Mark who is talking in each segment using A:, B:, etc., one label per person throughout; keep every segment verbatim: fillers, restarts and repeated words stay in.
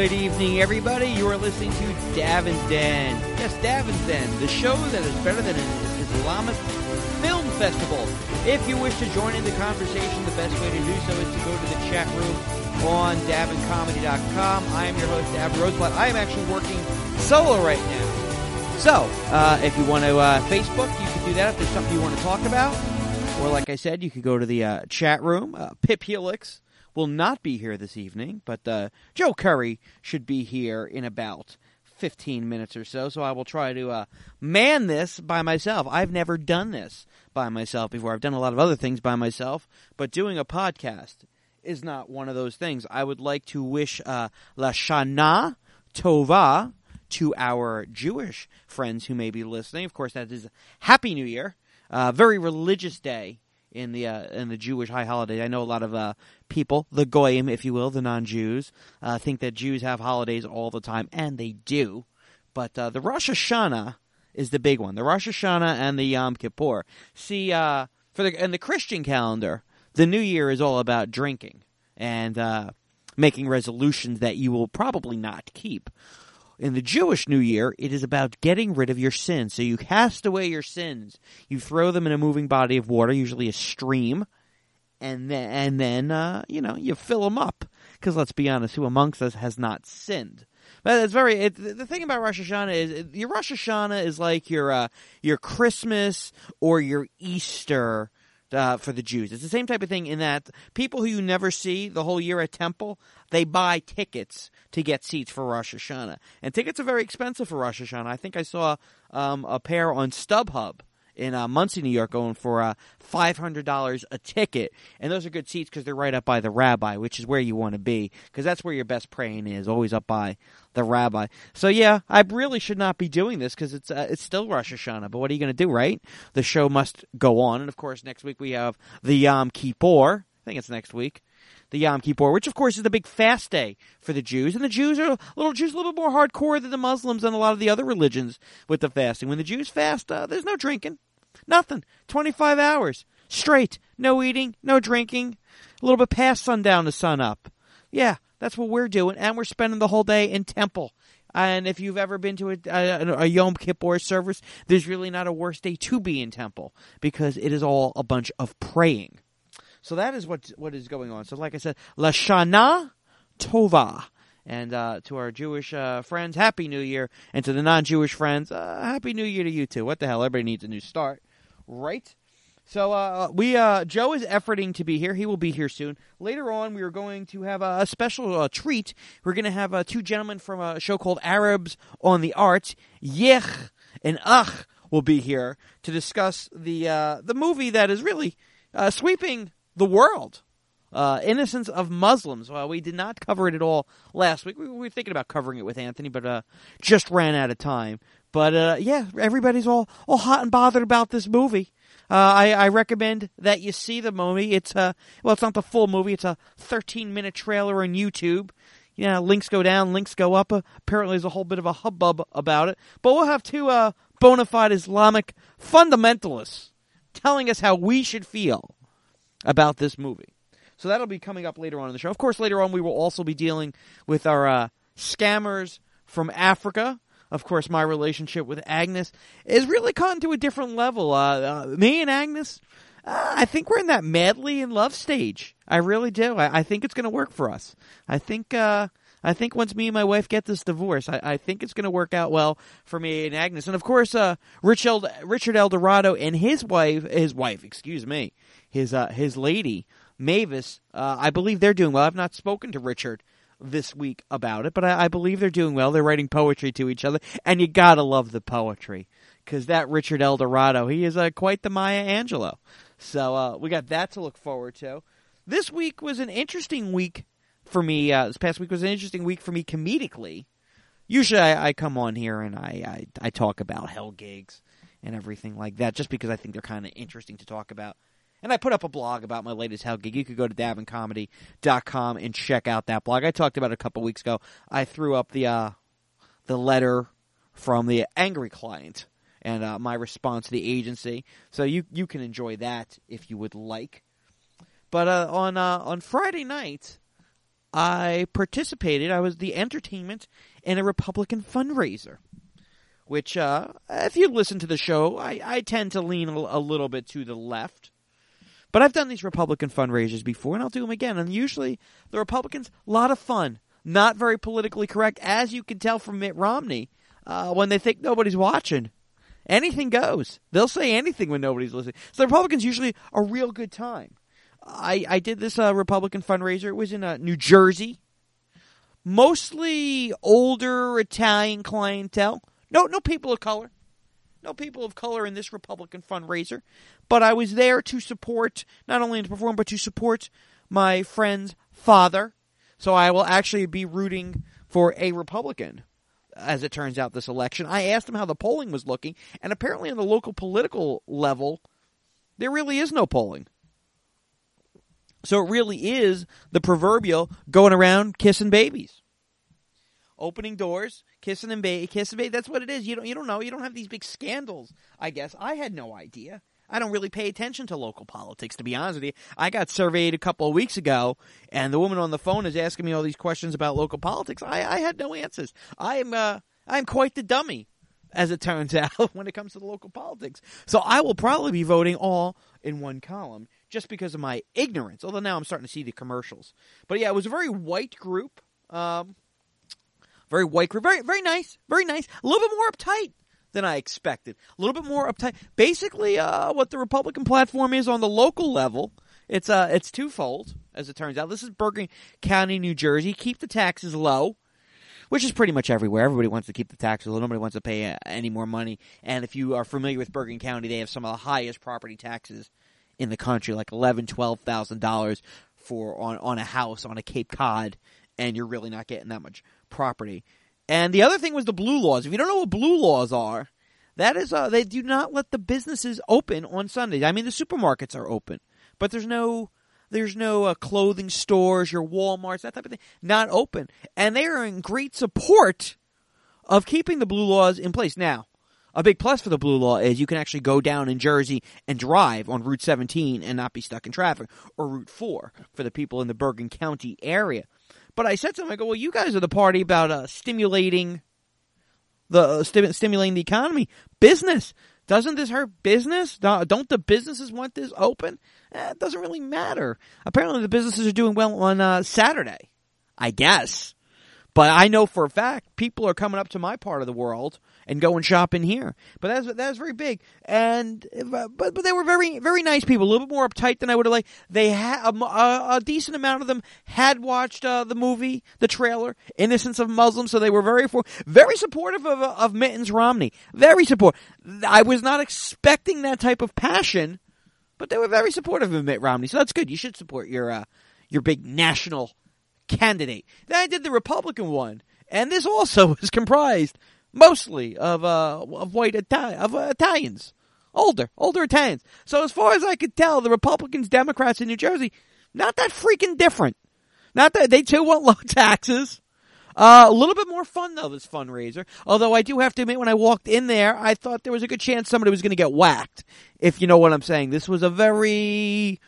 A: Good evening, everybody. You are listening to Davin's Den. Yes, Davin's Den, the show that is better than an Islamic film festival. If you wish to join in the conversation, the best way to do so is to go to the chat room on davin comedy dot com. I am your host, Davin Roseblatt. I am actually working solo right now. So, uh, if you want to uh, Facebook, you can do that if there's something you want to talk about. Or, like I said, you could go to the uh, chat room. Uh, Pip Helix will not be here this evening, but uh, Joe Curry should be here in about fifteen minutes or so, so I will try to uh, man this by myself. I've never done this by myself before. I've done a lot of other things by myself, but doing a podcast is not one of those things. I would like to wish uh, La Shana Tova to our Jewish friends who may be listening. Of course, that is Happy New Year, uh, very religious day in the uh, in the Jewish high holiday. I know a lot of uh, people, the goyim, if you will, the non-Jews, uh, think that Jews have holidays all the time, and they do. But uh, the Rosh Hashanah is the big one. The Rosh Hashanah and the Yom Kippur. See, uh, for the in the Christian calendar, the New Year is all about drinking and uh, making resolutions that you will probably not keep. In the Jewish New Year, it is about getting rid of your sins. So you cast away your sins. You throw them in a moving body of water, usually a stream, and then, and then uh, you know, you fill them up. Because let's be honest, who amongst us has not sinned? But it's very. It, the thing about Rosh Hashanah is it, your Rosh Hashanah is like your uh, your Christmas or your Easter. Uh, for the Jews. It's the same type of thing in that people who you never see the whole year at temple, they buy tickets to get seats for Rosh Hashanah. And tickets are very expensive for Rosh Hashanah. I think I saw um, a pair on StubHub in uh, Muncie, New York, going for uh, five hundred dollars a ticket. And those are good seats because they're right up by the rabbi, which is where you want to be, because that's where your best praying is, always up by the rabbi. So, yeah, I really should not be doing this because it's uh, it's still Rosh Hashanah. But what are you going to do, right? The show must go on. And, of course, next week we have the Yom Kippur. I think it's next week. The Yom Kippur, which, of course, is the big fast day for the Jews. And the Jews are a little, Jews a little bit more hardcore than the Muslims and a lot of the other religions with the fasting. When the Jews fast, uh, there's no drinking. Nothing. twenty-five hours. Straight. No eating. No drinking. A little bit past sundown to sun up. Yeah, that's what we're doing. And we're spending the whole day in temple. And if you've ever been to a, a, a Yom Kippur service, there's really not a worse day to be in temple. Because it is all a bunch of praying. So that is what what is going on. So like I said, La Shana Tova. And uh, to our Jewish uh, friends, Happy New Year. And to the non-Jewish friends, uh, Happy New Year to you too. What the hell? Everybody needs a new start. Right? So uh, we uh, Joe is efforting to be here. He will be here soon. Later on, we are going to have a, a special uh, treat. We're going to have uh, two gentlemen from a show called Arabs on the Arts. Yech and Ach will be here to discuss the uh, the movie that is really uh, sweeping the world. Uh, Innocence of Muslims. Well, we did not cover it at all last week. We, we were thinking about covering it with Anthony, but uh, just ran out of time. But uh, yeah, everybody's all, all hot and bothered about this movie. Uh, I, I recommend that you see the movie. It's uh, well, it's not the full movie. It's a thirteen minute trailer on YouTube. You know, links go down, links go up. Uh, apparently, there's a whole bit of a hubbub about it. But we'll have two uh, bona fide Islamic fundamentalists telling us how we should feel about this movie. So that'll be coming up later on in the show. Of course, later on we will also be dealing with our uh, scammers from Africa. Of course, my relationship with Agnes is really gotten to a different level. Uh, uh, me and Agnes, uh, I think we're in that madly in love stage. I really do. I, I think it's going to work for us. I think uh, I think once me and my wife get this divorce, I, I think it's going to work out well for me and Agnes. And of course, uh, Richard, Richard Eldorado and his wife, his wife, excuse me, his uh, his lady, Mavis, uh, I believe they're doing well. I've not spoken to Richard this week about it, but I, I believe they're doing well. They're writing poetry to each other, and you gotta love the poetry, because that Richard Eldorado, he is uh, quite the Maya Angelou. So uh, we got that to look forward to. This week was an interesting week for me. Uh, this past week was an interesting week for me comedically. Usually I, I come on here and I, I, I talk about hell gigs and everything like that, just because I think they're kind of interesting to talk about. And I put up a blog about my latest hell gig. You could go to davin comedy dot com and check out that blog. I talked about it a couple weeks ago. I threw up the uh, the letter from the angry client and uh, my response to the agency. So you you can enjoy that if you would like. But uh, on uh, on Friday night, I participated, I was the entertainment in a Republican fundraiser, which, uh, if you listen to the show, I, I tend to lean a, a little bit to the left. But I've done these Republican fundraisers before, and I'll do them again. And usually, the Republicans, a lot of fun. Not very politically correct, as you can tell from Mitt Romney, uh, when they think nobody's watching. Anything goes. They'll say anything when nobody's listening. So the Republicans usually a real good time. I, I did this uh, Republican fundraiser. It was in uh, New Jersey. Mostly older Italian clientele. No, no people of color. No people of color in this Republican fundraiser. But I was there to support, not only to perform, but to support my friend's father. So I will actually be rooting for a Republican, as it turns out, this election. I asked him how the polling was looking, and apparently on the local political level, there really is no polling. So it really is the proverbial going around kissing babies. Opening doors, kissing and ba- kissing babies. That's what it is. You don't, you don't know. You don't have these big scandals, I guess. I had no idea. I don't really pay attention to local politics, to be honest with you. I got surveyed a couple of weeks ago, and the woman on the phone is asking me all these questions about local politics. I, I had no answers. I am uh, I'm quite the dummy, as it turns out, when it comes to the local politics. So I will probably be voting all in one column, just because of my ignorance, although now I'm starting to see the commercials. But yeah, it was a very white group. Um, very white group. Very, very nice. Very nice. A little bit more uptight than I expected. A little bit more uptight. Basically, uh, what the Republican platform is on the local level, it's uh, it's twofold, as it turns out. This is Bergen County, New Jersey. Keep the taxes low, which is pretty much everywhere. Everybody wants to keep the taxes low. Nobody wants to pay uh, any more money. And if you are familiar with Bergen County, they have some of the highest property taxes in the country, like eleven thousand dollars, twelve thousand dollars for on, on a house on a Cape Cod, and you're really not getting that much property. And the other thing was the blue laws. If you don't know what blue laws are, that is, uh, they do not let the businesses open on Sundays. I mean, the supermarkets are open, but there's no, there's no uh, clothing stores, your Walmarts, that type of thing, not open. And they are in great support of keeping the blue laws in place. Now, a big plus for the blue law is you can actually go down in Jersey and drive on Route seventeen and not be stuck in traffic, or Route four for the people in the Bergen County area. But I said to them, I go, well, you guys are the party about uh, stimulating the uh, sti- stimulating the economy. Business. Doesn't this hurt business? Don't the businesses want this open? Eh, it doesn't really matter. Apparently the businesses are doing well on uh, Saturday, I guess. But I know for a fact people are coming up to my part of the world and going shopping here. But that's that's very big. And but but they were very very nice people. A little bit more uptight than I would have liked. They had a, a, a decent amount of them had watched uh, the movie, the trailer, Innocence of Muslims. So they were very for, very supportive of of Mitt Romney. Very supportive. I was not expecting that type of passion, but they were very supportive of Mitt Romney. So that's good. You should support your uh, your big national candidate. Then I did the Republican one, and this also was comprised mostly of uh of white Italian of uh, Italians, older older Italians. So as far as I could tell, the Republicans, Democrats in New Jersey, not that freaking different. Not that they too want low taxes. Uh, a little bit more fun though, this fundraiser. Although I do have to admit, when I walked in there, I thought there was a good chance somebody was going to get whacked. If you know what I'm saying, this was a very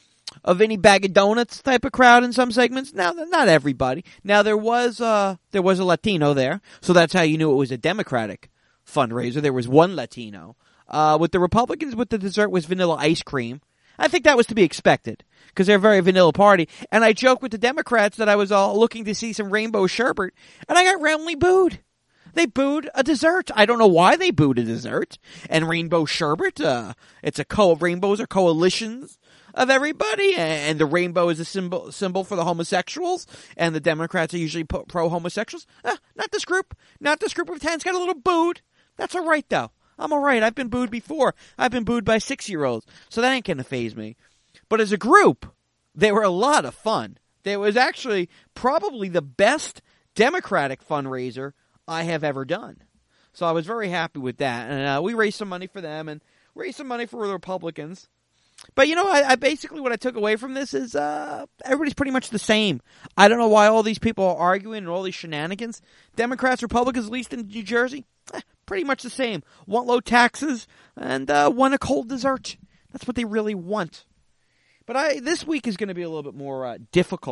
A: of any bag of donuts type of crowd in some segments. Now, not everybody. Now, there was uh there was a Latino there, so that's how you knew it was a Democratic fundraiser. There was one Latino. Uh, with the Republicans, with the dessert was vanilla ice cream. I think that was to be expected, because they're a very vanilla party. And I joke with the Democrats that I was all looking to see some rainbow sherbet, and I got roundly booed. They booed a dessert. I don't know why they booed a dessert. And rainbow sherbet, uh, it's a co rainbows are coalitions of everybody, and the rainbow is a symbol symbol for the homosexuals, and the Democrats are usually pro-homosexuals. Eh, not this group. Not this group of tens got a little booed. That's all right, though. I'm all right. I've been booed before. I've been booed by six-year-olds, so that ain't going to faze me. But as a group, they were a lot of fun. There was actually probably the best Democratic fundraiser I have ever done. So I was very happy with that. And uh, we raised some money for them and raised some money for the Republicans. But, you know, I, I basically what I took away from this is uh, everybody's pretty much the same. I don't know why all these people are arguing and all these shenanigans. Democrats, Republicans, at least in New Jersey, eh, pretty much the same. Want low taxes and uh, want a cold dessert. That's what they really want. But I this week is going to be a little bit more uh, difficult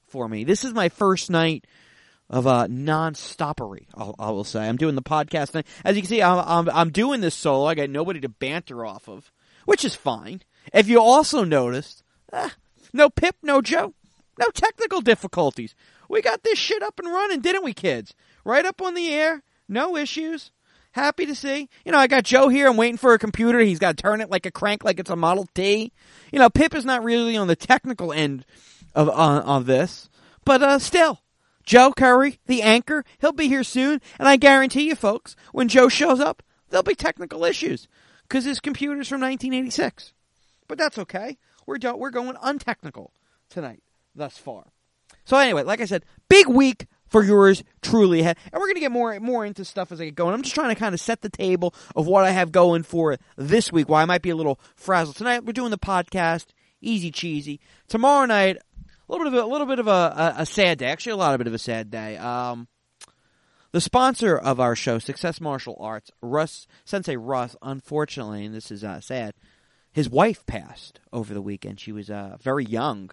A: for me. This is my first night of uh, non-stoppery, I'll, I will say. I'm doing the podcast thing. As you can see, I'm, I'm, I'm doing this solo. I got nobody to banter off of, which is fine. If you also noticed, eh, no Pip, no Joe, no technical difficulties. We got this shit up and running, didn't we, kids? Right up on the air, no issues. Happy to see. You know, I got Joe here. I'm waiting for a computer. He's got to turn it like a crank, like it's a Model T. You know, Pip is not really on the technical end of uh, of this, but uh, still. Joe Curry, the anchor, he'll be here soon, and I guarantee you, folks, when Joe shows up, there'll be technical issues, because his computer's from nineteen eighty-six. But that's okay. We're do- we're going untechnical tonight, thus far. So anyway, like I said, big week for yours truly ahead, and we're going to get more more into stuff as I get going. I'm just trying to kind of set the table of what I have going for this week, why I might be a little frazzled. Tonight, we're doing the podcast, easy cheesy. Tomorrow night, A little bit of a, a little bit of a, a, a sad day. Actually, a lot of bit of a sad day. Um, the sponsor of our show, Success Martial Arts, Russ Sensei Russ, unfortunately, and this is uh, sad, his wife passed over the weekend. She was uh, very young.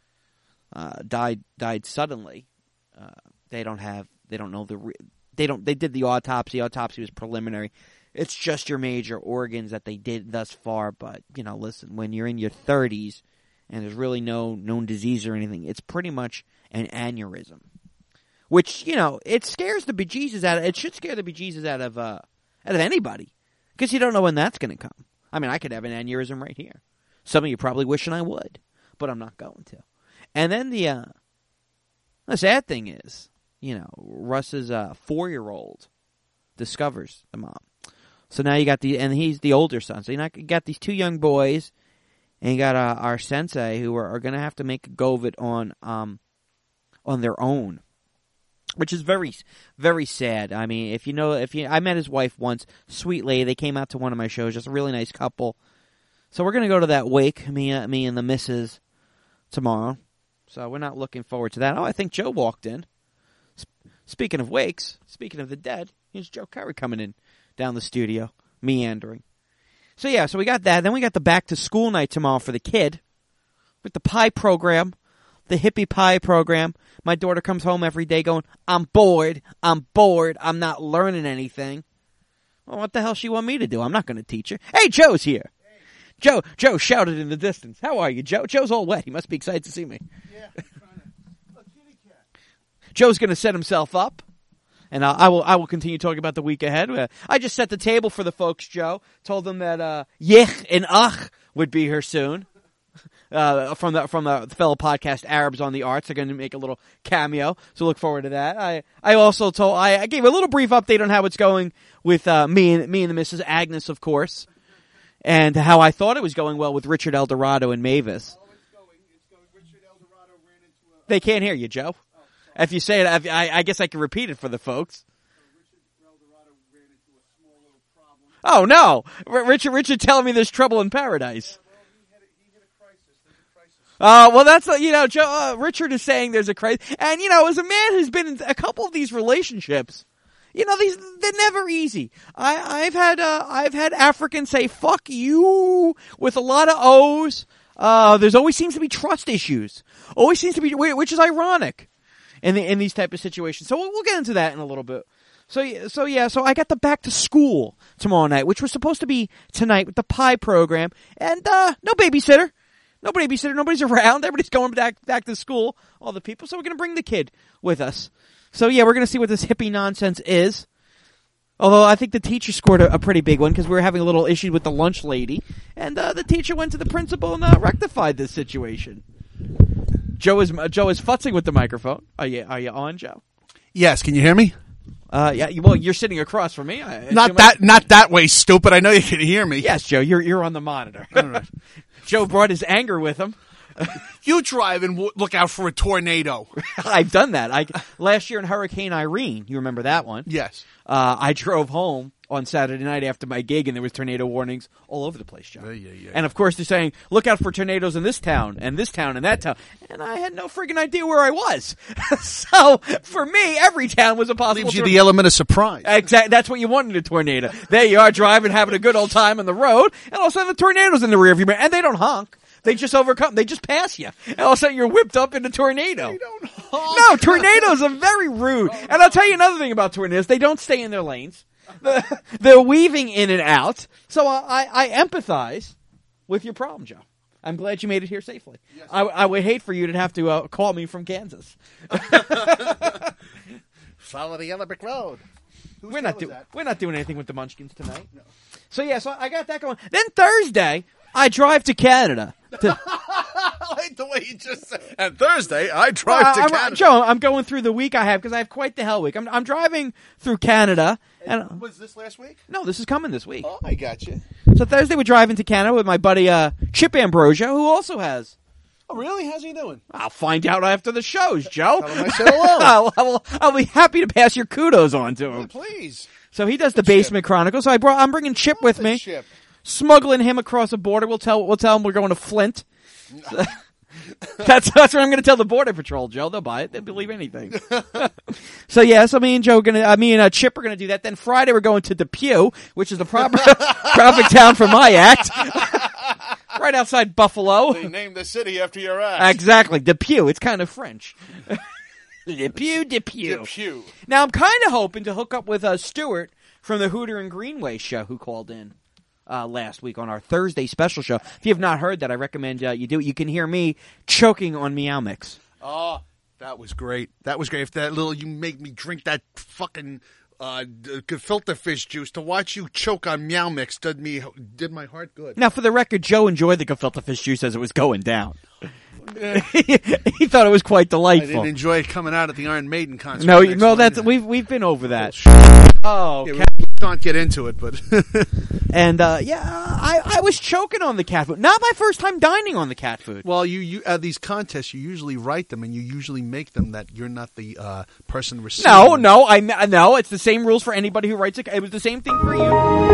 A: Uh, died died suddenly. Uh, they don't have. They don't know the. Re- they don't. They did the autopsy. Autopsy was preliminary. It's just your major organs that they did thus far. But you know, listen, when you're in your thirties. And there's really no known disease or anything. It's pretty much an aneurysm, which you know it scares the bejesus out of. It should scare the bejesus out of uh, out of anybody, because you don't know when that's going to come. I mean, I could have an aneurysm right here. Some of you probably wishing I would, but I'm not going to. And then the uh, the sad thing is, you know, Russ's uh, four-year-old discovers the mom. So now you got the and he's the older son. So you got these two young boys. And you got uh, our sensei who are, are going to have to make a go of it on um, on their own, which is very, very sad. I mean, if you know, if you, I met his wife once, sweet lady. They came out to one of my shows, just a really nice couple. So we're going to go to that wake, me, uh, me and the missus, tomorrow. So we're not looking forward to that. Oh, I think Joe walked in. Sp- speaking of wakes, speaking of the dead, here's Joe Curry coming in down the studio, meandering. So yeah, so we got that. Then we got the back to school night tomorrow for the kid. With the pie program, the hippie pie program. My daughter comes home every day going, I'm bored, I'm bored, I'm not learning anything. Well, what the hell she want me to do? I'm not going to teach her. Hey, Joe's here. Hey. Joe, Joe shouted in the distance. How are you, Joe? Joe's all wet. He must be excited to see me.
B: Yeah, I'm trying to... Look, kitty cat.
A: Joe's going to set himself up. And uh, I will I will continue talking about the week ahead. Uh, I just set the table for the folks, Joe. Told them that uh, Yich and Ach would be here soon. Uh, from the from the fellow podcast Arabs on the Arts. They're going to make a little cameo, so look forward to that. I I also told I, I gave a little brief update on how it's going with uh, me and me and the Missus Agnes, of course, and how I thought it was going well with Richard Eldorado and Mavis.
B: Oh, it's going. It's going. Richard Eldorado ran into a...
A: They can't hear you, Joe. If you say it, I, I guess I can repeat it for the folks.
B: Richard Eldorado ran into a small little problem.
A: Oh no, R- Richard! Richard, telling me there's trouble in paradise.
B: Yeah, well, he hit a, he hit a crisis. There's a crisis.
A: Uh, well, that's uh, you know, Joe. Uh, Richard is saying there's a crisis, and you know, as a man who's been in a couple of these relationships, you know, these they're never easy. I, I've had uh, I've had Africans say "fuck you" with a lot of O's. Uh, there's always seems to be trust issues. Always seems to be, which is ironic. In, the, in these type of situations. So we'll, we'll get into that in a little bit. So, so yeah, so I got the back to school tomorrow night, which was supposed to be tonight with the pie program. And uh, no babysitter. No babysitter. Nobody's around. Everybody's going back, back to school, all the people. So we're going to bring the kid with us. So yeah, we're going to see what this hippie nonsense is. Although I think the teacher scored a, a pretty big one because we were having a little issue with the lunch lady. And uh, the teacher went to the principal and uh, rectified this situation. Joe is uh, Joe is futzing with the microphone. Are you are you on, Joe?
B: Yes. Can you hear me?
A: Uh, yeah. Well, you're sitting across from me. I
B: not that I... not that way, stupid. I know you can hear me.
A: Yes, Joe. You're you're on the monitor. All right. Joe brought his anger with him.
B: You drive and w- look out for a tornado.
A: I've done that. I last year in Hurricane Irene. You remember that one?
B: Yes.
A: Uh, I drove home on Saturday night after my gig, and there was tornado warnings all over the place, Joe.
B: Yeah, yeah, yeah.
A: And of course, they're saying, "Look out for tornadoes in this town, and this town, and that town." And I had no friggin' idea where I was. So for me, every town was a possible.
B: Leaves you
A: tor-
B: the element of surprise.
A: Exactly. That's what you want in a tornado. There you are driving, having a good old time on the road, and all of a sudden the tornado's in the rearview mirror, and they don't honk. They just overcome. They just pass you. And all of a sudden, you're whipped up in a tornado.
C: They don't honk.
A: No, tornadoes are very rude. And I'll tell you another thing about tornadoes. They don't stay in their lanes. They're weaving in and out. So I, I empathize with your problem, Joe. I'm glad you made it here safely.
B: Yes.
A: I, I would hate for you to have to uh, call me from Kansas.
C: Follow the yellow brick road.
B: Whose
A: We're
B: tail
A: not
B: is
A: doing
B: that?
A: we're not doing anything with the Munchkins tonight.
B: No.
A: So yeah, so I got that going. Then Thursday, I drive to Canada. To,
C: I like the way you just said. And Thursday, I drive
A: Well,
C: to
A: I'm,
C: Canada.
A: Joe, I'm going through the week I have because I have quite the hell week. I'm I'm driving through Canada. And,
B: Was this last week?
A: no, this is coming this week.
C: Oh, I got you.
A: So Thursday we're driving to Canada with my buddy uh, Chip Ambrosia, who also has.
C: Oh, really? How's he doing?
A: I'll find out after the shows, Joe.
C: Tell him I said hello.
A: I'll, I'll, I'll be happy to pass your kudos on to him.
C: Please.
A: So he does the Basement Chronicles. So I brought, I'm bringing Chip with me,
C: Chip.
A: smuggling him across the border. We'll tell, we'll tell him we're going to Flint. So, that's that's what I'm going to tell the Border Patrol, Joe. They'll buy it. They'll believe anything. So yeah, so me and Joe are gonna, uh, me and uh, Chip are going to do that. Then Friday we're going to Depew, which is the proper traffic town for my act, right outside Buffalo.
C: They named the city after your act.
A: Exactly, Depew. It's kind of French. Depew, Depew.
C: Depew.
A: Now I'm kind of hoping to hook up with uh, Stuart from the Hooter and Greenway show, who called in uh, last week on our Thursday special show. If you have not heard that, I recommend uh, you do it. You can hear me choking on Meow Mix.
C: Oh, that was great. That was great. If that little, you make me drink that fucking uh, d- filter fish juice to watch you choke on Meow Mix did me did my heart good.
A: Now, for the record, Joe enjoyed the gefilte fish juice as it was going down. He thought it was quite
C: I
A: delightful.
C: didn't enjoy it coming out at the Iron Maiden concert.
A: No,
C: next
A: no,
C: one.
A: that's we've we've been over that.
C: Yeah,
A: Oh,
C: we
A: okay.
C: can't get into it, but
A: And uh, yeah, I I was choking on the cat food. Not my first time dining on the cat food.
C: well, you you uh, these contests you usually write them and you usually make them that you're not the uh, person receiving.
A: No,
C: them.
A: no, I no. It's the same rules for anybody who writes a. It was the same thing for you.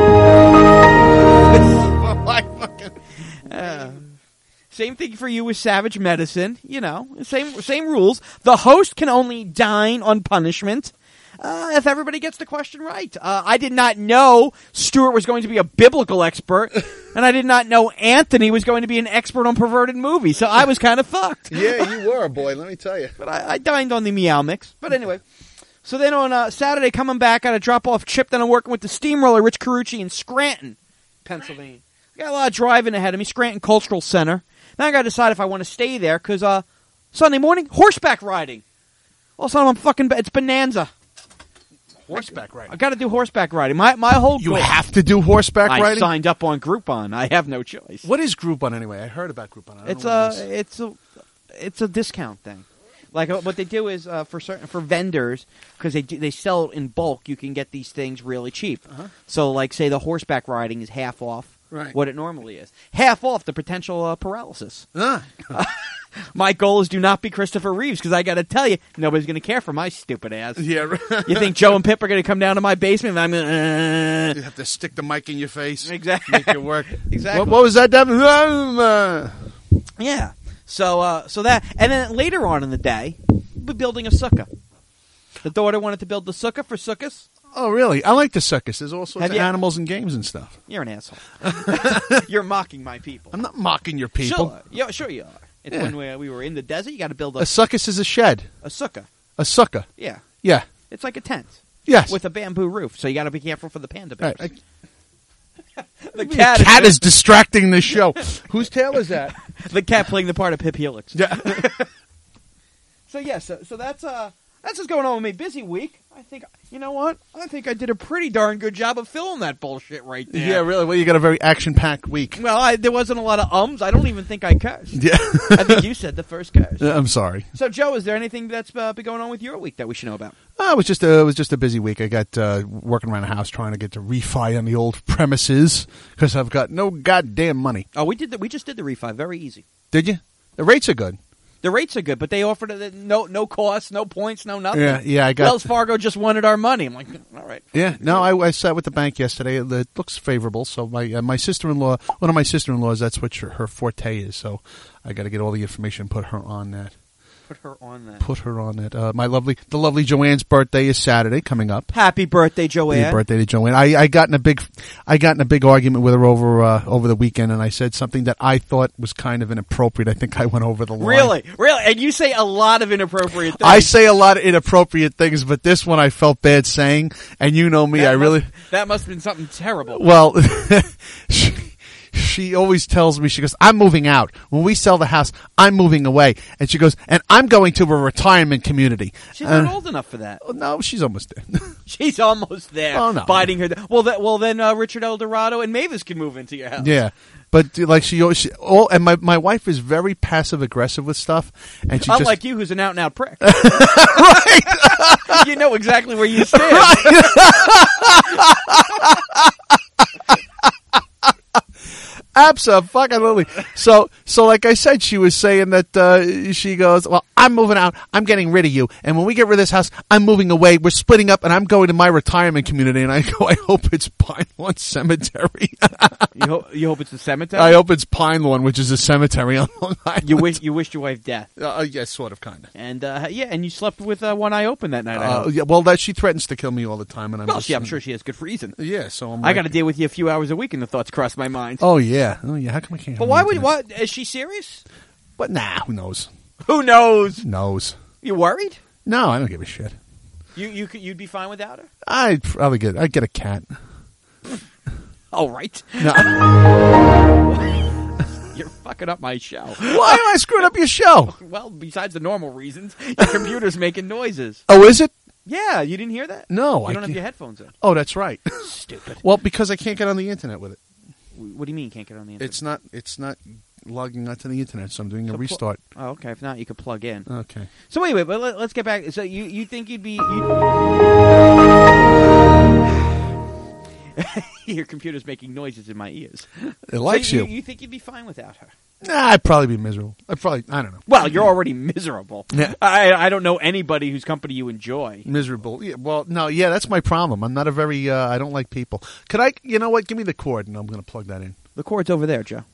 C: Well, I fucking-
A: Uh, same thing for you with Savage Medicine. You know, same same rules. The host can only dine on punishment uh, if everybody gets the question right. Uh, I did not know Stuart was going to be a biblical expert, and I did not know Anthony was going to be an expert on perverted movies. So I was kind of fucked.
C: yeah, you were, boy. Let me tell you.
A: But I, I dined on the Meow Mix. But anyway. So then on uh, Saturday, coming back, got to drop off Chip. Then I'm working with the Steamroller, Rich Carucci in Scranton, Pennsylvania. Got a lot of driving ahead of me. Scranton Cultural Center. Now I got to decide if I want to stay there because uh, Sunday morning horseback riding. All of a sudden I'm fucking. It's bonanza.
C: Horseback
A: I
C: riding.
A: got to do horseback riding. My my whole
C: You
A: goal-
C: have to do horseback
A: I
C: riding.
A: signed up on Groupon. I have no choice.
C: What is Groupon anyway? I heard about Groupon. I don't
A: It's
C: know
A: a
C: what it is.
A: it's a it's a discount thing. Like uh, what they do is uh, for certain for vendors because they do, they sell it in bulk. You can get these things really cheap.
C: Uh-huh.
A: So like say the horseback riding is half off
C: Right.
A: what it normally is. Half off the potential uh, paralysis.
C: Ah.
A: My goal is do not be Christopher Reeves because I got to tell you nobody's going to care for my stupid ass.
C: Yeah. Right.
A: You think Joe and Pip are going to come down to my basement and I'm going to...
C: You have to stick the mic in your face.
A: Exactly.
C: Make it work.
A: Exactly.
C: What, what was that, Devin? Um, uh,
A: Yeah. So, uh, so that, and then later on in the day, we're building a sukkah. The daughter wanted to build the sukkah for sukkahs.
C: Oh, really? I like the circus. There's all sorts
A: Have
C: of
A: you-
C: animals and games and stuff.
A: You're an asshole. You're mocking my people.
C: I'm not mocking your people.
A: Sure, yeah, sure you are. It's
C: Yeah.
A: when we, we were in the desert. You got to build a,
C: A circus is a shed.
A: a sukkah.
C: A sukkah.
A: Yeah,
C: Yeah.
A: it's like a tent
C: Yes.
A: with a bamboo roof. So you got to be careful for the panda bears.
C: Right. I-
A: The
C: The
A: cat,
C: cat is distracting the show. Whose tail is that?
A: the cat playing the part of Pip Helix.
C: Yeah.
A: So yeah, so, so that's uh that's what's going on with me. Busy week. I think you know what? I think I did a pretty darn good job of filling that bullshit right there.
C: Yeah, really. Well, you got a very action-packed week.
A: Well, I, there wasn't a lot of ums. I don't even think I cursed.
C: Yeah.
A: I think you said the first curse.
C: I'm sorry.
A: So, Joe, is there anything that's uh, been going on with your week that we should know about?
C: Uh, it was just a, it was just a busy week. I got uh, working around the house trying to get to refi on the old premises because I've got no goddamn money.
A: Oh, we did. The, we just did the refi. Very easy.
C: Did you? The rates are good.
A: The rates are good, but they offered it no no costs, no points, no nothing.
C: Yeah, yeah. I got.
A: Wells Fargo just wanted our money. I'm like, all right.
C: Yeah, no, I, I sat with the bank yesterday. It looks favorable. So my uh, my sister-in-law, one of my sister-in-laws, that's what her, her forte is. So I got to get all the information and put her on that.
A: Put her on that.
C: Put her on it. Uh, my lovely, the lovely Joanne's birthday is Saturday coming up.
A: Happy birthday, Joanne.
C: Happy birthday to Joanne. I, I got in a big, I got in a big argument with her over uh, over the weekend, and I said something that I thought was kind of inappropriate. I think I went over the line.
A: Really, really, and you say a lot of inappropriate things.
C: I say a lot of inappropriate things, but this one I felt bad saying, and you know me,
A: that
C: I
A: must,
C: really.
A: That must have been something terrible.
C: Well, she, she always tells me, she goes, I'm moving out. When we sell the house, I'm moving away. And she goes, and I'm going to a retirement community.
A: She's
C: uh,
A: not old enough for that.
C: No, she's almost there.
A: She's almost there.
C: Oh, no.
A: Biding her. Th- well, that, well, then uh, Richard El Dorado and Mavis can move into your house.
C: Yeah. But like she always, she, all, and my, my wife is very passive aggressive with stuff, and she
A: unlike
C: just,
A: you, who's an out and out prick.
C: right?
A: You know exactly where you stand.
C: Absolutely. So, so like I said, she was saying that uh, she goes, well, I'm moving out. I'm getting rid of you. And when we get rid of this house, I'm moving away. We're splitting up, and I'm going to my retirement community. And I go, I hope it's Pine Lawn Cemetery.
A: you, ho- you hope it's the cemetery?
C: I hope it's Pine Lawn, which is a cemetery on Long Island.
A: You wish you wished your wife death.
C: Uh, yes, sort of, kind of.
A: And uh, yeah, and you slept with uh, one eye open that night. I
C: Uh,
A: hope.
C: yeah, well, that she threatens to kill me all the time, and I'm
A: Well,
C: just,
A: yeah, I'm sure she has good reason.
C: Yeah, so I'm.
A: I
C: like,
A: got to deal with you a few hours a week, and the thoughts cross my mind.
C: Oh yeah, oh yeah. How come I can't?
A: But why would what? Is she serious?
C: But nah, who knows?
A: Who knows?
C: Who knows?
A: You worried?
C: No, I don't give a shit.
A: You you could you'd be fine without her?
C: I'd probably get. I'd get a cat.
A: All right.
C: No.
A: You're fucking up my show.
C: Why am I screwing up your show?
A: Well, besides the normal reasons, your computer's making noises.
C: Oh, is it?
A: Yeah, you didn't hear that?
C: No,
A: You
C: I
A: don't have
C: can't-
A: your headphones in.
C: Oh, that's right.
A: Stupid.
C: Well, because I can't get on the internet with it.
A: What do you mean you can't get on the internet?
C: It's not. It's not logging onto the internet, so I'm doing a
A: So pl-
C: restart.
A: Oh, okay. If not, you could plug in.
C: Okay.
A: So wait, wait, but let, let's get back. So you you think you'd be? You'd... Your computer's making noises in my ears.
C: It likes
A: so you.
C: you.
A: You think you'd be fine without her?
C: Nah, I'd probably be miserable. I'd probably. I don't know.
A: Well, you're already miserable.
C: Yeah.
A: I I don't know anybody whose company you enjoy.
C: Miserable. Yeah. Well, no. Yeah, that's my problem. I'm not a very. Uh, I don't like people. Could I? You know what? Give me the cord, and I'm going to plug that in.
A: The cord's over there, Joe.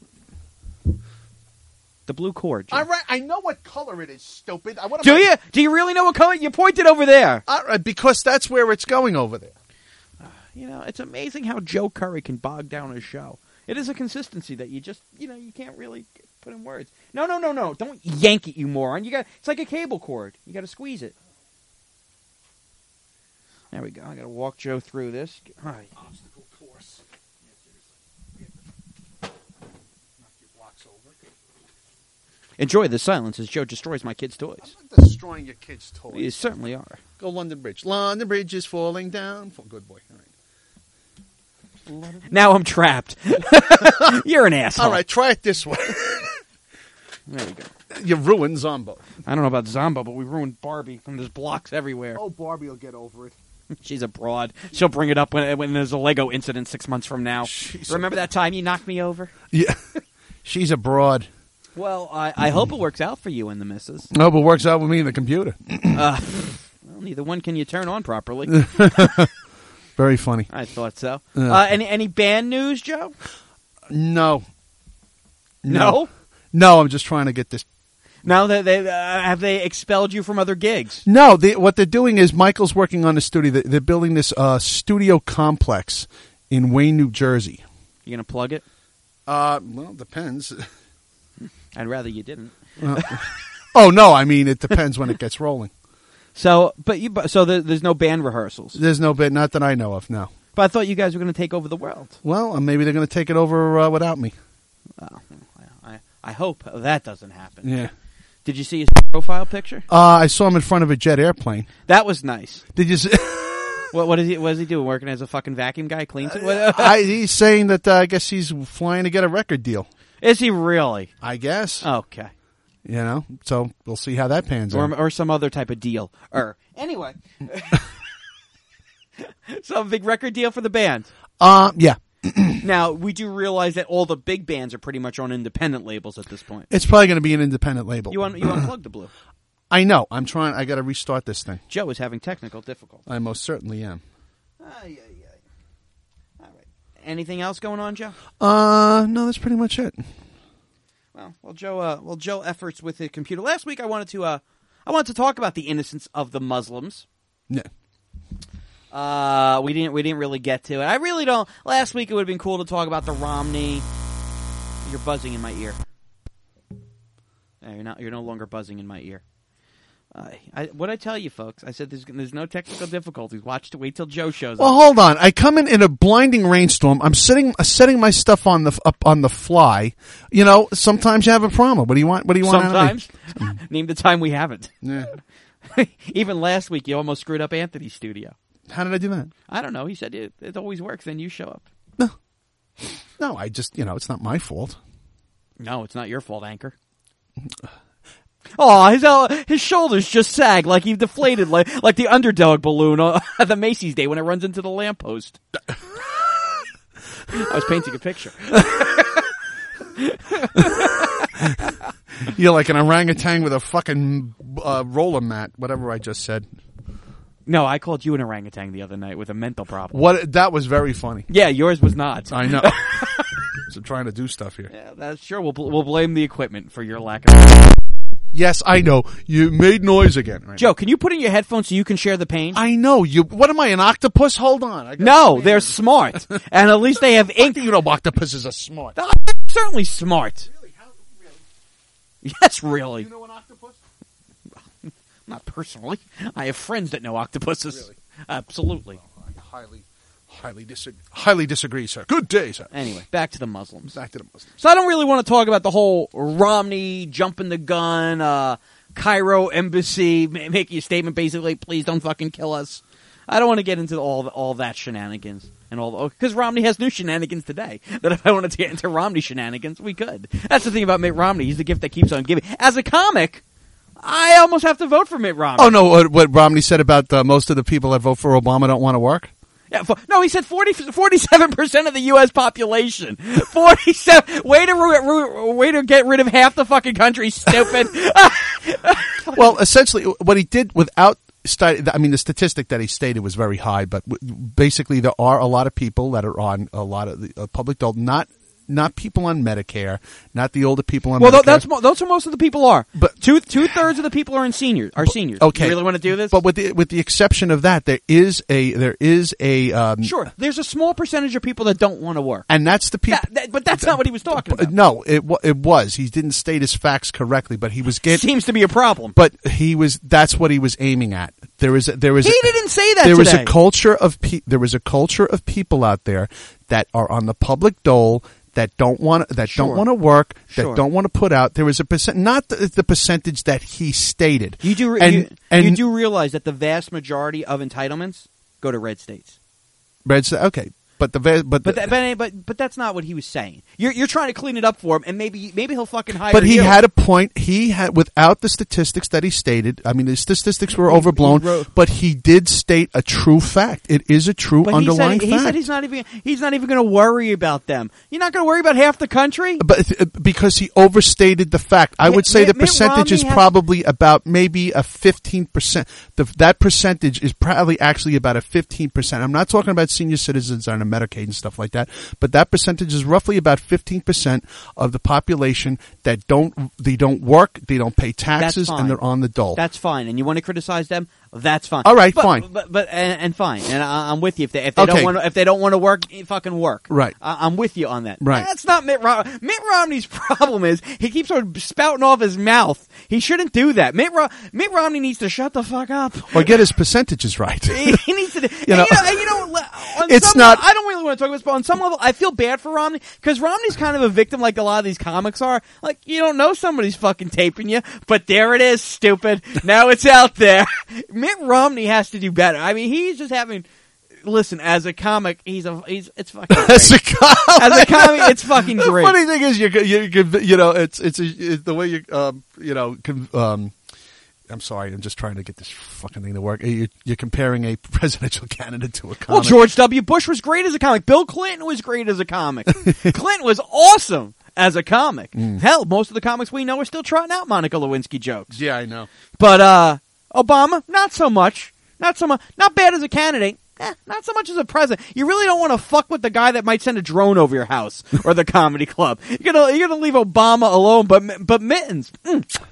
A: The blue cord. Joe.
C: All right. I know what color it is. Stupid. I want
A: Do you? Do you really know what color? You pointed over there.
C: All right, because that's where it's going over there.
A: You know, it's amazing how Joe Curry can bog down his show. It is a consistency that you just, you know, you can't really put in words. No, no, no, no. Don't yank it, you moron. You got it's like a cable cord. You got to squeeze it. There we go. I got to walk Joe through this. All right.
B: Obstacle course. Yeah, seriously. Knock your blocks over.
A: Enjoy the silence as Joe destroys my kids' toys.
C: I'm not destroying your kids' toys.
A: You certainly are.
C: Go London Bridge. London Bridge is falling down. Good boy. All right.
A: Now I'm trapped. You're an asshole.
C: All right, try it this way.
A: There we go.
C: You ruined Zombo.
A: I don't know about Zombo, but we ruined Barbie, and there's blocks everywhere.
C: Oh, Barbie will get over it.
A: She's a broad. She'll bring it up when when there's a Lego incident six months from now.
C: She's
A: Remember that time you knocked me over?
C: Yeah. She's a broad.
A: Well, I, I hope it works out for you and the missus.
C: No, but works out with me and the computer.
A: Uh, well, neither one can you turn on properly.
C: Very funny.
A: I thought so.
C: Yeah.
A: Uh, any any band news, Joe?
C: No.
A: No.
C: No, I'm just trying to get this.
A: Now that they uh, have they expelled you from other gigs?
C: No, they, what they're doing is Michael's working on the studio. They- They're building this uh, studio complex in Wayne, New Jersey.
A: You gonna plug it?
C: Uh, well, it depends.
A: I'd rather you didn't.
C: Oh no, I mean it depends when it gets rolling.
A: So, but you, but- so there, there's no band rehearsals.
C: There's no bit, not that I know of. No.
A: But I thought you guys were going to take over the world.
C: Well, uh, maybe they're going to take it over uh, without me.
A: Oh, I, I hope that doesn't happen.
C: Yeah.
A: Did you see his profile picture?
C: Uh, I saw him in front of a jet airplane.
A: That was nice.
C: Did you? See?
A: What what is he? What is he doing? Working as a fucking vacuum guy? Cleans it. What-
C: I, he's saying that uh, I guess he's flying to get a record deal.
A: Is he really?
C: I guess.
A: Okay.
C: You know, so we'll see how that pans
A: Or
C: out.
A: or some other type of deal. Or anyway, some big record deal for the band.
C: Uh, yeah.
A: Now we do realize that all the big bands are pretty much on independent labels at this point.
C: It's probably going to be an independent label.
A: You want you unplug the blue?
C: I know. I'm trying. I got to restart this thing.
A: Joe is having technical difficulties.
C: I most certainly am.
A: Ay, ay, ay. All right. Anything else going on, Joe?
C: Uh, no, that's pretty much it.
A: Well, well, Joe. Uh, well, Joe efforts with the computer. Last week, I wanted to. Uh, I wanted to talk about the innocence of the Muslims.
C: Yeah.
A: Uh, we didn't we didn't really get to it. I really don't. Last week it would have been cool to talk about the Romney. You're buzzing in my ear. No, you're not. You're no longer buzzing in my ear. Uh, I, what I tell you, folks? I said there's there's no technical difficulties. Watch to wait till Joe shows
C: Well,
A: up.
C: hold on. I come in in a blinding rainstorm. I'm sitting, uh, setting my stuff on the up on the fly. You know, sometimes you have a problem. What do you want? What do you want? out of me?
A: Sometimes. Name the time we haven't.
C: Yeah.
A: Even last week, you almost screwed up Anthony's studio.
C: How did I do that?
A: I don't know. He said it, it always works. Then you show up.
C: No. No, I just, you know, it's not my fault.
A: No, it's not your fault, Anchor. Oh, his uh, his shoulders just sag like he deflated, like like the underdog balloon uh, at the Macy's Day when it runs into the lamppost. I was painting a picture.
C: You're like an orangutan with a fucking uh, roller mat, whatever I just said.
A: No, I called you an orangutan the other night with a mental problem.
C: What? That was very funny.
A: Yeah, yours was not.
C: I know. So trying to do stuff here.
A: Yeah, that's sure. We'll we'll blame the equipment for your lack of.
C: Yes, I know. You made noise again. Right?
A: Joe, can you put in your headphones so you can share the pain?
C: I know. You. What am I, an octopus? Hold on. I got
A: No, they're smart, and at least they have ink.
C: You know, octopuses are smart.
A: They're certainly smart.
C: Really? How, really?
A: Yes, really.
C: You know an octopus?
A: Not personally. I have friends that know octopuses.
C: Really?
A: Absolutely.
C: Oh, I highly, highly disagree. Highly disagree, sir. Good day, sir.
A: Anyway, back to the Muslims.
C: Back to the Muslims.
A: So I don't really want to talk about the whole Romney jumping the gun, uh, Cairo embassy ma- making a statement basically, please don't fucking kill us. I don't want to get into all all that shenanigans and all because Romney has new shenanigans today. That if I wanted to get into Romney shenanigans, we could. That's the thing about Mitt Romney. He's the gift that keeps on giving. As a comic, I almost have to vote for Mitt Romney.
C: Oh no! What, what Romney said about uh, most of the people that vote for Obama don't want to work.
A: Yeah, for, no, he said forty, forty-seven percent of the U S population. forty-seven Way to ru- ru- way to get rid of half the fucking country, stupid.
C: Well, essentially, what he did without. St- I mean, the statistic that he stated was very high, but w- basically, there are a lot of people that are on a lot of the uh, public dole, not. Not people on Medicare, not the older people on
A: well,
C: Medicare.
A: Well, that's mo- those are most of the people are.
C: But
A: two two thirds of the people are in seniors. Are seniors?
C: Okay,
A: you really want to do this?
C: But with the with the exception of that, there is a there is a um,
A: sure. There's a small percentage of people that don't want to work,
C: and that's the people.
A: That, that, but that's not what he was talking about.
C: No, it it was. He didn't state his facts correctly, but he was getting.
A: Seems to be a problem.
C: But he was. That's what he was aiming at. There is. A, there is.
A: He
C: a,
A: didn't say that.
C: There
A: today.
C: was a culture of pe- There was a culture of people out there that are on the public dole. That don't want that
A: Sure.
C: don't want to work, that
A: Sure.
C: don't want to put out. There was a percent, not the, the percentage that he stated.
A: You do,
C: and,
A: you,
C: and
A: you do realize that the vast majority of entitlements go to red states.
C: Red State, okay, but the va- but
A: But
C: the,
A: that, but, but but that's not what he was saying. You're you're trying to clean it up for him, and maybe maybe he'll fucking hire.
C: but he
A: you.
C: had a point. He had without the statistics that he stated. I mean, the statistics were overblown,
A: he wrote-
C: but he did state a true fact. It is a true
A: But he
C: underlying
A: said,
C: fact.
A: he said he's not even he's not even going to worry about them. You're not going to worry about half the country.
C: But uh, because he overstated the fact, I
A: Mitt-
C: would say
A: Mitt-
C: the
A: Mitt
C: percentage is
A: Romney has-
C: probably about maybe a fifteen percent. The, that percentage is probably actually about a fifteen percent. I'm not talking about senior citizens on a Medicaid and stuff like that, but that percentage is roughly about fifteen percent of the population that don't they don't work, they don't pay taxes,
A: fine.
C: and they're on the dole.
A: That's fine. And you want to criticize them? That's fine.
C: All right,
A: but,
C: fine.
A: But but and, and fine. And I, I'm with you. If they if they
C: Okay.
A: don't want to, if they don't want to work, eh, fucking work.
C: Right.
A: I, I'm with you on that.
C: Right.
A: That's not Mitt Romney. Mitt Romney's problem is he keeps on spouting off his mouth. He shouldn't do that. Mitt Ro- Mitt Romney needs to shut the fuck up.
C: Or get his percentages right.
A: he, he needs to.
C: You know,
A: and, you know, and, you know le- on
C: it's
A: some
C: not-
A: level, I don't really want to talk about this, but on some level, I feel bad for Romney because Romney's kind of a victim, like a lot of these comics are. Like you don't know somebody's fucking taping you, but there it is, stupid. Now it's out there. Mitt Romney has to do better. I mean, he's just having. Listen, as a comic, he's a he's it's fucking great.
C: As a comic,
A: As a comic, it's fucking
C: the
A: great.
C: funny thing is, you you you, you know, it's it's, a, it's the way you um, you know. Com, um, I'm sorry, I'm just trying to get this fucking thing to work. You're, you're comparing a presidential candidate to a comic.
A: Well, George W. Bush was great as a comic. Bill Clinton was great as a comic. Clinton was awesome as a comic.
C: Mm.
A: Hell, most of the comics we know are still trotting out Monica Lewinsky jokes.
C: Yeah, I know.
A: But uh, Obama, not so much. Not so much. Not bad as a candidate. Eh, not so much as a president. You really don't want to fuck with the guy that might send a drone over your house or the comedy club. You're gonna you're gonna leave Obama alone, but but Mittens. Mm,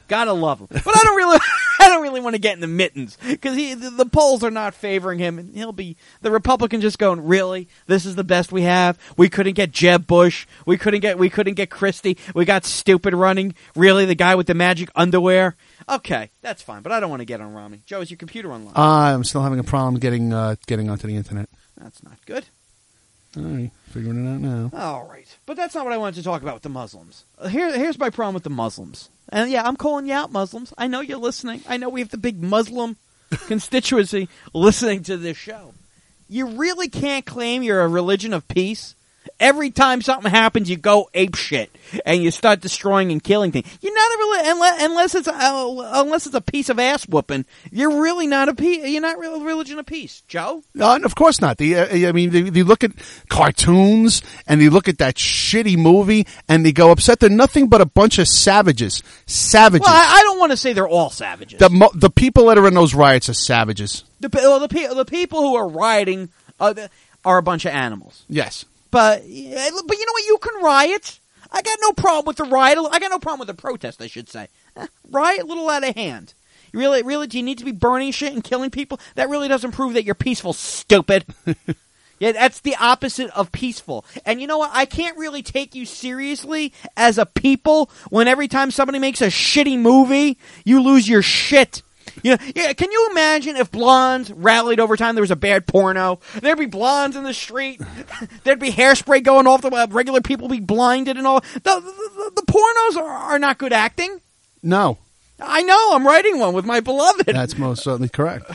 A: Gotta love him. But I don't really, I don't really want to get in the mittens because he, the, the polls are not favoring him, and he'll be the Republican just going, really? This is the best we have. We couldn't get Jeb Bush. We couldn't get, we couldn't get Christie. We got stupid running. Really, the guy with the magic underwear. Okay, that's fine, but I don't want to get on Romney. Joe, is your computer online?
C: Uh, I'm still having a problem getting uh, getting onto the internet.
A: That's not good.
C: All right, figuring it out now.
A: All right, but that's not what I wanted to talk about with the Muslims. Uh, Here, here's my problem with the Muslims. And yeah, I'm calling you out, Muslims. I know you're listening. I know we have the big Muslim constituency listening to this show. You really can't claim you're a religion of peace. Every time something happens, you go ape shit and you start destroying and killing things. You're not a religion unless, unless it's a, uh, unless it's a piece of ass whooping. You're really not a pe- You're not a religion of peace, Joe.
C: No, of course not. The, uh, I mean, they, they look at cartoons and they look at that shitty movie and they go upset. They're nothing but a bunch of savages. Savages.
A: Well, I, I don't want to say they're all savages.
C: The mo- the people that are in those riots are savages.
A: The well, the, pe- the people who are rioting uh, are a bunch of animals.
C: Yes.
A: But but you know what? You can riot. I got no problem with the riot. I got no problem with the protest, I should say. Eh, riot a little out of hand. You really, really, do you need to be burning shit and killing people? That really doesn't prove that you're peaceful, stupid. Yeah, that's the opposite of peaceful. And you know what? I can't really take you seriously as a people when every time somebody makes a shitty movie, you lose your shit. You know, yeah, can you imagine if blondes rallied over time there was a bad porno? There'd be blondes in the street. There'd be hairspray going off. The uh, regular people be blinded and all. The, the, the, the pornos are, are not good acting.
C: No.
A: I know. I'm writing one with my beloved.
C: That's most certainly correct.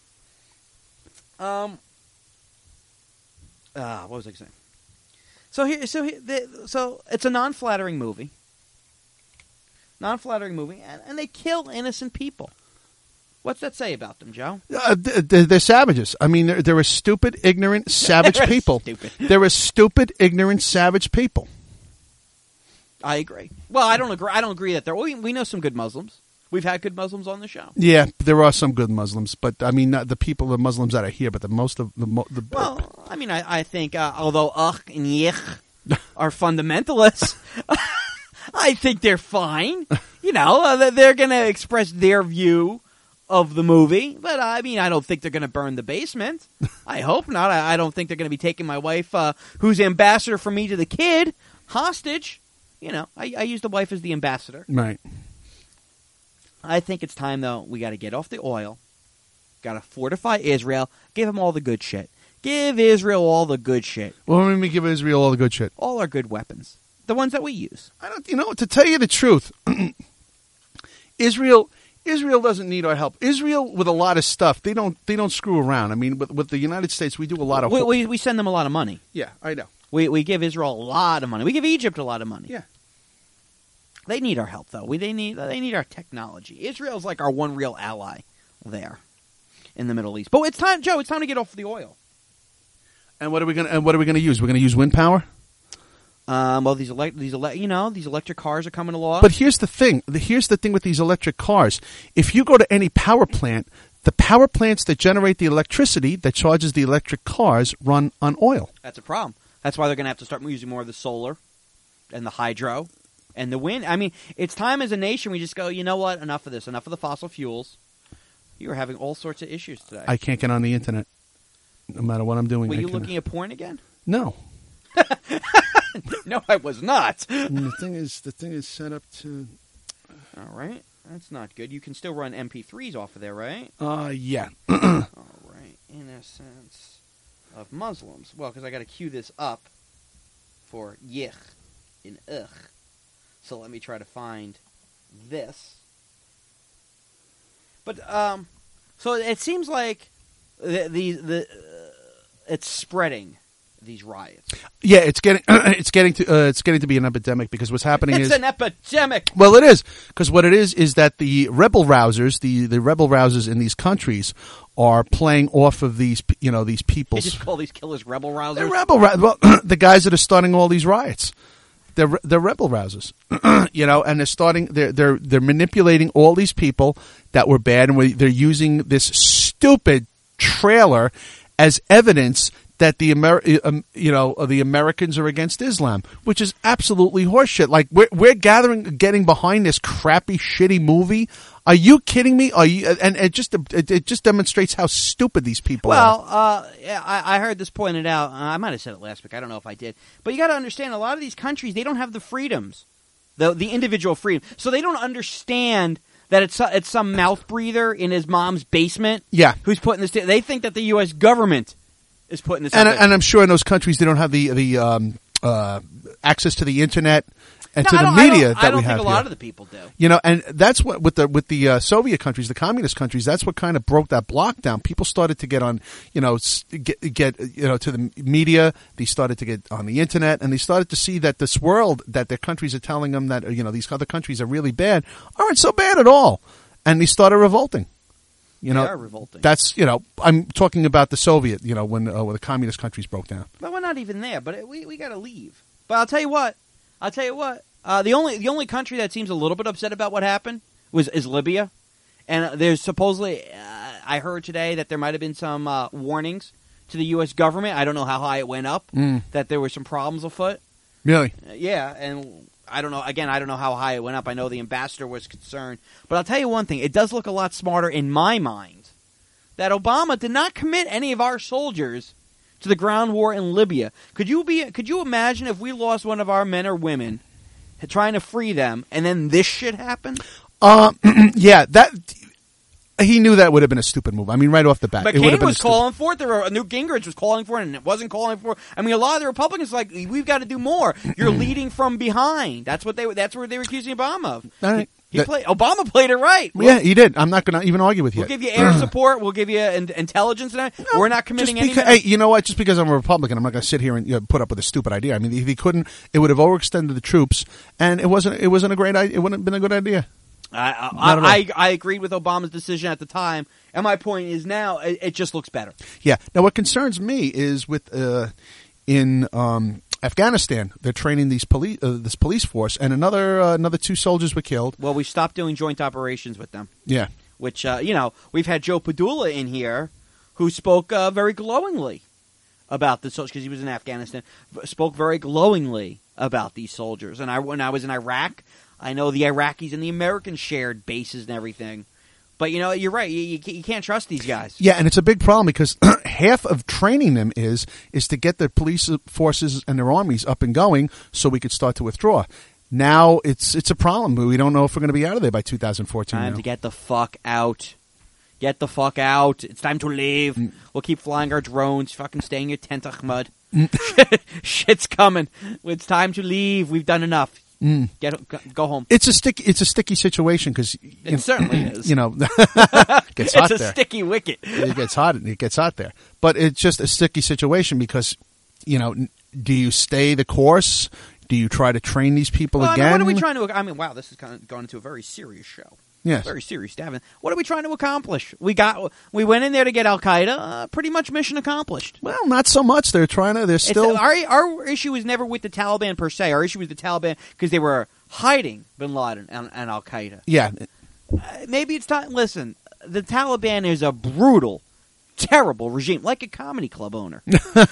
A: Um. Ah, what was I saying? So here, so here, the, so it's a non-flattering movie. Non-flattering movie, and, and they kill innocent people. What's that say about them, Joe?
C: Uh, they're, they're savages. I mean, they're, they're a stupid, ignorant, savage
A: They're
C: people.
A: stupid.
C: They're a stupid, ignorant, savage people.
A: I agree. Well, I don't agree. I don't agree that they're. We, we know some good Muslims. We've had good Muslims on the show.
C: Yeah, there are some good Muslims, but I mean, not the people, the Muslims that are here, but the most of the. Mo- the
A: Well, I mean, I, I think uh, although ugh and yich are fundamentalists, I think they're fine. You know, uh, they're going to express their view of the movie, but I mean, I don't think they're going to burn the basement. I hope not. I, I don't think they're going to be taking my wife, uh, who's ambassador for me to the kid, hostage. You know, I, I use the wife as the ambassador.
C: Right.
A: I think it's time, though, we got to get off the oil, got to fortify Israel, give them all the good shit. Give Israel all the good shit.
C: Well, let me give Israel all the good shit.
A: All our good weapons. The ones that we use.
C: I don't. You know, to tell you the truth, Israel. Israel doesn't need our help. Israel, with a lot of stuff, they don't they don't screw around. I mean, with, with the United States, we do a lot of.
A: We, we we send them a lot of money.
C: Yeah, I know.
A: We we give Israel a lot of money. We give Egypt a lot of money.
C: Yeah.
A: They need our help, though. We they need they need our technology. Israel's like our one real ally there in the Middle East. But it's time, Joe. It's time to get off the oil.
C: And what are we going? And what are we going to use? We're going to use wind power.
A: Um, well, these elect, these ele- you know, these electric cars are coming along.
C: But here's the thing. The, here's the thing with these electric cars. If you go to any power plant, the power plants that generate the electricity that charges the electric cars run on oil.
A: That's a problem. That's why they're going to have to start using more of the solar and the hydro and the wind. I mean, it's time as a nation we just go, you know what? Enough of this. Enough of the fossil fuels. You are having all sorts of issues today.
C: I can't get on the internet, no matter what I'm doing.
A: Were
C: I
A: you
C: cannot.
A: looking at porn again?
C: No.
A: No, I was not.
C: And the thing is, the thing is set up to.
A: All right, that's not good. You can still run M P threes off of there, right?
C: Uh, yeah.
A: All right. Innocence of Muslims. Well, because I got to cue this up for yich in ugh. So let me try to find this. But um, so it seems like the the, the uh, it's spreading. These riots.
C: Yeah, it's getting it's getting to uh, it's getting to be an epidemic because what's happening
A: it's
C: is
A: It's an epidemic.
C: Well, it is because what it is is that the rebel rousers, the, the rebel rousers in these countries, are playing off of these you know these
A: They
C: people's.
A: just call these killers rebel rousers.
C: They're rebel rou- well, the guys that are starting all these riots. They're they're rebel rousers, you know, and they're starting. They're they're they're manipulating all these people that were bad, and we, they're using this stupid trailer as evidence that the Amer- um, you know uh, the Americans are against Islam, which is absolutely horseshit. Like we're we're gathering, getting behind this crappy, shitty movie. Are you kidding me? Are you? And it just it, it just demonstrates how stupid these people
A: well,
C: are.
A: Well, uh, I, I heard this pointed out. Uh, I might have said it last week. I don't know if I did, but you got to understand, a lot of these countries, they don't have the freedoms, the the individual freedom, so they don't understand that it's it's some mouth breather in his mom's basement.
C: Yeah,
A: who's putting this? They think that the U S government is putting this.
C: And,
A: out there.
C: and I'm sure in those countries they don't have the the um, uh, access to the internet and
A: no,
C: to
A: I
C: the
A: don't-
C: media
A: I don't,
C: that
A: I don't
C: we have
A: think a lot
C: here.
A: of the people do.
C: You know, and that's what with the with the uh, Soviet countries, the communist countries. That's what kind of broke that block down. People started to get on, you know, s- get get you know to the media. They started to get on the internet, and they started to see that this world that their countries are telling them that you know these other countries are really bad aren't so bad at all, and they started revolting. You know,
A: They are revolting.
C: That's you know, I'm talking about the Soviet. You know, when uh, when the communist countries broke down.
A: But we're not even there. But it, we we got to leave. But I'll tell you what. I'll tell you what. Uh, the only the only country that seems a little bit upset about what happened was is Libya, and uh, there's supposedly uh, I heard today that there might have been some uh, warnings to the U S government. I don't know how high it went up.
C: Mm.
A: That there were some problems afoot.
C: Really?
A: Uh, yeah, and I don't know. Again, I don't know how high it went up. I know the ambassador was concerned, but I'll tell you one thing: it does look a lot smarter in my mind that Obama did not commit any of our soldiers to the ground war in Libya. Could you be? Could you imagine if we lost one of our men or women trying to free them, and then this shit happened?
C: Uh, yeah, that he knew that would have been a stupid move. I mean, right off the bat, it would
A: McCain
C: have been
A: was
C: a stupid-
A: calling for it. There were, Newt Gingrich was calling for it, and it wasn't calling for it. I mean, a lot of the Republicans were like, we've got to do more. You're leading from behind. That's what they. That's what they were accusing Obama of.
C: All right.
A: He
C: That-
A: played. Obama played it right.
C: Yeah, he did. I'm not going to even argue with you.
A: We'll give you air support. We'll give you in- intelligence. And everything. We're not committing
C: Just
A: any.
C: because, hey, you know what? Just because I'm a Republican, I'm not going to sit here and you know, put up with a stupid idea. I mean, if he couldn't, it would have overextended the troops, and it wasn't. It wasn't a great. idea. It wouldn't have been a good idea.
A: I,
C: Not at
A: I,
C: all.
A: I, I agreed with Obama's decision at the time, and my point is now it, it just looks better.
C: Yeah. Now, what concerns me is with uh, in um, Afghanistan, they're training these police uh, this police force, and another uh, another two soldiers were killed.
A: Well, we stopped doing joint operations with them,
C: Yeah.
A: which uh, you know we've had Joe Padula in here, who spoke uh, very glowingly about the soldiers because he was in Afghanistan. Spoke very glowingly about these soldiers, and I when I was in Iraq, I know the Iraqis and the Americans shared bases and everything. But, you know, you're right. You, you, can't- you can't trust these guys.
C: Yeah, and it's a big problem because half of training them is is to get their police forces and their armies up and going so we could start to withdraw. Now it's it's a problem. We don't know if we're going to be out of there by two thousand fourteen.
A: Time
C: now.
A: to get the fuck out. Get the fuck out. It's time to leave.
C: Mm.
A: We'll keep flying our drones. Fucking stay in your tent, Ahmad. Shit's coming. It's time to leave. We've done enough.
C: Mm.
A: Get go, go home.
C: It's a sticky it's a sticky situation because
A: It certainly is.
C: You know, it gets hot
A: It's a
C: there.
A: sticky wicket.
C: It gets hot. It gets hot there. But it's just a sticky situation because you know, n- do you stay the course? Do you try to train these people
A: Well, I
C: again?
A: mean, what are we trying to? I mean, wow, this has kind of gone into a very serious show.
C: Yes.
A: Very serious, Davin. What are we trying to accomplish? We got. We went in there to get Al Qaeda. Uh, pretty much mission accomplished.
C: Well, not so much. They're trying to. They're
A: It's,
C: still.
A: our our issue is never with the Taliban per se. Our issue is the Taliban because they were hiding Bin Laden and, and Al Qaeda.
C: yeah.
A: Uh, maybe it's time. Listen, the Taliban is a brutal, terrible regime, like a comedy club owner.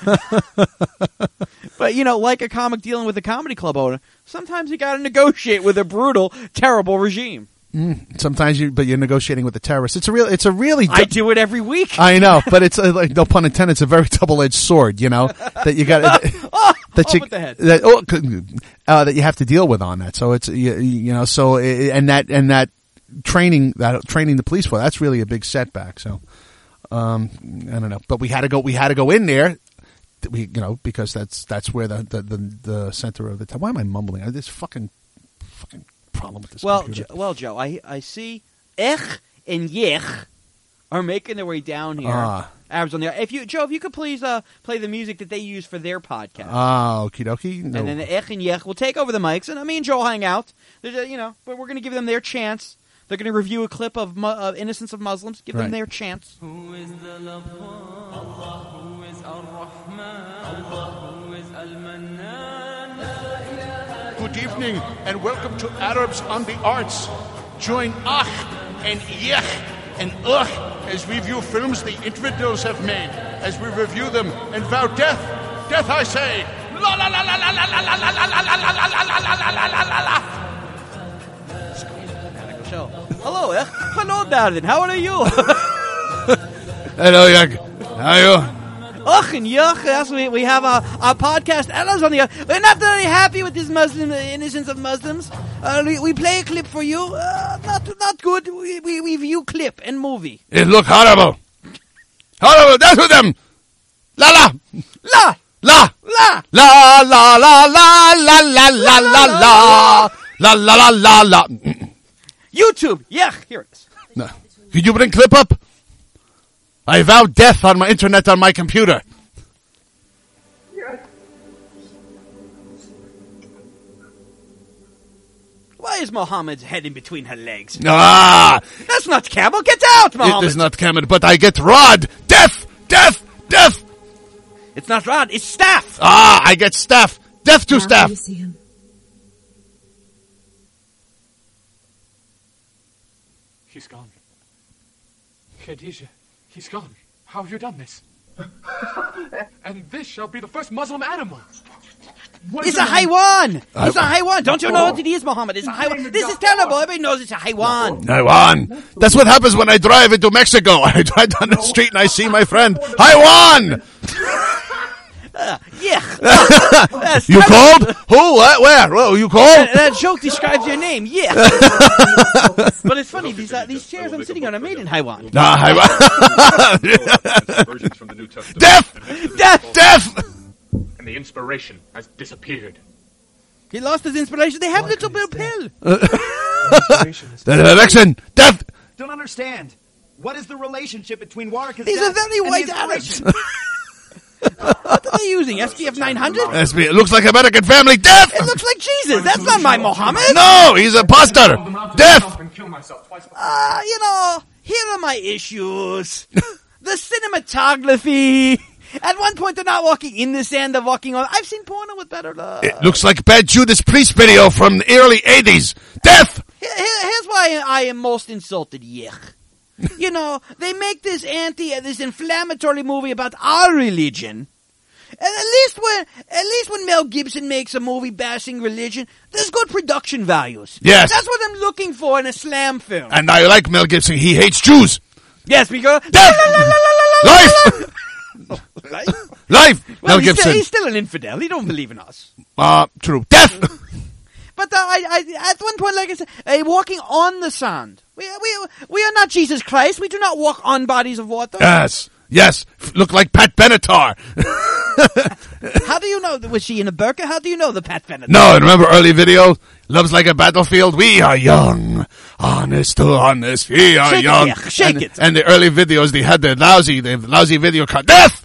A: But you know, like a comic dealing with a comedy club owner, sometimes you got to negotiate with a brutal, terrible regime.
C: Mm, sometimes you, but you're negotiating with the terrorists. It's a real. It's a really.
A: I do it every week.
C: I know, but it's uh, like no pun intended. It's a very double-edged sword, you know, that you got
A: oh,
C: that
A: oh,
C: you
A: with the head.
C: that oh, uh, that you have to deal with on that. So it's you, you know, so it, and that and that training that training the police for that's really a big setback. So um, I don't know, but we had to go. We had to go in there. We you know because that's that's where the the, the, the center of the time. Why am I mumbling? I have this fucking fucking problem with this.
A: Well,
C: computer.
A: jo- well, Joe, I I see Ech and Yech are making their way down here.
C: Ah.
A: Arabs on the if you Joe, if you could please uh, play the music that they use for their podcast.
C: Ah, okie dokie. No.
A: And then the Ech and Yech will take over the mics, and me and Joe hang out. There's a, you know, but we're going to give them their chance. They're going to review a clip of, mu- of Innocence of Muslims. Give
C: Right.
A: them their chance.
D: Who is the Ghaffar? Allah. Who is Ar-Rahman? Allah. Who is Al-Mannan?
E: Good evening and welcome to Arabs on the Arts. Join Ach and Yech and Ugh as we view films the infidels have made. as we review them and vow death. Death, I say. La la la la la la la la la la la la la la la la la la la.
A: Show. Hello, eh? Hello, Darren. How are you?
C: Hello, Yag. How are you?
A: Och, and yuck, that's we, we have our, our podcast, Ella's on the other. We're not very happy with this Muslim, uh, innocence of Muslims. Uh, we, we play a clip for you. Uh, not not good. We, we, we view clip and movie.
C: It look horrible. Horrible. That's with them. La la.
A: La!
C: La.
A: La!
C: La la la la la la la la la. La la la la la.
A: YouTube! Yeah, here it is.
C: No. Could you bring clip up? I vow death on my internet on my computer.
A: Why is Mohammed's head in between her legs?
C: Ah!
A: That's not camel. Get out, Mohammed!
C: It is not camel, but I get rod. Death! Death! Death!
A: It's not rod, it's staff!
C: Ah, I get staff. Death to
F: Now
C: staff.
F: you see him.
B: He's gone. Khadijah, he's gone. How have you done this? And this shall be the first Muslim animal. What
A: It's
B: is
A: a
B: it?
A: Haywan! It's a Haywan! Don't you know what it is, Mohammed? It's a Haywan. This is terrible. Everybody knows it's a Haywan.
C: I won. That's what happens when I drive into Mexico. I drive down the street and I see my friend. I won!
A: Yeah. That's
C: You
A: terrible.
C: called? Who? What? Where? Whoa, you called?
A: That, that joke describes your name, yeah. But it's funny, these uh, these chairs I'm sitting on are made in Haywan.
C: Nah, I
G: Versions from the New Testament.
C: Death!
A: Death!
C: Death!
G: And the inspiration has disappeared.
A: He lost his inspiration. They have little blue pill.
C: The election! Death!
H: Don't understand. What is the relationship between Warwick
A: These are very white Arabs. What are they using? S P F nine hundred?
C: S P, it looks like American Family. Death!
A: It looks like Jesus. That's not my Mohammed.
C: No, he's a pastor. Death!
G: And kill myself twice.
A: Uh, you know, here are my issues. The cinematography. At one point, they're not walking in the sand, they're walking on. I've seen porno with better love.
C: It looks like bad Judas Priest video from the early eighties. Death!
A: Here- here- here's why I am most insulted, Yech. You know, they make this anti, uh, this inflammatory movie about our religion. And at least when, at least when Mel Gibson makes a movie bashing religion, there's good production values.
C: Yes.
A: That's what I'm looking for in a slam film.
C: And I like Mel Gibson. He hates Jews.
A: Yes, because...
C: Death! Life!
A: Life?
C: Life!
A: Well,
C: Mel
A: he's,
C: Gibson.
A: still, he's still an infidel. He don't believe in us.
C: Uh, true. Death!
A: But uh, I, I, at one point, like I said, uh, walking on the sand. We, we, we are not Jesus Christ. We do not walk on bodies of water.
C: Yes. Yes. F- Look like Pat Benatar.
A: How do you know? Was she in a burqa? How do you know the Pat Benatar?
C: No, and remember early video? Love's like a battlefield. We are young. Honest to honest. We are
A: Shake it,
C: young.
A: yeah, shake
C: and,
A: it.
C: And the early videos, they had the lousy, the lousy video cut. Death!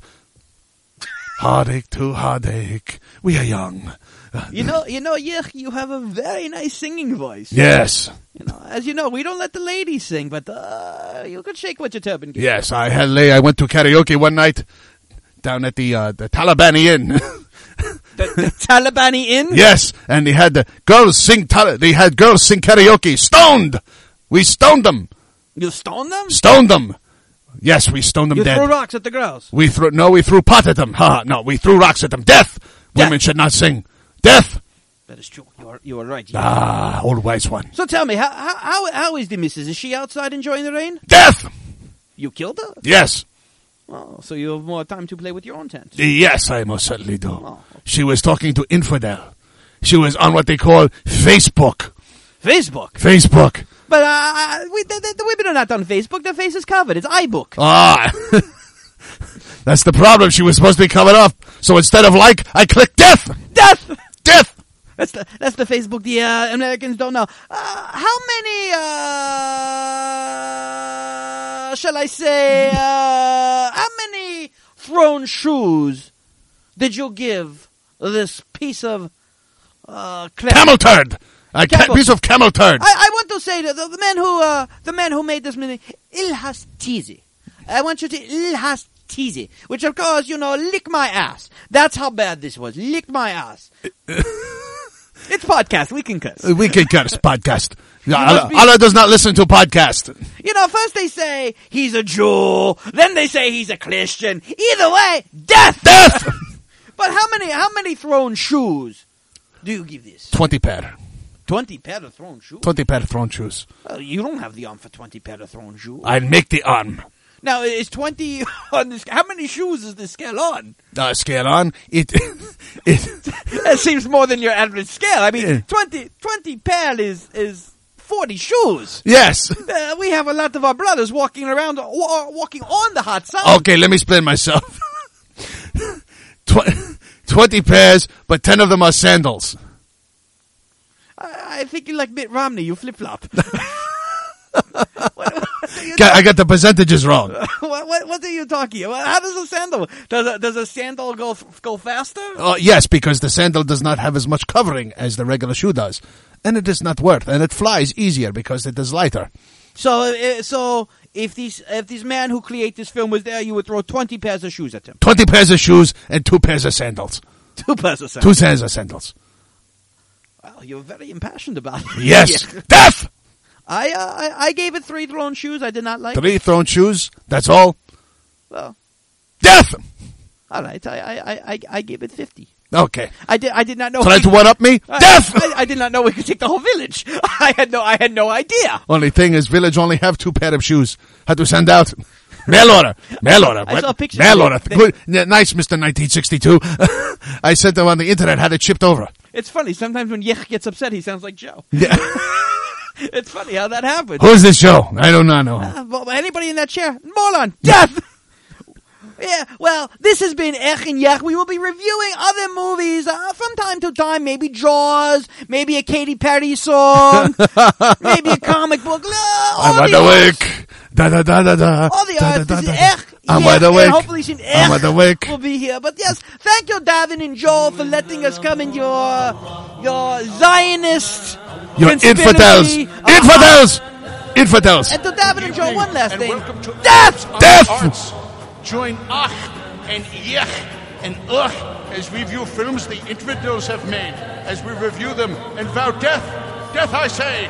C: Heartache to heartache. We are young.
A: You know, you know, Yech, you have a very nice singing voice.
C: Yes.
A: You know, as you know, we don't let the ladies sing, but uh, you can shake what your turban gives.
C: Yes, I had lay. I went to karaoke one night down at the uh, the Talibani Inn.
A: The, the Talibani Inn?
C: Yes, and they had the girls sing. Tal- they had girls sing karaoke. Stoned. We stoned them.
A: You stone them?
C: Stoned them. Yes, we stoned them
A: You
C: dead.
A: throw rocks at the girls.
C: We threw no. We threw pot at them. Ha! No, we threw rocks at them. Death.
A: Death.
C: Women should not sing. Death.
A: That is true. You are, you are right. Yech.
C: Ah, old wise one.
A: So tell me, how, how, how, how is the missus? Is she outside enjoying the rain?
C: Death.
A: You killed her?
C: Yes.
A: Oh, so you have more time to play with your own tent.
C: Yes, I most certainly do.
A: Oh.
C: She was talking to infidel. She was on what they call Facebook.
A: Facebook.
C: Facebook.
A: But uh, we, the, the, the women are not on Facebook. Their face is covered. It's iBook.
C: Ah. That's the problem. She was supposed to be covered up. So instead of like, I click death.
A: Death!
C: Death.
A: That's the that's the Facebook the uh, Americans don't know. Uh, how many, uh, shall I say, uh, how many thrown shoes did you give this piece of uh, clay?
C: Camel turd. A ca-
A: Camel.
C: piece of camel turd.
A: I, I want to say that the, the man who uh, the man who made this movie, Ilhas Tizi. I want you to Ilhas Tizi, which of course you know, lick my ass. That's how bad this was. Lick my ass. It's podcast. We can cuss.
C: We can cut this podcast. Yeah,
A: must
C: Allah,
A: be-
C: Allah does not listen to podcast.
A: You know, first they say he's a Jew, then they say he's a Christian. Either way, death.
C: Death.
A: But how many how many thrown shoes do you give this?
C: Twenty pair.
A: Twenty pair of thrown shoes.
C: Twenty pair of thrown shoes.
A: Well, you don't have the arm for twenty pair of thrown shoes.
C: I make the arm.
A: Now, is twenty on this? How many shoes is this scale on?
C: Uh, scale on it. it
A: That seems more than your average scale. I mean,
C: Yeah.
A: twenty, twenty pair is is forty shoes.
C: yes.
A: Uh, we have a lot of our brothers walking around, wa- walking on the hot sun.
C: Okay, let me explain myself. Tw- Twenty pairs, but ten of them are sandals.
A: I, I think you like Mitt Romney. You flip flop.
C: Got- I got the percentages wrong.
A: what, what, what are you talking about? How does a sandal? Does a, does a sandal go f- go faster?
C: Uh, yes, because the sandal does not have as much covering as the regular shoe does, and it is not worth. And it flies easier because it is lighter.
A: So, uh, so if these if this man who created this film was there, you would throw twenty pairs of shoes at him.
C: Twenty pairs of shoes and two pairs of sandals.
A: Two pairs of
C: Two
A: sandals.
C: pairs of sandals.
A: Well, you're very impassioned about it.
C: Yes,
A: Yeah.
C: death.
A: I, uh, I I gave it three thrown shoes. I did not like.
C: Three thrown shoes. That's all.
A: Well,
C: Death.
A: all right. I I I, I, I gave it fifty.
C: Okay.
A: I did. I did not know.
C: Try
A: we-
C: to one up me.
A: I,
C: Death.
A: I, I did not know we could take the whole village. I had no. I had no idea.
C: Only thing is, village only have two pair of shoes. Had to send out mail order. Mail order.
A: I
C: What?
A: saw pictures
C: Mail
A: of
C: order.
A: it. They-
C: Good. Yeah, nice, Mister nineteen sixty-two. I sent them on the internet. Had it shipped over.
A: It's funny. Sometimes when Yech gets upset, he sounds like Joe.
C: Yeah.
A: It's funny how that happens.
C: Who's this Joe? I do not know.
A: Uh, well, anybody in that chair? Moron. Death. Yeah, well, this has been Ech and Yech. We will be reviewing other movies uh, from time to time. Maybe Jaws, maybe a Katy Perry song, maybe a comic book. Uh, all
C: I'm wide
A: the arts.
C: awake. Da da da da da.
A: All the
C: Da,
A: arts.
C: da,
A: This is
C: da, da.
A: Ech,
C: I'm
A: Yech,
C: wide awake.
A: and hopefully soon
C: I'm wide
A: Ech
C: awake.
A: will be here. But yes, thank you, Davin and Joel, for letting us come in your your Zionist
C: You're
A: conspiracy.
C: infidels.
A: Uh,
C: Infidels. Infidels.
A: And to Davin and Joel, one last
E: and
A: thing.
E: welcome to
A: Death!
C: Death!
E: Arts. Join Ach and Yech and Ugh as we view films the infidels have made, as we review them and vow death. Death, I say.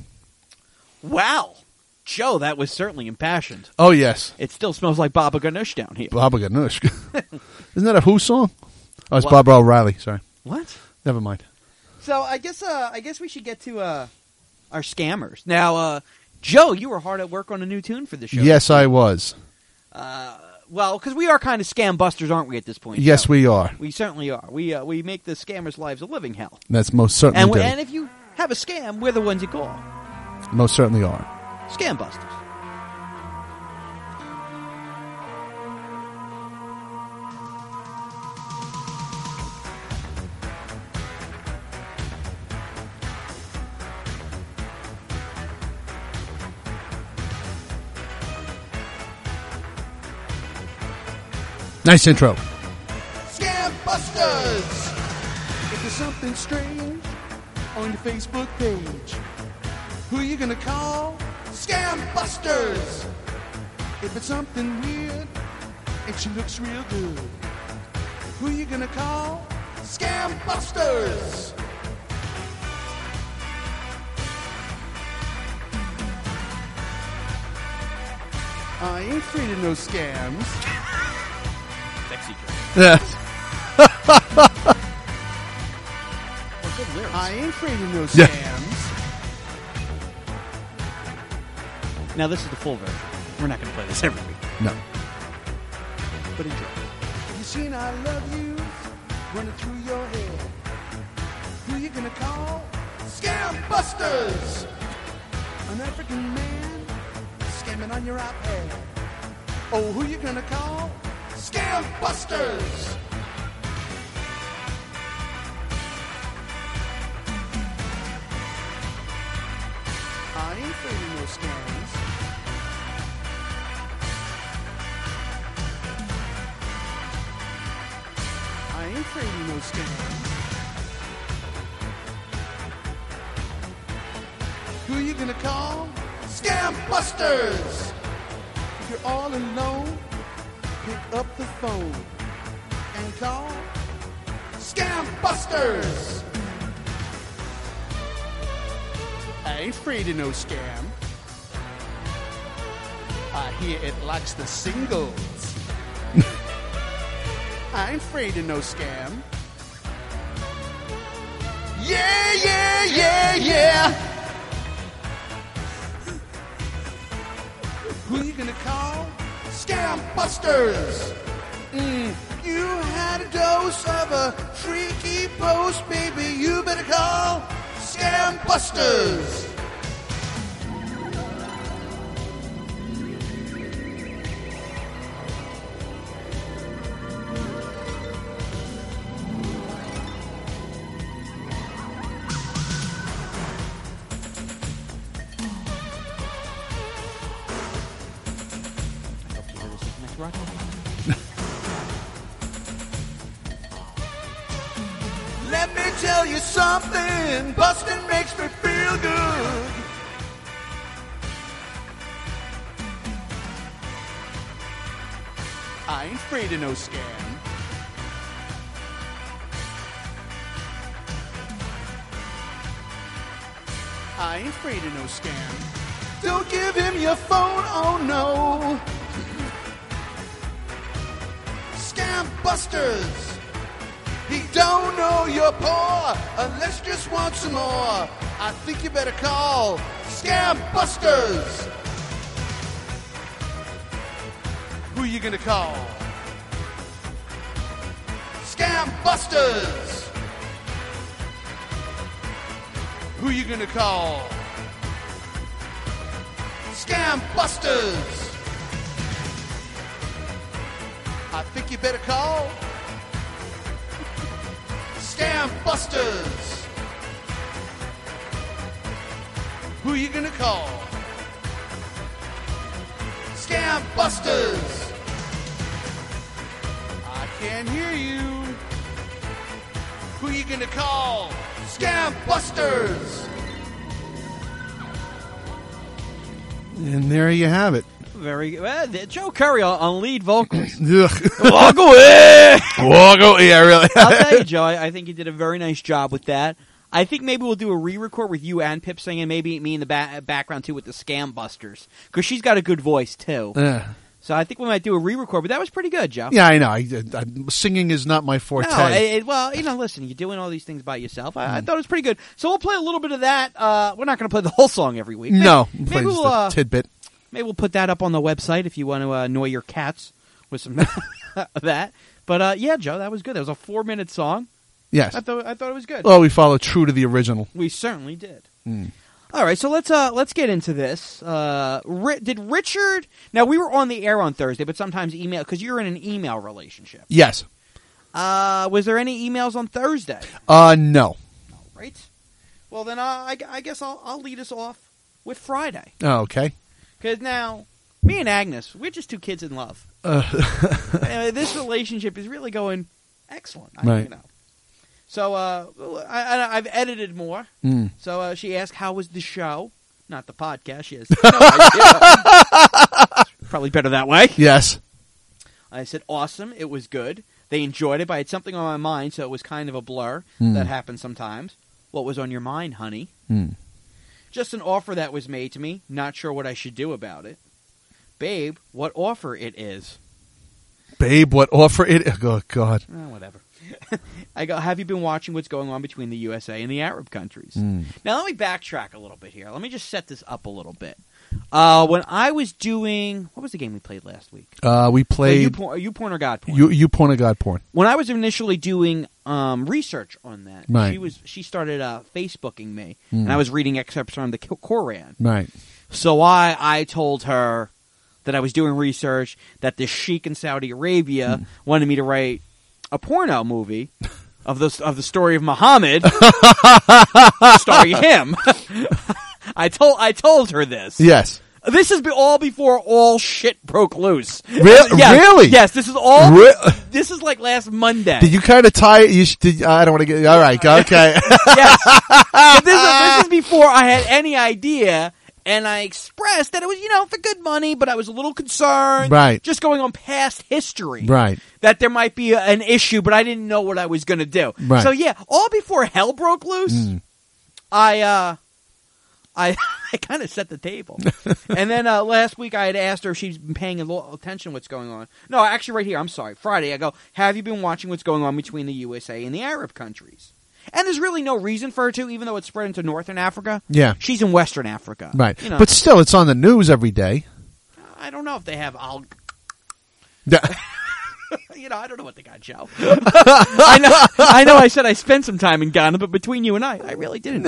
A: Wow. Joe, that was certainly impassioned.
C: Oh yes.
A: It still smells like Baba Ganoush down here.
C: Baba Ganoush. Isn't that a Who song? Oh, it's
A: What?
C: Barbara O'Reilly. Sorry.
A: What?
C: Never mind.
A: So I guess uh, I guess we should get to uh, our scammers. Now, uh, Joe, you were hard at work on a new tune for the show.
C: Yes, I was.
A: Uh, well, because we are kind of scam busters, aren't we, at this point?
C: Yes,
A: Joe?
C: we are.
A: We certainly are. We uh, we make the scammers' lives a living hell.
C: That's most certainly
A: And, we,
C: do.
A: and if you have a scam, we're the ones you call.
C: Most certainly are.
A: Scam busters.
C: Nice intro.
E: Scam Busters! If there's something strange on your Facebook page, who you gonna call? Scam Busters! If it's something weird and she looks real good, who you gonna call? Scam Busters! I ain't afraid of no scams.
A: Sexy Joe.
C: Yes.
E: I ain't afraid of no
C: Yeah.
E: scams.
A: Now, this is the full version. We're not going to play this every week.
C: No.
A: But enjoy.
E: You seen I love you running through your head. Who you gonna call? Scam Busters! An African man scamming on your iPad. Oh, who you gonna call? Scam Busters! I ain't afraid of no scams. I ain't afraid of no scams. Who you gonna call? Scam Busters! If you're all alone, pick up the phone and call Scam Busters! I ain't afraid of no scam. I hear it likes the singles. I ain't afraid of no scam. Yeah, yeah, yeah, yeah. Who you gonna call? Scam Busters. Mm, you had a dose of a freaky post, baby. You better call Scam Busters. Let me tell you something, busting makes me feel good. I ain't afraid of no scam. I ain't afraid of no scam. Don't give him your phone, oh no. Scam Busters. He don't know you're poor unless just want some more. I think you better call Scam Busters. Who you gonna call? Scam Busters. Who you gonna call? Scam Busters. I think you better call Scam Busters. Who you gonna call? Scam Busters. I can't hear you. Who you gonna call? Scam Busters.
C: And there you have it.
A: Very good. Well, Joe Curry on, on lead vocals.
C: Ugh.
A: Walk away!
C: Walk away. Yeah, really.
A: I'll tell you, Joe, I, I think you did a very nice job with that. I think maybe we'll do a re-record with you and Pip singing, maybe me in the ba- background, too, with the Scam Busters. Because she's got a good voice, too.
C: Uh,
A: So I think we might do a re-record, but that was pretty good, Joe.
C: yeah, I know. I, I, singing is not my forte.
A: No, it, it- well, you know, listen, you're doing all these things by yourself. I, I thought it was pretty good. So we'll play a little bit of that. Uh, we're not going to play the whole song every week. Maybe,
C: no,
A: maybe
C: please,
A: we'll
C: the
A: uh,
C: tidbit.
A: maybe we'll put that up on the website if you want to uh, annoy your cats with some of that. But uh, yeah, Joe, that was good. That was a four-minute song.
C: Yes.
A: I thought I thought it was good.
C: Well, we follow true to the original.
A: We certainly did.
C: Mm.
A: All right, so let's uh, let's get into this. Uh, Ri- did Richard? Now we were on the air on Thursday, but sometimes email because you're in an email relationship.
C: Yes.
A: Uh, was there any emails on Thursday?
C: Uh, no.
A: All right. Well, then uh, I, I guess I'll I'll lead us off with Friday
C: Oh, okay.
A: because now me and Agnes, we're just two kids in love.
C: Uh,
A: Uh, this relationship is really going excellent. I,
C: Right.
A: You know. So uh, I, I, I've edited more.
C: mm.
A: So uh, she asked, "How was the show?" Not the podcast. She has no idea. Probably better that way.
C: Yes.
A: I said, "Awesome. It was good. They enjoyed it, but I had something on my mind, so it was kind of a blur.
C: Mm.
A: That happens sometimes." "What was on your mind, honey?"
C: Mm.
A: "Just an offer that was made to me. Not sure what I should do about it." "Babe, what offer it is?"
C: Babe, what offer it? Oh, God.
A: Oh, whatever. I go, "Have you been watching what's going on between the U S A and the Arab countries?"
C: Mm.
A: Now, let me backtrack a little bit here. Let me just set this up a little bit. Uh, when I was doing... What was the game we played last week?
C: Uh, we
A: Uh, you,
C: played
A: porn, you porn or God porn?
C: you, you porn or God porn.
A: When I was initially doing um, research on that,
C: Right.
A: she was she started uh, Facebooking me,
C: Mm.
A: and I was reading excerpts from the Qu- Quran.
C: Right.
A: So I, I told her that I was doing research, that the sheik in Saudi Arabia
C: Mm.
A: wanted me to write a porno movie of the of the story of Muhammad, starring him. I told I told her this.
C: Yes.
A: This is be- all before all shit broke loose.
C: Re-
A: Yes,
C: really?
A: Yes, this is all.
C: Re-
A: This is like last Monday.
C: Did you kind of tie it? You sh- did, I don't want to get... All right. Okay.
A: Yes. But this, is, this is before I had any idea, and I expressed that it was, you know, for good money, but I was a little concerned.
C: Right.
A: Just going on past history.
C: Right.
A: That there might be a, an issue, but I didn't know what I was going to do.
C: Right.
A: So, yeah, all before hell broke loose,
C: Mm.
A: I, uh, I I kind of set the table. And then uh, last week I had asked her if she's been paying a little attention to what's going on. No, actually right here, I'm sorry. Friday, I go, have you been watching what's going on between the U S A and the Arab countries? And there's really no reason for her to, even though it's spread into Northern Africa.
C: Yeah.
A: She's in Western Africa.
C: Right.
A: You know,
C: But still, it's on the news every day.
A: I don't know if they have... I'll,
C: Yeah.
A: you know, I don't know what they got, Joe. I know I know I said I spent some time in Ghana, but between you and I, I really didn't.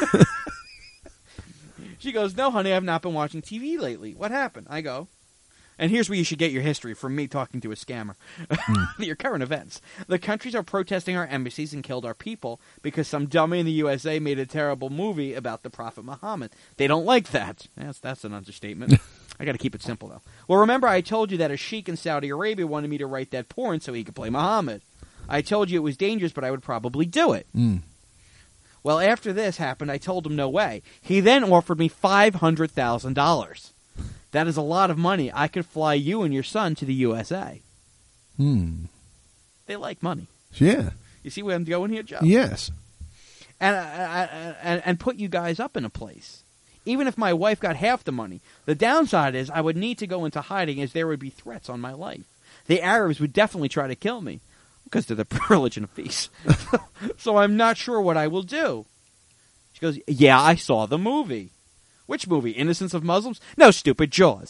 A: She goes, no, honey, I've not been watching T V lately. What happened? I go, and here's where you should get your history from me talking to a scammer. Mm. Your current events. The countries are protesting our embassies and killed our people because some dummy in the U S A made a terrible movie about the Prophet Muhammad. They don't like that. That's, that's an understatement. I got to keep it simple, though. Well, remember I told you that a sheik in Saudi Arabia wanted me to write that porn so he could play Muhammad. I told you it was dangerous, but I would probably do it.
C: Mm.
A: Well, after this happened, I told him no way. He then offered me five hundred thousand dollars. That is a lot of money. I could fly you and your son to the U S A.
C: Hmm.
A: They like money.
C: Yeah.
A: You see where I'm going here, Joe?
C: Yes.
A: And, uh, and, and put you guys up in a place. Even if my wife got half the money, the downside is I would need to go into hiding as there would be threats on my life. The Arabs would definitely try to kill me because they're the religion of peace. So I'm not sure what I will do. She goes, yeah, I saw the movie. Which movie? Innocence of Muslims? No, stupid, Jaws.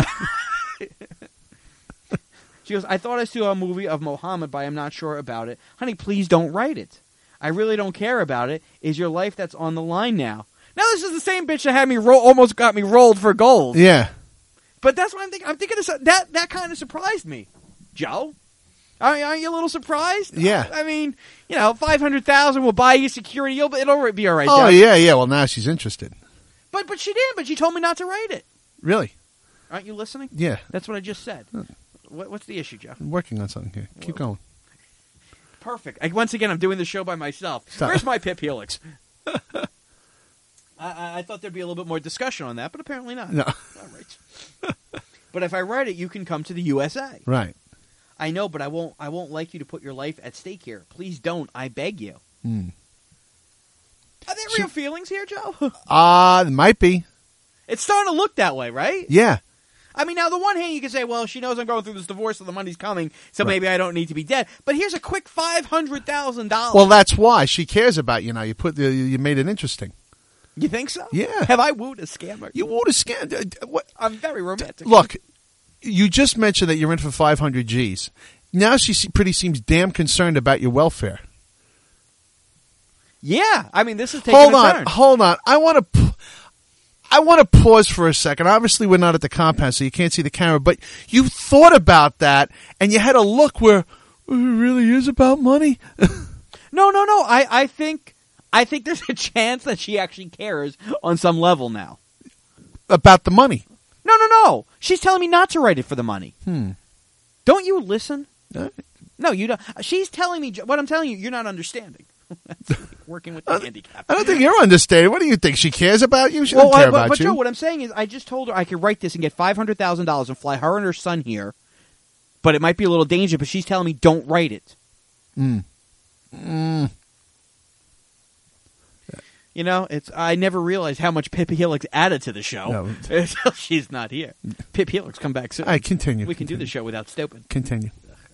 A: She goes, I thought I saw a movie of Muhammad, but I'm not sure about it. Honey, please don't write it. I really don't care about it. Is your life that's on the line now? Now this is the same bitch that had me roll, almost got me rolled for gold.
C: Yeah.
A: But that's what I'm thinking. I'm thinking of, that that kind of surprised me, Joe. Aren't, aren't you a little surprised?
C: Yeah.
A: I mean, you know, five hundred thousand will buy you security. It'll, it'll be all right.
C: Oh
A: Joe.
C: yeah, yeah. Well, now she's interested.
A: But but she did. But she told me not to write it.
C: Really?
A: Aren't you listening?
C: Yeah.
A: That's what I just said. What, what's the issue, Joe?
C: I'm working on something here. Keep going.
A: Perfect. I, once again, I'm doing the show by myself.
C: Stop.
A: Where's my Pip Helix? I, I, I thought there'd be a little bit more discussion on that, but apparently not.
C: No.
A: All right. But if I write it, you can come to the U S A.
C: Right.
A: I know, but I won't. I won't like you to put your life at stake here. Please don't. I beg you.
C: Hmm.
A: Are there
C: She-
A: real feelings here, Joe?
C: Uh, it might be.
A: It's starting to look that way, right?
C: Yeah.
A: I mean, now, the one hand, you can say, well, she knows I'm going through this divorce, so the money's coming, so
C: Right.
A: maybe I don't need to be dead. But here's a quick five hundred thousand dollars.
C: Well, that's why she cares about you now. You put the, you made it interesting.
A: You think so?
C: Yeah.
A: Have I wooed a scammer?
C: You would have scanned. uh, What?
A: I'm very romantic.
C: Look, you just mentioned that you're in for five hundred G's. Now she se- pretty seems damn concerned about your welfare.
A: Yeah. I mean, this is taking
C: Hold
A: a
C: on,
A: turn.
C: hold on. I want to. P- I want to pause for a second. Obviously, we're not at the compound, so you can't see the camera. But you thought about that, and you had a look where "Oh, it really is about money.
A: No, no, no. I, I think I think there's a chance that she actually cares on some level now.
C: About the money.
A: No, no, no. She's telling me not to write it for the money.
C: Hmm.
A: Don't you listen?
C: Uh,
A: No, you don't. She's telling me what I'm telling you. You're not understanding. That's like working with the handicap.
C: I don't think you're understanding. What do you think? She cares about you? She
A: Well,
C: doesn't care
A: I- but,
C: about
A: but
C: you.
A: Joe, what I'm saying is, I just told her I could write this and get five hundred thousand dollars and fly her and her son here. But it might be a little dangerous. But she's telling me don't write it.
C: Mm. Mm.
A: You know, it's I never realized how much Pip Helix added to the show
C: No.
A: until she's not here. Pip Helix, come back soon.
C: All right, continue.
A: We can do
C: continue.
A: the show without stupid.
C: Continue.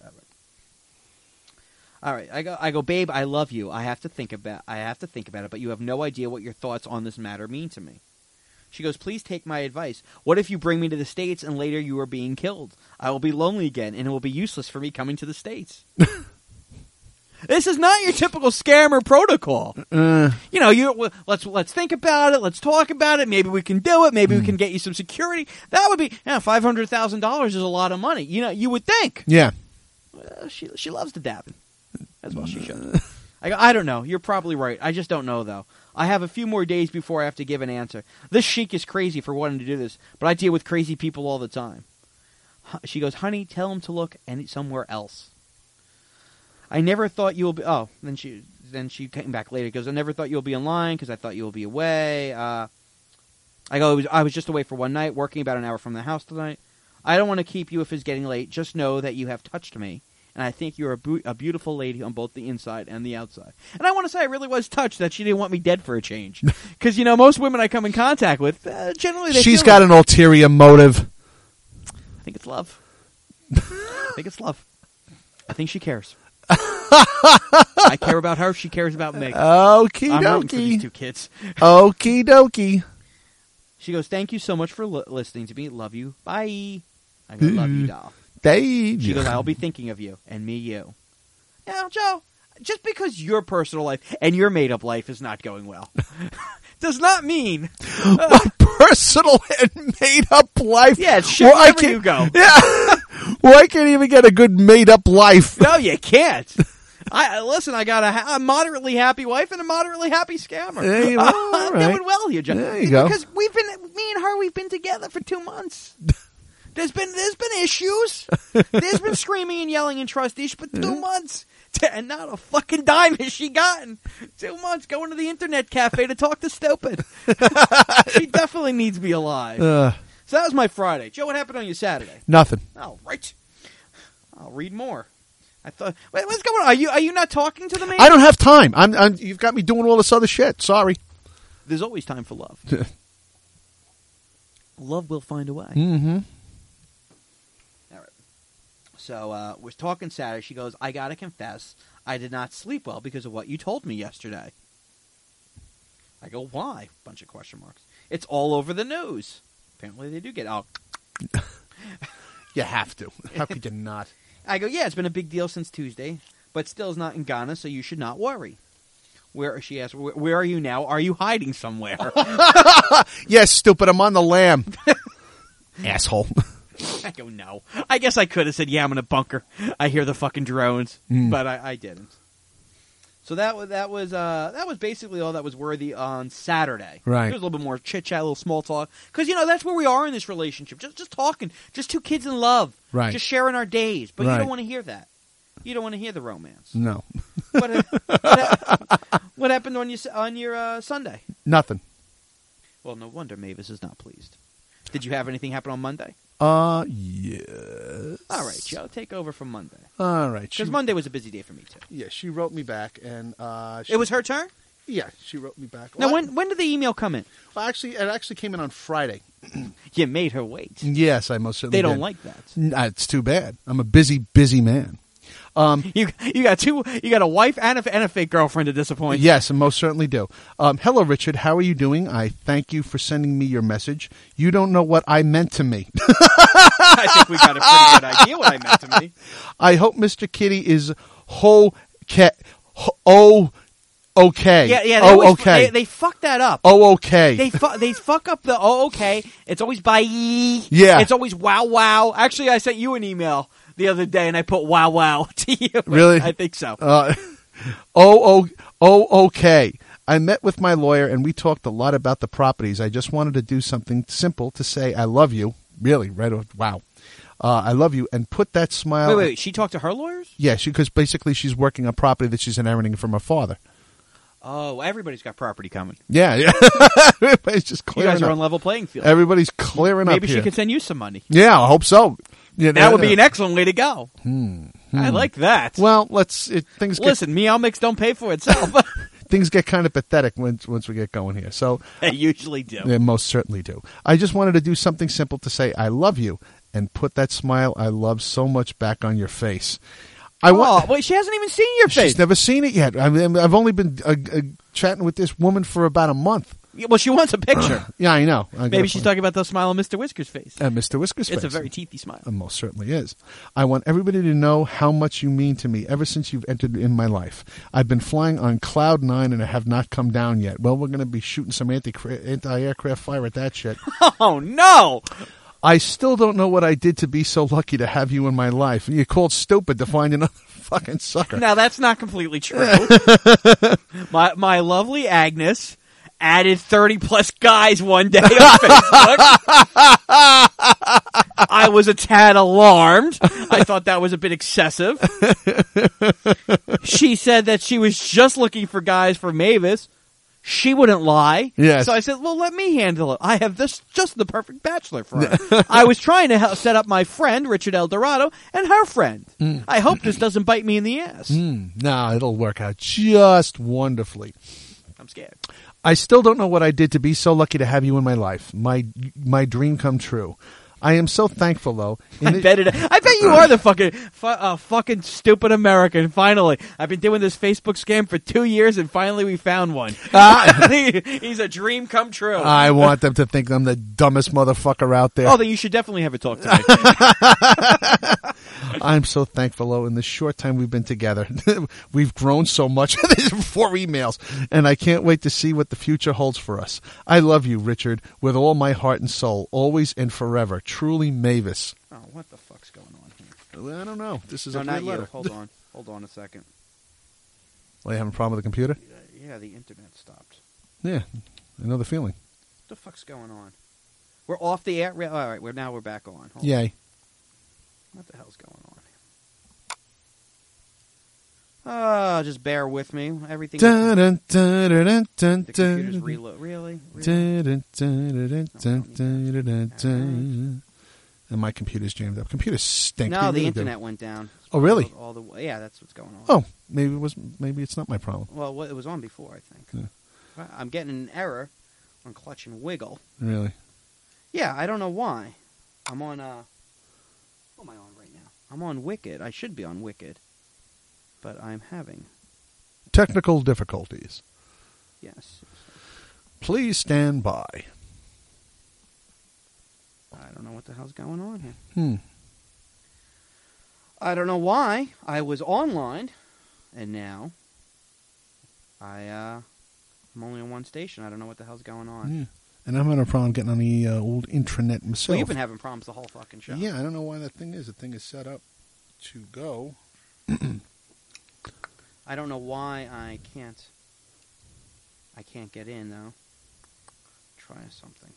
A: All right, I go. I go, babe. I love you. I have to think about. I have to think about it. But you have no idea what your thoughts on this matter mean to me. She goes, please take my advice. What if you bring me to the States and later you are being killed? I will be lonely again, and it will be useless for me coming to the States. This is not your typical scammer protocol.
C: Uh,
A: You know, you well, let's let's think about it. Let's talk about it. Maybe we can do it. Maybe we can get you some security. That would be yeah, five hundred thousand dollars is a lot of money. You know, you would think.
C: yeah.
A: Uh, she she loves to dabbing. As well she should. I go, I don't know. You're probably right. I just don't know, though. I have a few more days before I have to give an answer. This sheik is crazy for wanting to do this, but I deal with crazy people all the time. She goes, honey, tell him to look any somewhere else. I never thought you will be... Oh, then she then she came back later. Goes, I never thought you will be online because I thought you will be away. Uh, I go, I was, I was just away for one night, working about an hour from the house tonight. I don't want to keep you if it's getting late. Just know that you have touched me, and I think you're a, bu- a beautiful lady on both the inside and the outside. And I want to say I really was touched that she didn't want me dead for a change. Because, you know, most women I come in contact with, uh, generally they
C: She's
A: feel
C: got
A: like,
C: an ulterior motive.
A: I think it's love. I think it's love. I think she cares. I care about her. She cares about me.
C: Okie
A: I'm rooting for these
C: dokie.
A: two kids.
C: Okie dokie.
A: She goes, thank you so much for li- listening to me. Love you. Bye. I go, love you, doll.
C: Dave.
A: She goes, I'll be thinking of you. And me, you. Now, Joe, just because your personal life and your made-up life is not going well does not mean...
C: My personal and made-up life.
A: Yeah, it's shit
C: Well, I
A: wherever
C: can't-
A: you go.
C: Yeah. Well, I can't even get a good made-up life.
A: No, you can't. I listen. I got a, ha- a moderately happy wife and a moderately happy scammer.
C: There you go. All
A: I'm
C: right.
A: doing well here, Joe.
C: There you go.
A: Because we've been, me and her, we've been together for two months. There's been, there's been issues. There's been screaming and yelling and trust issues, but two months, and not a fucking dime has she gotten. Two months going to the internet cafe to talk to stupid. She definitely needs me alive.
C: Uh,
A: So that was my Friday. Joe, what happened on your Saturday?
C: nothing.
A: Oh, right. I'll read more. I thought. Wait, what's going on? Are you are you not talking to the man?
C: I don't have time. I'm, I'm. You've got me doing all this other shit. Sorry.
A: There's always time for love. Love will find a way.
C: Mm-hmm.
A: All right. So uh, we're talking Saturday. She goes, I gotta confess, I did not sleep well because of what you told me yesterday. I go, why? Bunch of question marks. It's all over the news. Apparently they do get out.
C: You have to. How could you not?
A: I go, yeah, it's been a big deal since Tuesday, but still is not in Ghana, so you should not worry. Where she asked, where, where are you now? Are you hiding somewhere?
C: Yes, stupid. I'm on the lam. Asshole.
A: I go, no. I guess I could have said, yeah, I'm in a bunker. I hear the fucking drones,
C: Mm.
A: but I, I didn't. So that was that was uh, that was basically all that was worthy on Saturday.
C: Right.
A: There was a little bit more chit chat, a little small talk, because you know that's where we are in this relationship. Just just talking, just two kids in love,
C: Right.
A: Just sharing our days. But
C: Right.
A: you don't want to hear that. You don't want to hear the romance.
C: No.
A: What, what, hap- what happened on your on your uh, Sunday?
C: Nothing.
A: Well, no wonder Mavis is not pleased. Did you have anything happen on Monday?
C: Uh, yes.
A: All right, Joe, take over from Monday.
C: All right. She,
A: Because Monday was a busy day for me, too.
C: yeah, she wrote me back, and uh, she,
A: It was her turn?
C: Yeah, she wrote me back.
A: Now,
C: Well,
A: when when did the email come in?
C: Well, actually, it actually came in on Friday.
A: You made her wait.
C: Yes, I most certainly
A: They don't
C: did.
A: like that.
C: N- uh, It's too bad. I'm a busy, busy man. Um,
A: You you got two. You got a wife and a, and a fake girlfriend to disappoint.
C: yes, I most certainly do. Um, hello, Richard. How are you doing? I thank you for sending me your message. You don't know what I meant to me.
A: I think we got a pretty good idea what I meant to me.
C: I hope Mister Kitty is whole. Ca- ho- oh, okay.
A: Yeah, yeah. They
C: oh,
A: always,
C: okay.
A: They, they fuck that up.
C: oh, okay.
A: They fu- they fuck up the oh okay. It's always bye.
C: Yeah.
A: It's always wow wow. Actually, I sent you an email the other day and I put wow wow to you.
C: Really?
A: I think so.
C: Uh, oh, oh, oh, okay. I met with my lawyer and we talked a lot about the properties. I just wanted to do something simple to say I love you. Really, right? off- Wow. Uh, I love you, and put that smile.
A: wait, wait, wait. She talked to her lawyers?
C: Yeah, because basically she's working on property that she's inheriting from her father.
A: Oh, everybody's got property coming.
C: Yeah, yeah. Everybody's just
A: You
C: clearing
A: guys are
C: up.
A: on level playing field.
C: Everybody's clearing up
A: Maybe she
C: here.
A: could send you some money.
C: Yeah, I hope so. Yeah,
A: That would be an excellent way to go. I like that.
C: Well, let's. It, things get
A: Listen, Meow Mix don't pay for itself.
C: things get kind of pathetic once once we get going here. So
A: They usually do.
C: they most certainly do. I just wanted to do something simple to say I love you and put that smile I love so much back on your face. I
A: Oh,
C: want.
A: wait, she hasn't even seen your face.
C: She's never seen it yet. I mean, I've only been uh, uh, chatting with this woman for about a month.
A: Yeah, well, she wants a picture.
C: Yeah, I know. I
A: Maybe
C: gotta
A: she's
C: find-
A: talking about the smile on Mister Whisker's face.
C: Uh, Mister Whisker's
A: It's a
C: face.
A: very teethy smile.
C: It most certainly is. I want everybody to know how much you mean to me ever since you've entered in my life. I've been flying on cloud nine and I have not come down yet. Well, we're going to be shooting some anti- anti-aircraft fire at that shit.
A: Oh, no!
C: I still don't know what I did to be so lucky to have you in my life. You called stupid to find another fucking sucker.
A: Now, that's not completely true. my my lovely Agnes added thirty-plus guys one day on Facebook. I was a tad alarmed. I thought that was a bit excessive. She said that she was just looking for guys for Mavis. She wouldn't lie.
C: Yes.
A: So I said, well, let me handle it. I have this just the perfect bachelor for her. I was trying to help set up my friend, Richard Eldorado, and her friend.
C: Mm.
A: I hope this doesn't bite me in the ass.
C: Mm, nah, it'll work out just wonderfully.
A: I'm scared.
C: I still don't know what I did to be so lucky to have you in my life. My my dream come true. I am so thankful, though. In
A: I
C: the-
A: bet it. I bet you are the fucking, fu- uh, fucking stupid American. Finally, I've been doing this Facebook scam for two years, and finally we found one.
C: Ah.
A: He's a dream come true.
C: I want them to think I'm the dumbest motherfucker out there.
A: oh, then you should definitely have a talk to me.
C: I'm so thankful, though, in the short time we've been together. We've grown so much. There's four emails, and I can't wait to see what the future holds for us. I love you, Richard, with all my heart and soul, always and forever. Truly, Mavis.
A: Oh, what the fuck's going on here?
C: I don't know. This is
A: No,
C: a
A: not
C: weird
A: you.
C: letter.
A: Hold on. Hold on a second.
C: Well, you having a problem with the computer?
A: Uh, yeah, the internet stopped.
C: Yeah, I know the feeling.
A: What the fuck's going on? We're off the air. Re- All right, we're now we're back on. Hold
C: Yay.
A: on. What the hell's going on? Oh, just bear with me. Everything.
C: Dun, dun, dun, dun, dun, dun,
A: the computer's
C: dun.
A: reload. Really? really?
C: Dun, dun, dun, dun, dun, dun, dun, dun, dun. And my computer's jammed up. Computers stink.
A: No,
C: They
A: the
C: really do.
A: internet went down.
C: Oh, really?
A: All the yeah, that's what's going on.
C: Oh, maybe it was. Maybe it's not my problem.
A: Well, what- it was on before, I think.
C: Yeah.
A: I'm getting an error on Clutch and Wiggle.
C: Really?
A: Yeah, I don't know why. I'm on. Uh, what am I on right now? I'm on Wicked. I should be on Wicked, but I'm having
C: Technical difficulties.
A: yes.
C: Please stand by.
A: I don't know what the hell's going on here.
C: Hmm.
A: I don't know why. I was online, and now I uh, I'm only on one station. I don't know what the hell's going on.
C: Yeah. And I'm having a problem getting on the uh, old intranet myself.
A: Well, you've been having problems the whole fucking show.
C: Yeah, I don't know why that thing is. The thing is set up to go.
A: I don't know why I can't. I can't get in though. Try something.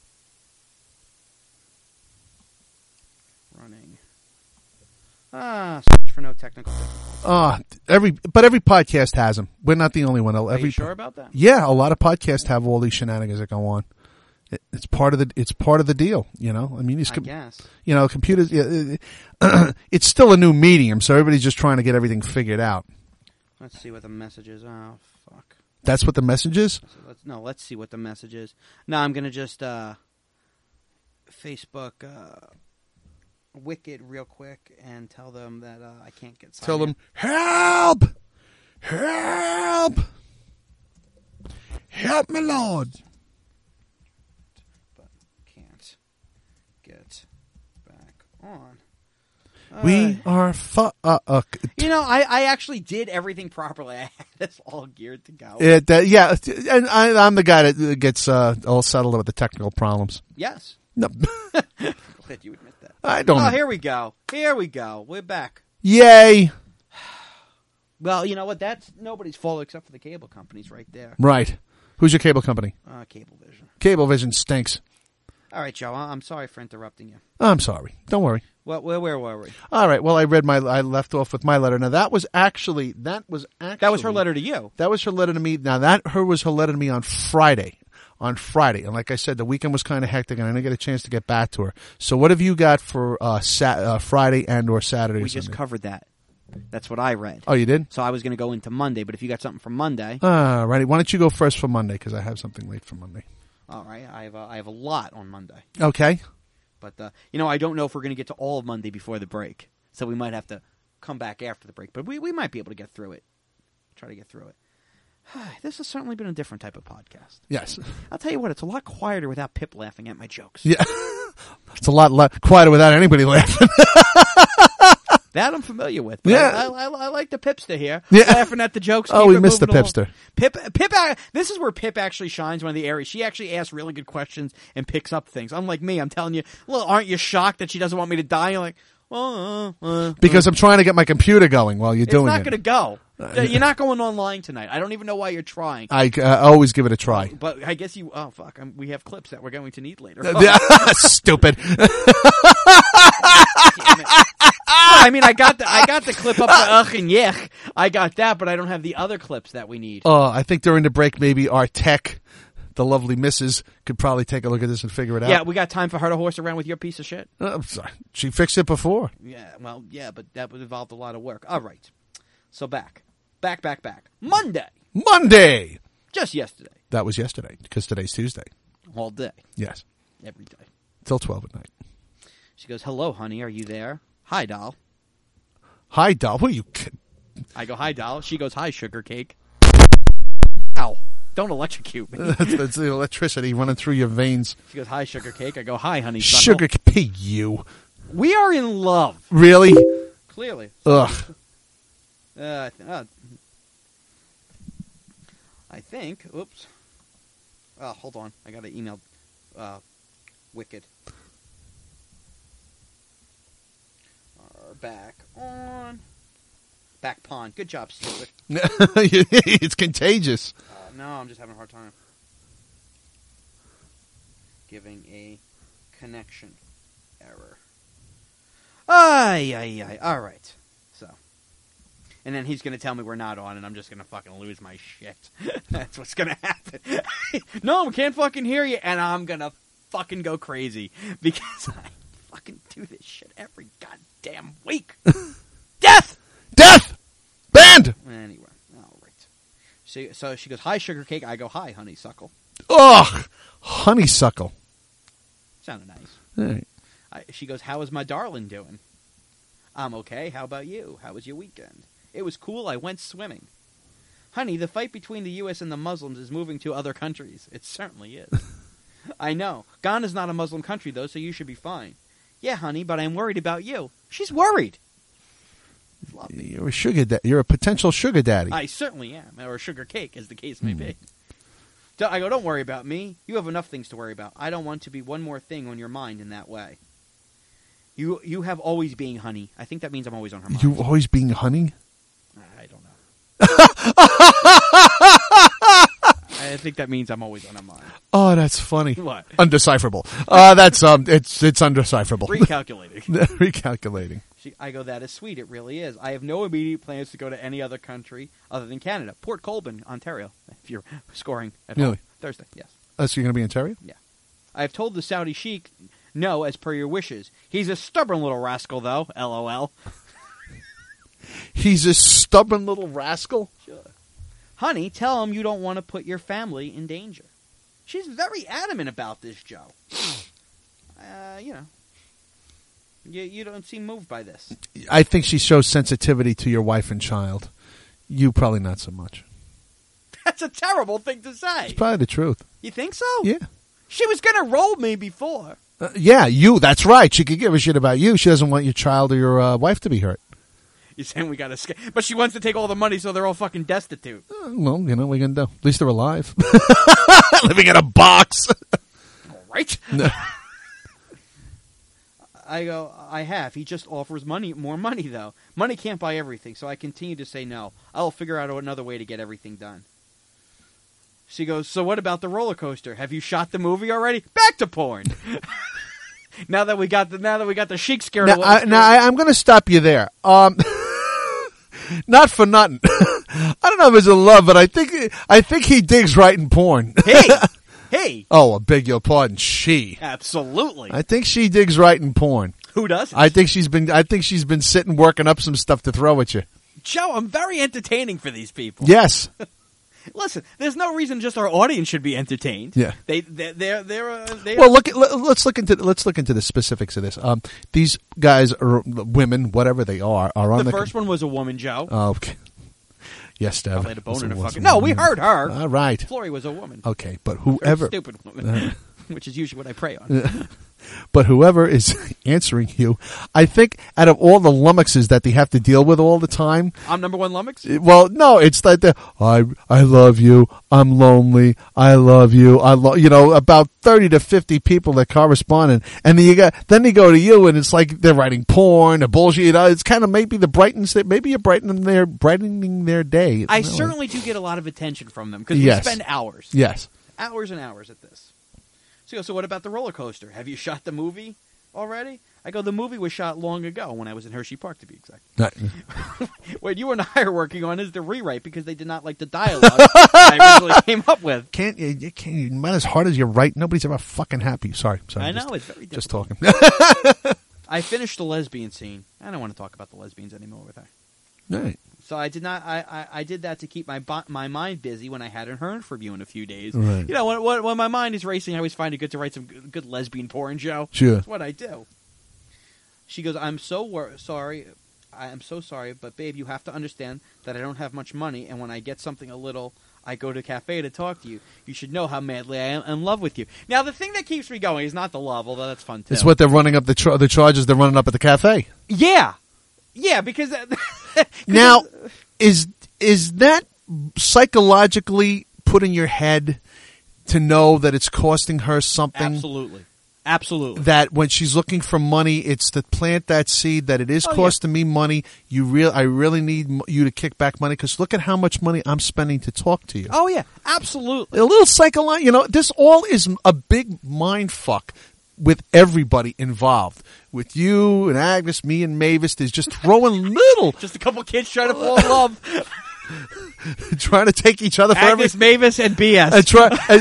A: Running. Ah, search for no technical difficulties.
C: Ah, every but every podcast has them. We're not the only one.
A: Are
C: Every
A: you sure about that?
C: Yeah, a lot of podcasts have all these shenanigans that go on. It, it's part of the it's part of the deal, you know. I mean, these
A: I
C: com-
A: guess.
C: you know, computers. Yeah, uh, it's still a new medium, so everybody's just trying to get everything figured out.
A: Let's see what the message is. Oh, fuck.
C: That's what the message is.
A: So let's, no, let's see what the message is. No, I'm going to just uh, Facebook uh, Wicked real quick and tell them that uh, I can't get signed
C: Tell
A: in.
C: them, help, help, help me, Lord.
A: But can't get back on.
C: We are fu- uh, uh,
A: You know, I, I actually did everything properly. I had this all geared to go.
C: it, uh, yeah, and I, I'm the guy that gets uh, all settled with the technical problems.
A: Yes.
C: No,
A: Glad you admit that.
C: I don't.
A: Oh, here we go. Here we go. We're back.
C: Yay!
A: Well, you know what? That's nobody's fault except for the cable companies right there.
C: Right. Who's your cable company?
A: Uh, Cablevision.
C: Cablevision stinks.
A: All right, Joe. I- I'm sorry for interrupting you.
C: I'm sorry. Don't worry.
A: Well, where, where were we?
C: All right. Well, I read my. I left off with my letter. Now that was actually that was actually
A: That was her letter to you.
C: That was her letter to me. Now that her was her letter to me on Friday. On Friday, and like I said, the weekend was kind of hectic, and I didn't get a chance to get back to her. So, what have you got for uh, Sat- uh, Friday and or Saturday?
A: We
C: or
A: just
C: Sunday?
A: covered that. That's what I read.
C: Oh, you did?
A: So I was going to go into Monday, but if you got something for Monday,
C: All righty. Why don't you go first for Monday? Because I have something late for Monday.
A: all right. I have a, I have a lot on Monday,
C: Okay.
A: but uh, you know I don't know if we're going to get to all of Monday before the break, so we might have to come back after the break. But we we might be able to get through it. Try to get through it. This has certainly been a different type of podcast.
C: Yes.
A: I'll tell you what, it's a lot quieter without Pip laughing at my jokes.
C: Yeah. It's a lot le- quieter without anybody laughing.
A: That I'm familiar with. But
C: Yeah.
A: I, I, I like the Pipster here.
C: Yeah.
A: Laughing at the jokes.
C: Oh,
A: keep
C: we
A: it
C: missed the
A: moving along.
C: Pipster.
A: Pip, Pip, uh, this is where Pip actually shines one of the areas. She actually asks really good questions and picks up things. Unlike me, I'm telling you, well, aren't you shocked that she doesn't want me to die? You're like, well, uh, uh,
C: Because I'm trying to get my computer going while you're
A: it's
C: doing
A: not
C: it.
A: going to go. You're not going online tonight. I don't even know why you're trying.
C: I uh, always give it a try.
A: But I guess you, oh, fuck, I'm, we have clips that we're going to need later.
C: Stupid.
A: Damn it. All I mean, I got the I got the clip up to ugh and yech. I got that, but I don't have the other clips that we need.
C: Oh, I think during the break, maybe our tech, the lovely missus, could probably take a look at this and figure it out.
A: Yeah, we got time for her to horse around with your piece of shit?
C: Uh, I'm sorry. She fixed it before.
A: Yeah, well, yeah, but that would involve a lot of work. All right. So back. Back, back, back. Monday.
C: Monday.
A: Just yesterday.
C: That was yesterday, because today's Tuesday.
A: All day.
C: Yes.
A: Every day.
C: Till twelve at night.
A: She goes, hello, honey, are you there? Hi, doll.
C: Hi, doll. What are you... kidding?
A: I go, hi, doll. She goes, hi, sugar cake. Ow. Don't electrocute me.
C: that's, that's the electricity running through your veins.
A: She goes, hi, sugar cake. I go, hi, honey.
C: Sugar cake. Hey, you.
A: We are in love.
C: Really?
A: Clearly.
C: Ugh.
A: Uh, uh, I think. Oops. Oh, hold on. I got to email uh, Wicked. Are back on. Back pawn. Good job, stupid.
C: It's contagious.
A: Uh, no, I'm just having a hard time. Giving a connection error. Ay, ay, ay. All right. So. And then he's going to tell me we're not on, and I'm just going to fucking lose my shit. That's what's going to happen. No, we can't fucking hear you, and I'm going to fucking go crazy. Because I fucking do this shit every goddamn week. Death!
C: Death! Banned!
A: Anyway, all right. So, so she goes, hi, sugar cake. I go, hi, honeysuckle.
C: Ugh! Honeysuckle.
A: Sounded nice.
C: All right.
A: I, she goes, how is my darling doing? I'm okay. How about you? How was your weekend? It was cool. I went swimming. Honey, the fight between the U S and the Muslims is moving to other countries. It certainly is. I know. Ghana's not a Muslim country, though, so you should be fine. Yeah, honey, but I'm worried about you. She's worried. Love me.
C: You're a sugar da- You're a potential sugar daddy.
A: I certainly am, or a sugar cake, as the case may be. So I go, don't worry about me. You have enough things to worry about. I don't want to be one more thing on your mind in that way. You you have always been honey. I think that means I'm always on her mind.
C: You always being honey?
A: I don't know. I think that means I'm always on her mind.
C: Oh, that's funny.
A: What?
C: Undecipherable. Uh, that's um, it's it's undecipherable.
A: Recalculating.
C: Recalculating.
A: She, I go, that is sweet. It really is. I have no immediate plans to go to any other country other than Canada. Port Colborne, Ontario, if you're scoring at
C: Really?
A: home. Thursday, yes.
C: Oh, so you're going to be in Ontario?
A: Yeah. I have told the Saudi sheik no as per your wishes. He's a stubborn little rascal, though. L O L.
C: He's a stubborn little rascal?
A: Sure. Honey, tell him you don't want to put your family in danger. She's very adamant about this, Joe. Uh, you know. You, you don't seem moved by this.
C: I think she shows sensitivity to your wife and child. You probably not so much.
A: That's a terrible thing to say.
C: It's probably the truth.
A: You think so?
C: Yeah.
A: She was going to roll me before.
C: Uh, yeah, you. That's right. She could give a shit about you. She doesn't want your child or your uh, wife to be hurt.
A: You're saying we got to scare. But she wants to take all the money so they're all fucking destitute.
C: Uh, well, you know what we're going to do. At least they're alive. Living in a box.
A: All right.
C: No.
A: I go, I have. He just offers money, more money, though. Money can't buy everything, so I continue to say no. I'll figure out another way to get everything done. She goes, so what about the roller coaster? Have you shot the movie already? Back to porn. now that we got the now that we got the chic scared.
C: Now, I, now I, I'm going to stop you there. Um, not for nothing. I don't know if it's a love, but I think I think he digs writing porn.
A: Hey, hey.
C: Oh, I beg your pardon. She.
A: Absolutely.
C: I think she digs writing porn.
A: Who doesn't?
C: I think she's been. I think she's been sitting working up some stuff to throw at you.
A: Joe, I'm very entertaining for these people.
C: Yes.
A: Listen, there's no reason just our audience should be entertained.
C: Yeah.
A: They they're they're, they're, uh, they're
C: Well, look. At, let, let's look into let's look into the specifics of this. Um, these guys are women, whatever they are, are on
A: the
C: the.
A: first one was a woman, Joe.
C: Oh, okay. Yes, Dev.
A: I laid a bone in her
C: Was-
A: fucking. No, we
C: was-
A: heard her.
C: All right.
A: Flory was a woman.
C: Okay, but
A: Very
C: whoever,
A: stupid woman, which is usually what I prey on.
C: but whoever is answering you, I think out of all the lummoxes that they have to deal with all the time,
A: I'm number one lummox.
C: well, no, it's like the I I love you, I'm lonely, I love you, I love you know about thirty to fifty people that correspond, and, and then you got then they go to you, and it's like they're writing porn or bullshit. You know, it's kind of maybe the brightens that maybe you're brightening their brightening their day.
A: I
C: No,
A: certainly do get a lot of attention from them because
C: Yes.
A: we spend hours,
C: yes.
A: hours and hours at this. So, so what about the roller coaster? Have you shot the movie already? I go, the movie was shot long ago when I was in Hershey Park, to be exact.
C: Not-
A: What you and I are working on is the rewrite because they did not like the dialogue I originally came up with.
C: Can't you, you can't you, not as hard as you write. Nobody's ever fucking happy. Sorry, sorry.
A: I know,
C: just,
A: it's very
C: just
A: difficult.
C: talking.
A: I finished the lesbian scene. I don't want to talk about the lesbians anymore with her.
C: Right.
A: So I did not. I, I, I did that to keep my bo- my mind busy when I hadn't heard from you in a few days.
C: Right.
A: You know, when, when when my mind is racing, I always find it good to write some good, good lesbian porn, Joe.
C: Sure.
A: That's what I do. She goes, I'm so wor- sorry. I am so sorry, but babe, you have to understand that I don't have much money, and when I get something a little, I go to a cafe to talk to you. You should know how madly I am in love with you. Now, the thing that keeps me going is not the love, although that's fun too.
C: It's what they're running up the char- the charges they're running up at the cafe.
A: Yeah, yeah, because
C: Now, is is that psychologically put in your head to know that it's costing her something?
A: absolutely, absolutely.
C: That when she's looking for money, it's to plant that seed that it is
A: Oh, yeah.
C: costing me money. You real, I really need m- you to kick back money because look at how much money I'm spending to talk to you.
A: Oh yeah, absolutely.
C: A little psychological, you know, this all is a big mind fuck with everybody involved. With you and Agnes, me and Mavis, there's just throwing little,
A: Just a couple kids trying to fall in love.
C: trying to take each other for
A: Agnes,
C: everything.
A: Mavis, and B S.
C: And try, and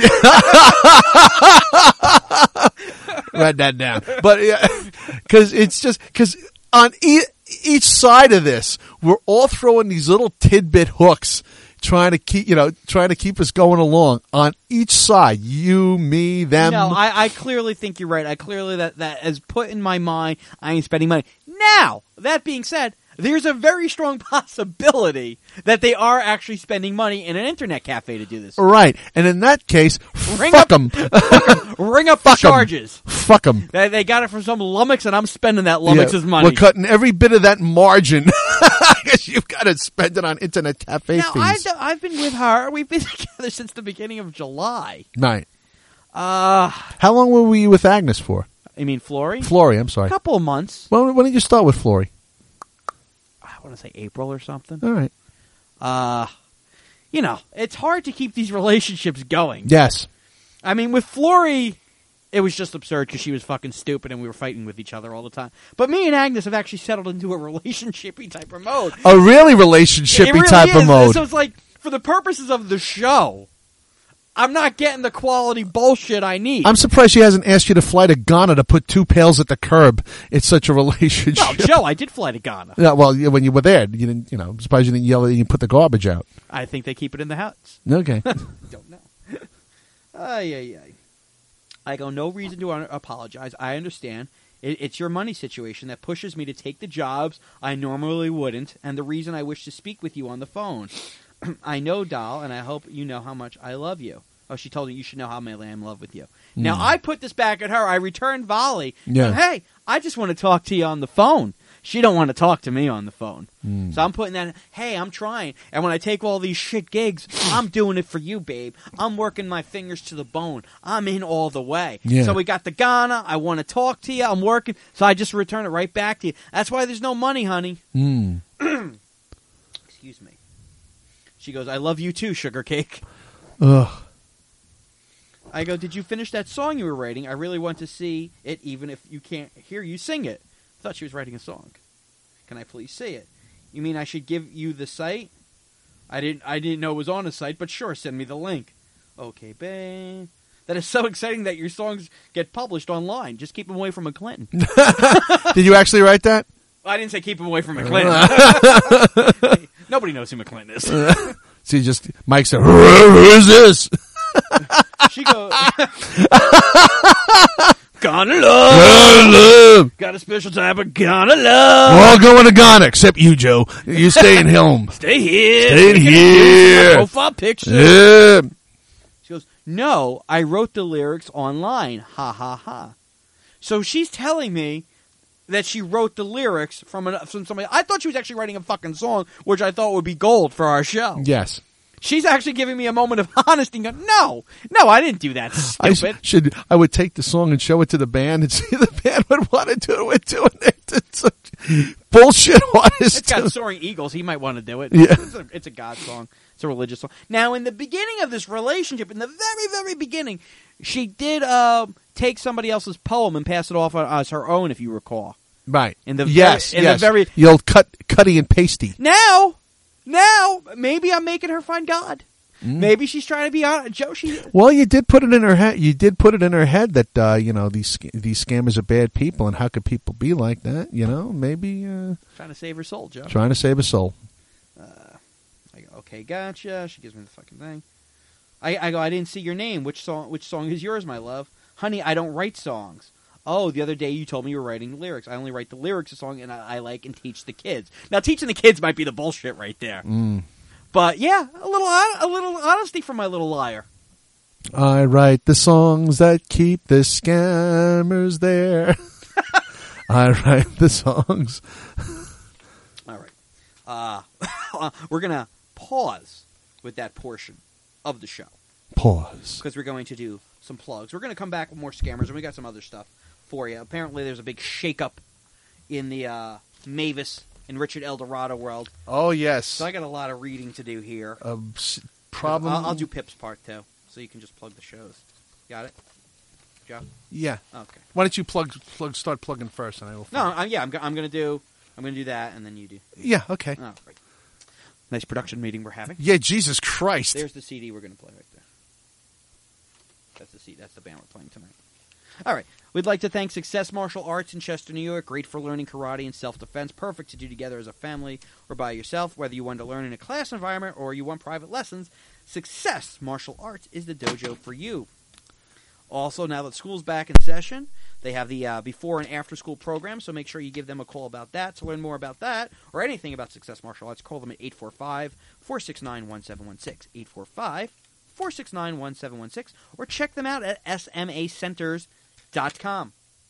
C: write that down. But yeah, because it's just because on e- each side of this, we're all throwing these little tidbit hooks, trying to keep you know, trying to keep us going along. On each side, you, me, them.
A: No, I, I clearly think you're right. I clearly that that has put in my mind I ain't spending money. Now, that being said, there's a very strong possibility that they are actually spending money in an internet cafe to do this.
C: Right, and in that case,
A: Ring
C: fuck
A: up-
C: them.
A: Ring up the
C: Fuck 'em.
A: charges.
C: Fuck them.
A: They, they got it from some lummox, and I'm spending that lummox's money.
C: We're cutting every bit of that margin because you've got to spend it on internet cafe
A: now, I've,
C: fees.
A: I've been with her. We've been together since the beginning of July.
C: Right.
A: Uh,
C: How long were you with Agnes for?
A: I mean, Flory?
C: Flory, I'm
A: A
C: sorry.
A: couple of months.
C: When, when did you start with Flory?
A: I want to say April or something.
C: All right.
A: Uh, you know, it's hard to keep these relationships going.
C: Yes.
A: I mean, with Flory, it was just absurd because she was fucking stupid and we were fighting with each other all the time. But me and Agnes have actually settled into a relationshipy type of mode.
C: A really relationshipy
A: It really
C: type
A: is.
C: of mode.
A: So it's like, for the purposes of the show, I'm not getting the quality bullshit I need.
C: I'm surprised she hasn't asked you to fly to Ghana to put two pails at the curb. It's such a relationship.
A: No, Joe, I did fly to Ghana.
C: Yeah, well, yeah, when you were there, you didn't. You know, I'm surprised you didn't yell and you put the garbage out.
A: I think they keep it in the house.
C: Okay.
A: Don't know. Ay, ay, ay. I go, no reason to un- apologize. I understand. It, it's your money situation that pushes me to take the jobs I normally wouldn't, and the reason I wish to speak with you on the phone. I know, doll, and I hope you know how much I love you. Oh, she told me you should know how madly I'm in love with you. Now, I put this back at her. I returned volley.
C: Yeah.
A: And, hey, I just want to talk to you on the phone. She don't want to talk to me on the phone. So I'm putting that, hey, I'm trying. And when I take all these shit gigs, I'm doing it for you, babe. I'm working my fingers to the bone. I'm in all the way.
C: Yeah.
A: So we got the Ghana. I want to talk to you. I'm working. So I just return it right back to you. That's why there's no money, honey.
C: Mm.
A: Excuse me. She goes, I love you too, sugar cake.
C: Ugh.
A: I go, did you finish that song you were writing? I really want to see it even if you can't hear you sing it. I thought she was writing a song. Can I please see it? You mean I should give you the site? I didn't I didn't know it was on a site, but sure, send me the link. Okay, babe. That is so exciting that your songs get published online. Just keep them away from McClinton.
C: Did you actually write that?
A: I didn't say keep them away from McClinton. Nobody knows who McClinton is.
C: So you just Mike said, "Who is this?"
A: She goes, Gonna love.
C: Gonna love.
A: Got a special type of gonna
C: We're
A: love.
C: all going to Ghana except you, Joe. You stay in home.
A: Stay here.
C: Stay in
A: Take a
C: here.
A: Profile picture.
C: Yeah.
A: She goes, no, I wrote the lyrics online. Ha ha ha. So she's telling me that she wrote the lyrics from, an, from somebody. I thought she was actually writing a fucking song, which I thought would be gold for our show.
C: Yes.
A: She's actually giving me a moment of honesty and going, no, no, I didn't do that,
C: I
A: stupid.
C: sh- should. I would take the song and show it to the band and see if the band would want to do it too. And it's such bullshit artist.
A: It's got Soaring Eagles. He might want to do it.
C: Yeah.
A: It's a, it's a God song. It's a religious song. Now, in the beginning of this relationship, in the very, very beginning, she did uh, take somebody else's poem and pass it off as her own, if you recall.
C: Right.
A: In the
C: yes,
A: very, in
C: yes.
A: the very
C: the old cut, cutty and pasty.
A: now, now maybe I'm making her find God. Mm. Maybe she's trying to be on Joe. She
C: well, you did put it in her head. You did put it in her head that uh, you know these these scammers are bad people, and how could people be like that? You know, maybe uh,
A: trying to save her soul, Joe.
C: Trying to save a soul.
A: Uh, I go, okay, gotcha. She gives me the fucking thing. I, I go, I didn't see your name. Which song? Which song is yours, my love? Honey, I don't write songs. Oh, the other day you told me you were writing the lyrics. I only write the lyrics of song, and I, I like and teach the kids. Now, teaching the kids might be the bullshit right there.
C: Mm.
A: But yeah, a little a little honesty from my little liar.
C: I write the songs that keep the scammers there. I write the songs.
A: All right, uh, we're gonna pause with that portion of the show.
C: Pause
A: because we're going to do some plugs. We're going to come back with more scammers, and we got some other stuff for you. Apparently, there's a big shakeup in the uh, Mavis and Richard Eldorado world.
C: Oh, yes.
A: So I got a lot of reading to do here.
C: Uh, problem.
A: I'll, I'll do Pip's part, too, so you can just plug the shows. Got it? Joe?
C: Yeah.
A: Okay.
C: Why don't you plug, plug, start plugging first, and I will.
A: No, I, yeah, I'm, go, I'm going to do. I'm going to do that, and then you do.
C: Yeah. Okay.
A: Oh, right. Nice production meeting we're having.
C: Yeah. Jesus Christ.
A: There's the C D we're going to play right there. That's the C. That's the band we're playing tonight. All right. We'd like to thank Success Martial Arts in Chester, New York. Great for learning karate and self-defense. Perfect to do together as a family or by yourself. Whether you want to learn in a class environment or you want private lessons, Success Martial Arts is the dojo for you. Also, now that school's back in session, they have the uh, before and after school program, so make sure you give them a call about that. To learn more about that or anything about Success Martial Arts, call them at eight four five, four six nine, one seven one six, eight four five, four six nine, one seven one six, or check them out at s m a centers dot com.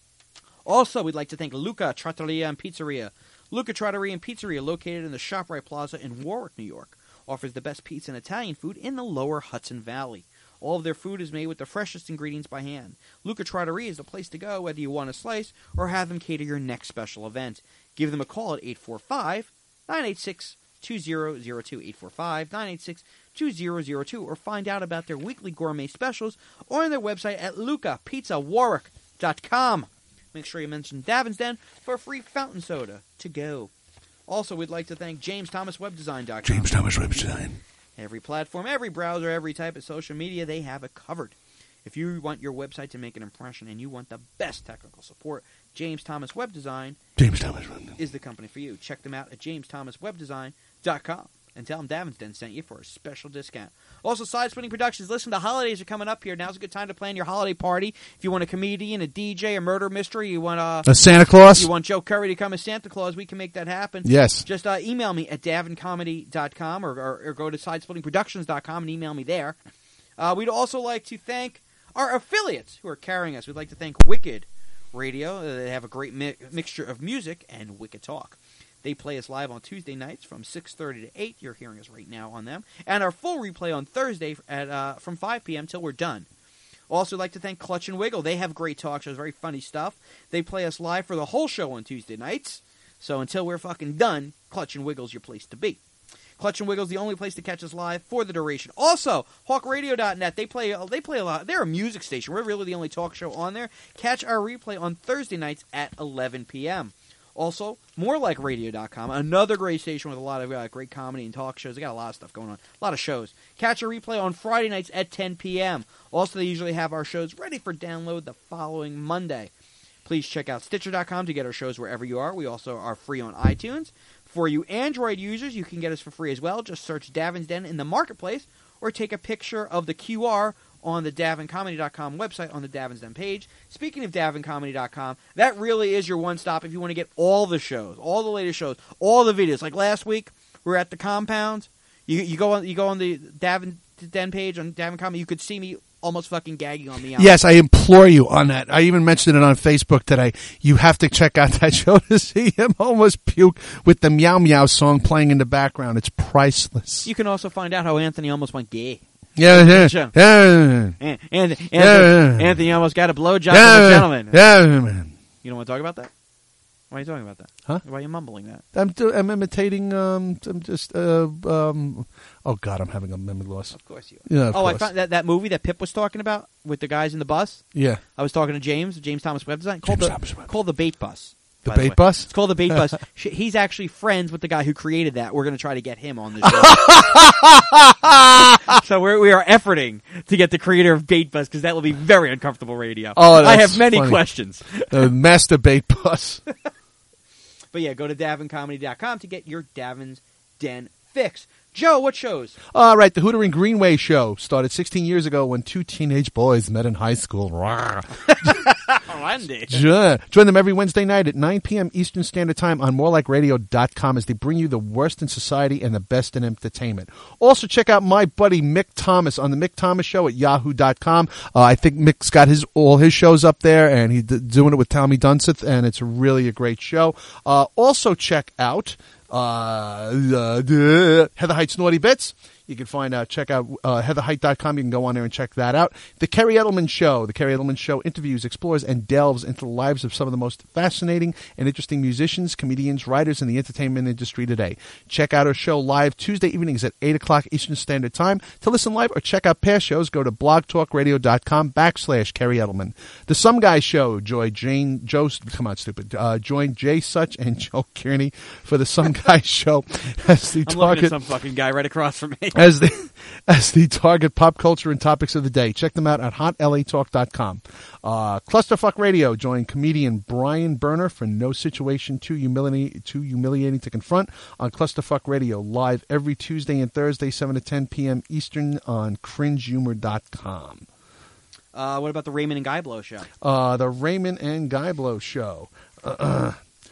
A: Also, we'd like to thank Luca Trattoria and Pizzeria. Luca Trattoria and Pizzeria, located in the ShopRite Plaza in Warwick, New York, offers the best pizza and Italian food in the lower Hudson Valley. All of their food is made with the freshest ingredients by hand. Luca Trattoria is the place to go whether you want a slice or have them cater your next special event. Give them a call at eight four five, nine eight six, two zero zero two, eight four five, nine eight six, two zero zero two, or find out about their weekly gourmet specials on their website at luca pizza warwick dot com. Make sure you mention Davin's Den for a free fountain soda to go. Also, we'd like to thank James Thomas Web Design dot com.
C: James Thomas Web Design.
A: Every platform, every browser, every type of social media, they have it covered. If you want your website to make an impression and you want the best technical support, James Thomas Web Design
C: James Thomas Web
A: is the company for you. Check them out at james thomas web design dot com and tell them Davin's Den sent you for a special discount. Also, Side Splitting Productions. Listen, the holidays are coming up here. Now's a good time to plan your holiday party. If you want a comedian, a D J, a murder mystery, you want a,
C: a Santa Claus,
A: you want Joe Curry to come as Santa Claus, we can make that happen.
C: Yes.
A: Just uh, email me at davin comedy dot com or, or, or go to side splitting productions dot com and email me there. Uh, we'd also like to thank our affiliates who are carrying us. We'd like to thank Wicked Radio. Uh, they have a great mi- mixture of music and Wicked Talk. They play us live on Tuesday nights from six thirty to eight. You're hearing us right now on them. And our full replay on Thursday at uh, from five p.m. till we're done. Also, like to thank Clutch and Wiggle. They have great talk shows, very funny stuff. They play us live for the whole show on Tuesday nights. So until we're fucking done, Clutch and Wiggle's your place to be. Clutch and Wiggle's the only place to catch us live for the duration. Also, hawk radio dot net. They play they play a lot. They're a music station. We're really the only talk show on there. Catch our replay on Thursday nights at eleven p.m. Also, more like radio dot com, another great station with a lot of uh, great comedy and talk shows. They got a lot of stuff going on, a lot of shows. Catch a replay on Friday nights at ten p.m. Also, they usually have our shows ready for download the following Monday. Please check out Stitcher dot com to get our shows wherever you are. We also are free on iTunes. For you Android users, you can get us for free as well. Just search Davin's Den in the marketplace or take a picture of the Q R on the davin comedy dot com website on the Davin's Den page. Speaking of davin comedy dot com, that really is your one-stop if you want to get all the shows, all the latest shows, all the videos. Like last week, we were at the compound. You you go on you go on the Davin Den page on Davin Comedy. You could see me almost fucking gagging on me.
C: Yes, I implore you on that. I even mentioned it on Facebook today. You have to check out that show to see him almost puke with the Meow Meow song playing in the background. It's priceless.
A: You can also find out how Anthony almost went gay.
C: Yeah, yeah,
A: Sure.
C: yeah,
A: And, and, Anthony,
C: Yeah.
A: Anthony almost got a blowjob
C: yeah,
A: from a gentleman.
C: yeah, man.
A: You don't want to talk about that? Why are you talking about that?
C: Huh?
A: Why are you mumbling that?
C: I'm do, I'm imitating. Um, I'm just. Uh, um, oh God, I'm having a memory loss.
A: Of course you are.
C: Yeah. Of
A: oh, I
C: course.
A: found that, that movie that Pip was talking about with the guys in the bus.
C: Yeah.
A: I was talking to James, James Thomas Web Design, called
C: James
A: the
C: Thomas Web.
A: called the Bait Bus.
C: The
A: by
C: Bait
A: way.
C: Bus?
A: It's called the Bait Bus. Sh- He's actually friends with the guy who created that. We're going to try to get him on the show. So we're, we are efforting to get the creator of Bait Bus because that will be very uncomfortable radio.
C: Oh,
A: I
C: that's
A: have many
C: funny.
A: questions.
C: The Master Bait Bus.
A: But yeah, go to davin comedy dot com to get your Davin's Den fix. Joe, what shows?
C: All right, the Hootering Greenway show started sixteen years ago when two teenage boys met in high school.
A: Randy.
C: Join join them every Wednesday night at nine p.m. Eastern Standard Time on more like radio dot com as they bring you the worst in society and the best in entertainment. Also, check out my buddy Mick Thomas on the Mick Thomas Show at yahoo dot com. Uh, I think Mick's got his all his shows up there, and he's d- doing it with Tommy Dunseth, and it's really a great show. Uh, also, check out uh, uh, Heather Heights Naughty Bits. You can find out, check out uh, heather height dot com. You can go on there and check that out. The Kerry Edelman Show. The Kerry Edelman Show interviews, explores, and delves into the lives of some of the most fascinating and interesting musicians, comedians, writers in the entertainment industry today. Check out our show live Tuesday evenings at eight o'clock Eastern Standard Time. To listen live or check out past shows, go to blog talk radio dot com backslash Kerry Edelman. The Some Guy Show. Joy Jane, Joe, come on, stupid. Uh, join Jay Such and Joe Kearney for the Some Guy Show as the
A: I'm looking
C: target.
A: at some fucking guy right across from me.
C: As the as the target pop culture and topics of the day. Check them out at hot l a talk dot com. Uh, Clusterfuck Radio. Join comedian Brian Berner for No Situation Too Humiliating, too humiliating to Confront on Clusterfuck Radio. Live every Tuesday and Thursday, seven to ten p.m. Eastern on cringe humor dot com.
A: Uh, what about the Raymond and Guy Blow Show?
C: Uh, the Raymond and Guy Blow Show. Uh,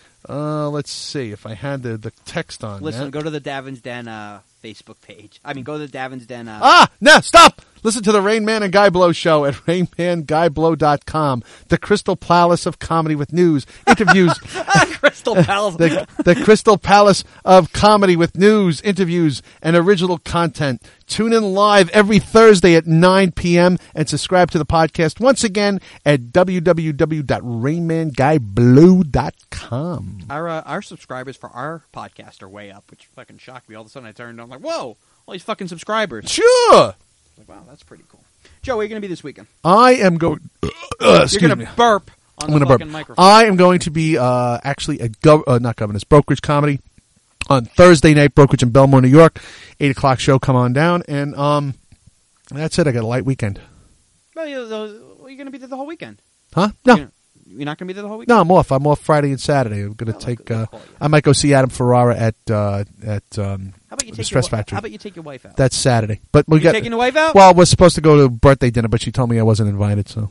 C: uh, let's see if I had the, the text on
A: Listen,
C: that.
A: go to the Davin's Den uh, Facebook page. I mean, go to the Davin's Den. Uh,
C: Ah, no, stop! Listen to the Rain Man and Guy Blow Show at rain man guy blow dot com. The Crystal Palace of Comedy with News. Interviews.
A: Crystal Palace.
C: the, the Crystal Palace of Comedy with News, interviews, and original content. Tune in live every Thursday at nine p.m. and subscribe to the podcast once again at w w w dot rain man guy blow dot com.
A: Our uh, our subscribers for our podcast are way up, which fucking shocked me. All of a sudden, I turned on like, whoa, all these fucking subscribers.
C: Sure!
A: Like, wow, that's pretty cool. Joe, where are you going to be this weekend?
C: I am going... Uh, excuse
A: You're going
C: me.
A: to burp on
C: I'm
A: the
C: gonna
A: fucking
C: burp.
A: microphone.
C: I am going to be uh, actually at gov- uh, not Governors Brokerage Comedy on Thursday night, Brokerage in Belmore, New York. Eight o'clock show. Come on down, and um, that's it. I got a light weekend.
A: Well, you're, you're going to be there the whole weekend.
C: Huh? No,
A: You're, you're not going to be there the whole weekend?
C: no, I'm off. I'm off Friday and Saturday. I'm going to
A: Oh,
C: take.
A: I'll
C: Uh,
A: call you.
C: I might go see Adam Ferrara at uh, at um,
A: How about you
C: the
A: take
C: Stress
A: your, wi-
C: Factory.
A: How about you take your wife out?
C: That's Saturday. But we
A: you
C: got
A: taking the wife out?
C: Well, we're supposed to go to a birthday dinner, but she told me I wasn't invited. So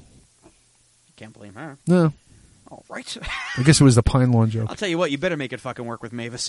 A: Can't blame her.
C: no,
A: All right.
C: I guess it was the Pine Lawn joke.
A: I'll tell you what, you better make it fucking work with Mavis.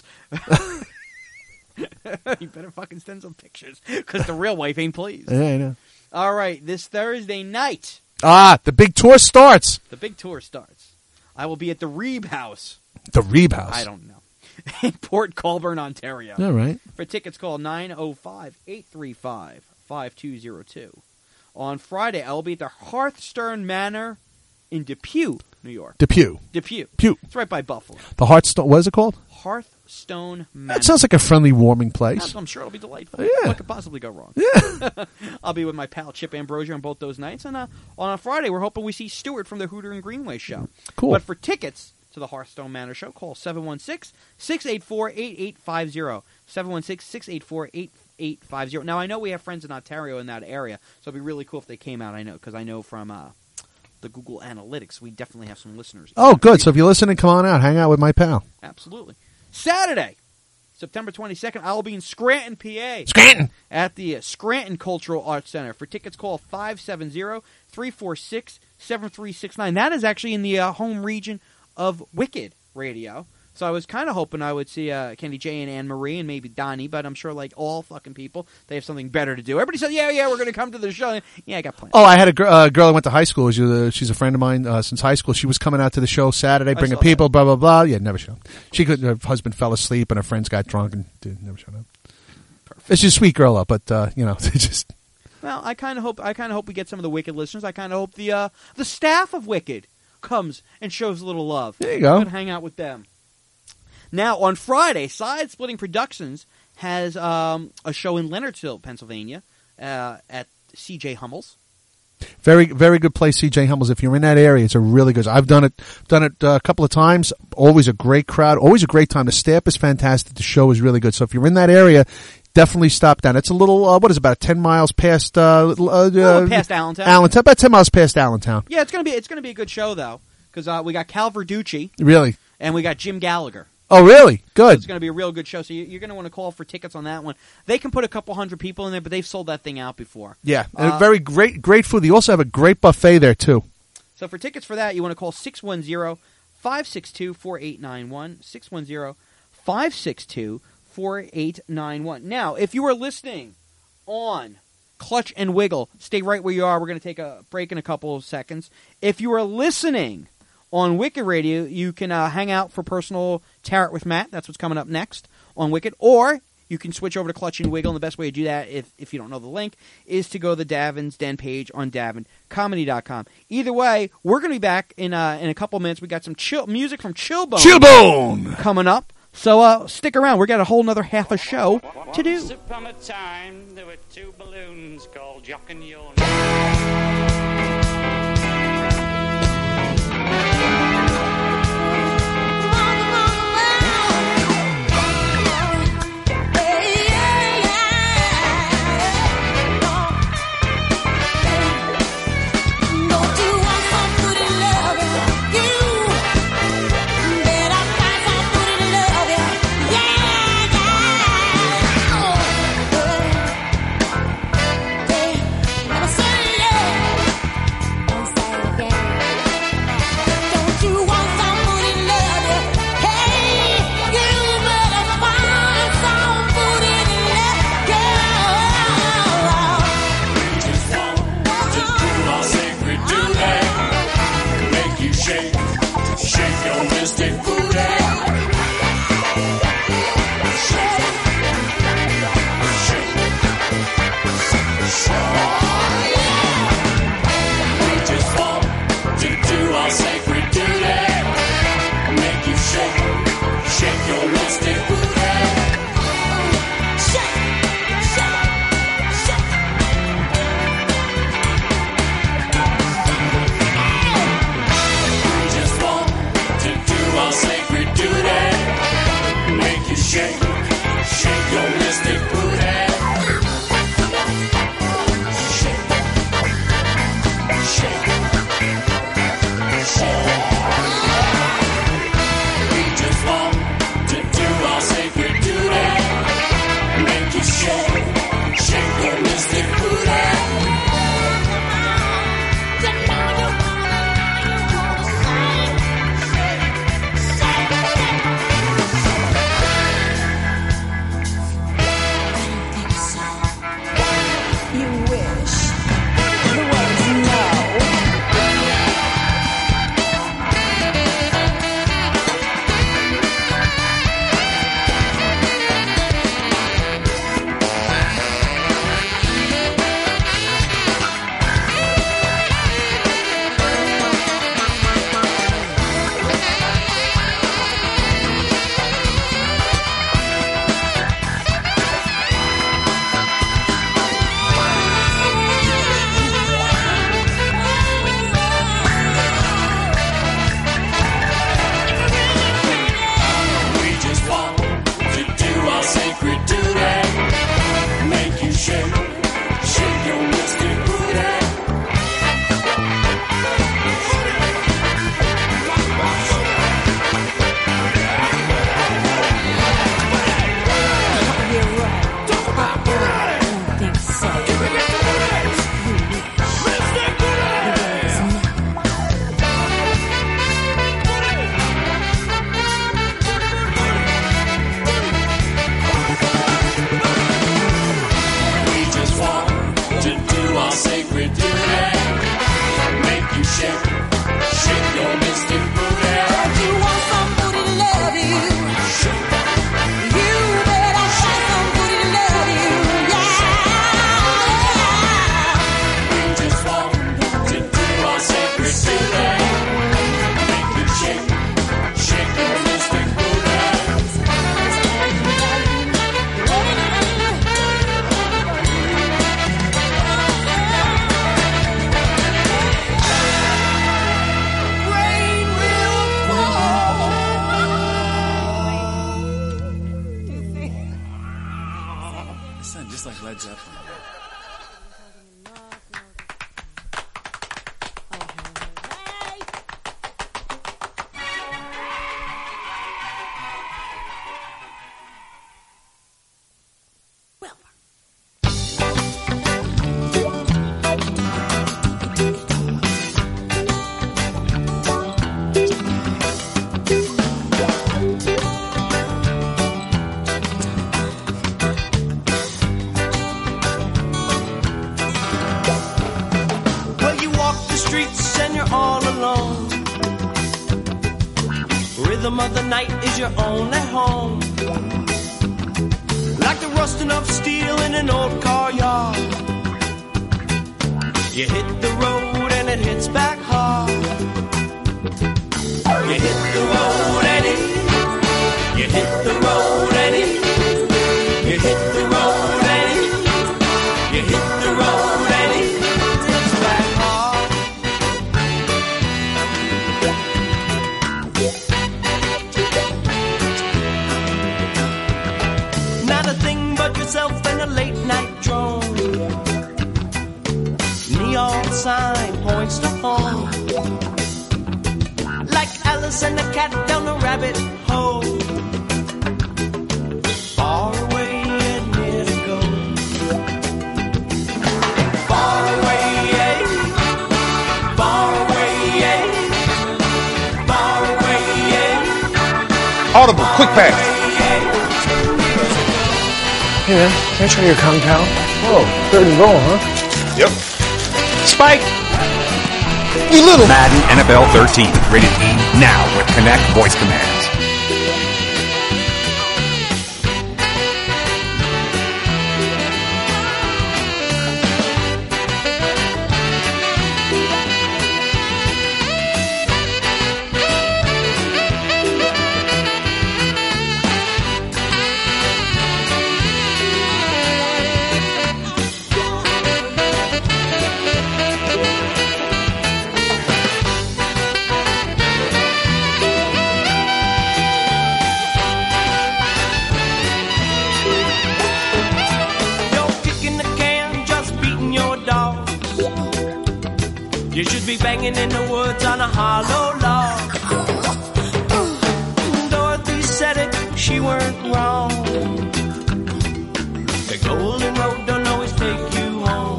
A: You better fucking send some pictures, because the real wife ain't pleased.
C: Yeah, I know.
A: All right, this Thursday night,
C: Ah, the big tour starts.
A: the big tour starts. I will be at the Reeb House.
C: The Reeb House.
A: I don't know. In Port Colborne, Ontario.
C: All right.
A: For tickets, call nine oh five, eight three five, five two zero two. On Friday, I will be at the Hearthstone Manor in Depew, New York.
C: Depew.
A: Depew.
C: Pew.
A: It's right by Buffalo.
C: The Hearthstone. What is it called?
A: Hearthstone Manor.
C: That sounds like a friendly, warming place.
A: I'm sure it'll be delightful.
C: Oh, yeah.
A: What could possibly go wrong?
C: Yeah.
A: I'll be with my pal Chip Ambrosio on both those nights. And uh, on a Friday, we're hoping we see Stuart from the Hooter and Greenway show.
C: Cool.
A: But for tickets to the Hearthstone Manor show, call seven one six, six eight four, eight eight five zero. seven one six, six eight four, eight eight five zero. Now, I know we have friends in Ontario in that area, so it'd be really cool if they came out. I know, because I know from uh, the Google Analytics, we definitely have some listeners. in
C: Oh,
A: that
C: good.
A: region.
C: So if you're listening, come on out. Hang out with my pal.
A: Absolutely. Saturday, September twenty-second, I'll be in Scranton, P A.
C: Scranton.
A: At the uh, Scranton Cultural Arts Center. For tickets, call five seven zero, three four six, seven three six nine. That is actually in the uh, home region of Wicked Radio. So I was kind of hoping I would see uh, Kenny J and Anne Marie and maybe Donnie, but I'm sure, like all fucking people, they have something better to do. Everybody said, yeah, yeah, we're going to come to the show. Yeah, I got plans.
C: Oh, I had a gr- uh, girl I went to high school. She's a, she's a friend of mine uh, since high school. She was coming out to the show Saturday, bringing
A: saw
C: people, blah, blah, blah. Yeah, never showed up. She could, her husband fell asleep and her friends got drunk and dude, never showed up. Perfect. It's just a sweet girl up, but, uh, you know, they just...
A: Well, I kind of hope I kind of hope we get some of the Wicked listeners. I kind of hope the uh, the staff of Wicked comes and shows a little love.
C: There you go.
A: Could hang out with them. Now, on Friday, Side Splitting Productions has um, a show in Leonardsville, Pennsylvania, uh, at C J Hummel's.
C: Very, very good place, C J Hummel's. If you're in that area, it's a really good. I've done it, done it uh, a couple of times. Always a great crowd. Always a great time. The staff is fantastic. The show is really good. So if you're in that area, definitely stop down. It's a little, uh, what is it, about ten miles past, uh, uh,
A: Oh, past Allentown.
C: Allentown, about ten miles past Allentown.
A: Yeah, it's gonna be it's gonna be a good show though, because uh, we got Cal Verducci
C: Really?
A: and we got Jim Gallagher.
C: Oh, really? Good.
A: It's going to be a real good show. So you, you're going to want to call for tickets on that one. They can put a couple hundred people in there, but they've sold that thing out before.
C: Yeah, and
A: Uh,
C: very great, great food. They also have a great buffet there too.
A: So for tickets for that, you want to call six one zero, five six two, four eight nine one, six one zero, five six two, four eight nine one. Now, if you are listening on Clutch and Wiggle, stay right where you are. We're going to take a break in a couple of seconds. If you are listening on Wicked Radio, you can uh, hang out for personal tarot with Matt. That's what's coming up next on Wicked. Or you can switch over to Clutch and Wiggle. And the best way to do that, if, if you don't know the link, is to go to the Davin's Den page on davin comedy dot com. Either way, we're going to be back in uh, in a couple minutes. We got some chill music from Chillbone,
C: Chillbone
A: coming up. So uh, stick around. We've got a whole nother half a show to do.
F: Once upon a time, there were two balloons called Jock and Yon.
I: I'll say Just like Led Zeppelin.
J: Rhythm of the night is your own at home. Like the rusting of steel in an old car yard. You hit the road and it hits back hard. You hit the road and it, you hit the road and it, you hit the road and it, you hit the road and it hits back hard. Not a thing but yourself and a late night drone. Neon sign points to home. Like Alice and the cat down a rabbit hole. Far away and near to go. Far away, yeah. Far away, yeah. Far away, yeah.
K: Audible, quick pass.
L: Hey man, can I try your Kung Pao? Whoa, third and goal, huh?
K: Yep.
L: Spike! You little...
K: Madden N F L thirteen, rated E now with Connect voice commands.
J: You should be banging in the woods on a hollow log. Dorothy said it, she weren't wrong. The golden road don't always take you home.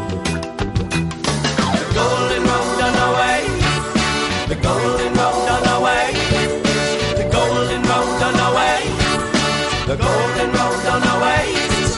J: The golden road don't always. The golden road don't always. The golden road don't always. The golden road don't always.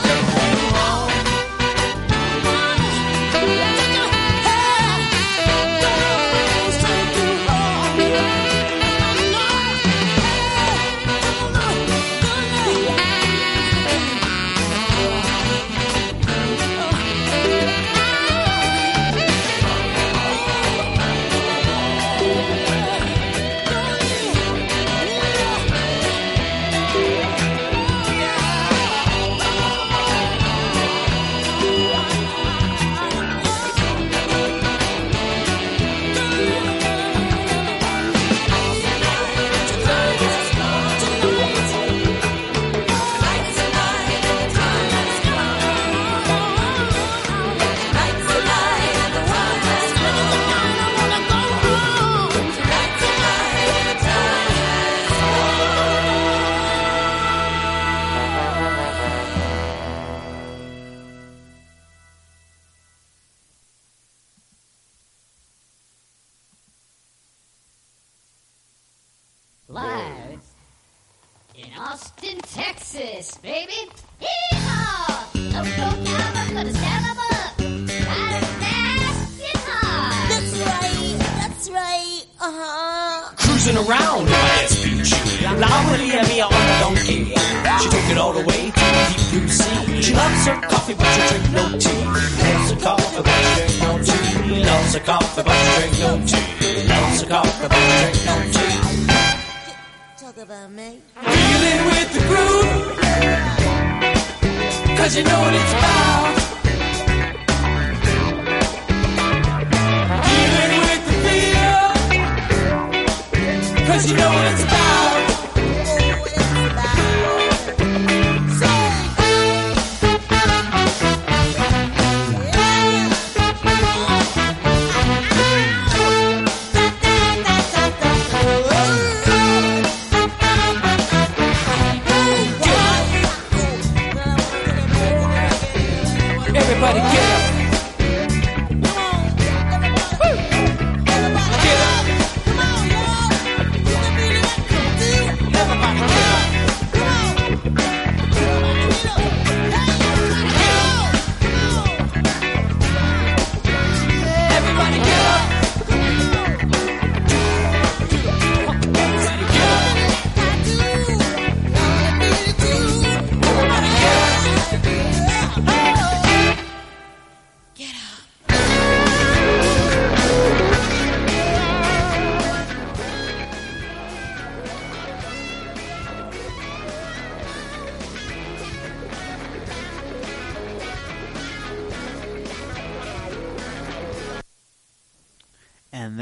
M: Live in Austin, Texas, baby. Hee-haw! Don't go down, I'm gonna stand up up. Got a nasty high.
N: That's right, that's right, uh-huh.
J: Cruising around in my S P G. La Maria Mia on a donkey. She took it all the way to the deep blue sea. She loves her coffee, but she drink no tea. Loves her coffee, but she drink no tea. Loves her coffee, but she drink no tea. Loves her coffee, but she drink no tea.
N: Talk about me.
J: Feeling with the groove, cause you know what it's about. Feeling with the feel, cause you know what it's about.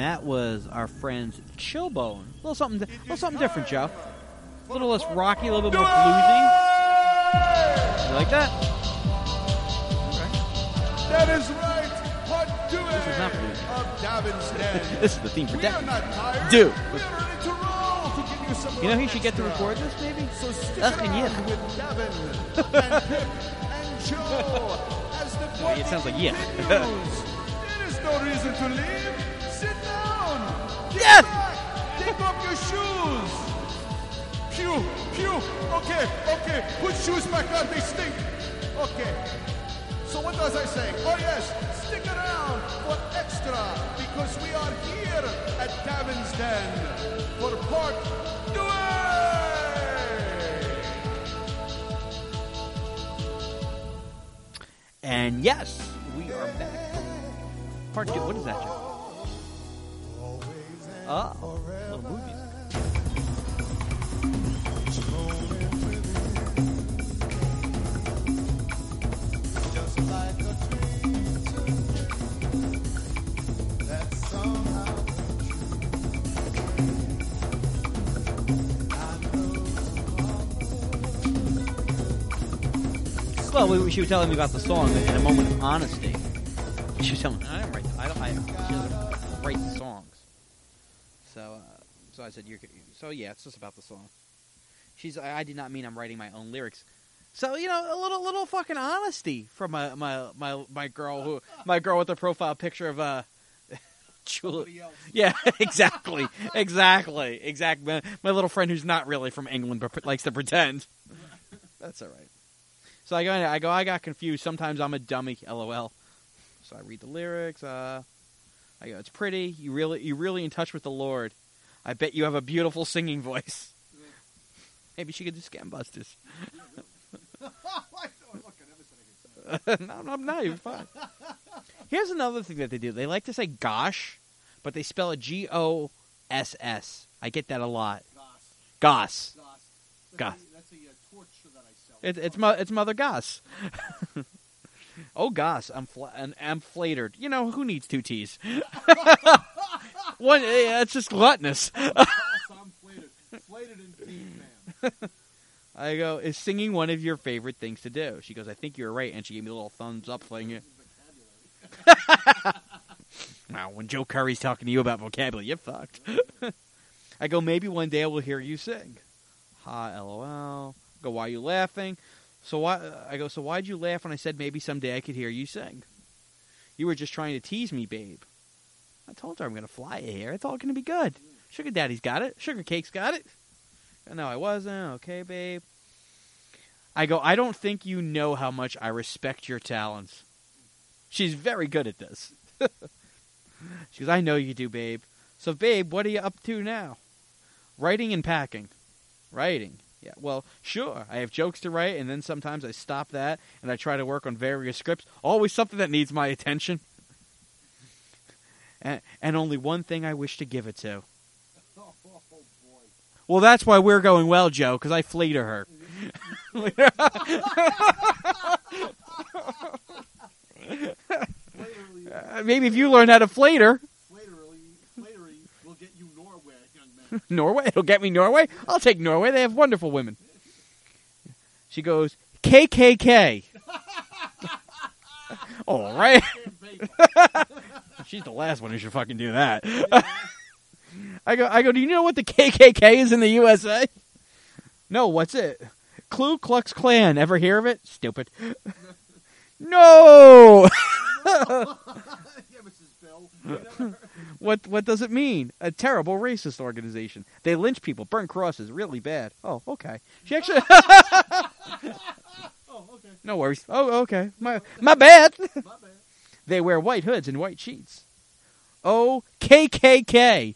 A: that was our friends Chillbone. A little something, a little something different, Joe. A little less rocky, a little bit more bluesy. You like that?
E: That is right. Part two
A: This is not bluesy.
E: of Davin's Den.
A: This is the theme for
E: We are
A: Devin.
E: not tired.
A: Do.
E: We are ready to roll to give you some
A: You know
E: more
A: he should get to
E: extra.
A: record this, maybe?
E: So stick
A: Ugh,
E: around
A: yeah.
E: with Davin and Pip and Joe as the
A: Oh, it sounds like yeah.
E: continues. There is no reason to leave. Sit down. Get
A: Yes!
E: back. Take off your shoes. Pew, pew. Okay, okay. Put shoes back on. They stink. Okay. So what was I saying? Oh yes, stick around for extra because we are here at Davin's Den for part two.
A: And yes, we are back from part two. What is that, Joe? Oh, little movies. Well, we, she was telling me about the song in a moment of honesty. She was telling me, I don't write. I don't. I, she doesn't write the songs. So, uh, so I said, "You're." So yeah, it's just about the song. She's. I, I did not mean I'm writing my own lyrics. So you know, a little, little fucking honesty from my, my, my, my girl who, my girl with the profile picture of uh, Julie. Yeah, exactly, exactly, exactly. My, my little friend who's not really from England but likes to pretend. That's all right. So I go, I go, I got confused. Sometimes I'm a dummy, lol. So I read the lyrics. Uh, I go, it's pretty. You really, you really in touch with the Lord. I bet you have a beautiful singing voice. Maybe she could do Scam Busters. no, no, no, you're fine. Here's another thing that they do. They like to say gosh, but they spell it G O S S. I get that a lot. Goss. Goss.
C: That's a uh, torch that I sell.
A: It, it's mo- it's Mother Goss. Oh Goss, I'm fl- and I'm flattered. You know who needs two T's? One, yeah, it's just gluttonous.
C: I'm flattered. Flattered indeed, man.
A: I go, is singing one of your favorite things to do? She goes, I think you're right, and she gave me a little thumbs up thing. Now, when Joe Curry's talking to you about vocabulary, you're fucked. I go, maybe one day I will hear you sing. Ha, lol. Go, why are you laughing? So why? I go, so why'd you laugh when I said maybe someday I could hear you sing? You were just trying to tease me, babe. I told her I'm going to fly you here. I thought it was going to be good. Sugar Daddy's got it. Sugar Cake's got it. No, I wasn't. Okay, babe. I go, I don't think you know how much I respect your talents. She's very good at this. She goes, I know you do, babe. So, babe, what are you up to now? Writing and packing. Writing. Yeah, well, sure. I have jokes to write, and then sometimes I stop that, and I try to work on various scripts. Always something that needs my attention. And, and only one thing I wish to give it to. Well, that's why we're going well, Joe, because I flatter her. uh, maybe if you learn how to flatter.
C: Flattery will get you Norway, young man.
A: Norway? It'll get me Norway? I'll take Norway. They have wonderful women. She goes, K K K. All right. She's the last one who should fucking do that. I go, I go, do you know what the K K K is in the U S A? No, what's it? Ku Klux Klan. Ever hear of it? Stupid. No! What what does it mean? A terrible racist organization. They lynch people, burn crosses, really bad. Oh, okay. She actually...
C: Oh, okay.
A: No worries. Oh, okay. My my bad. My bad. They wear white hoods and white sheets. Oh, K K K.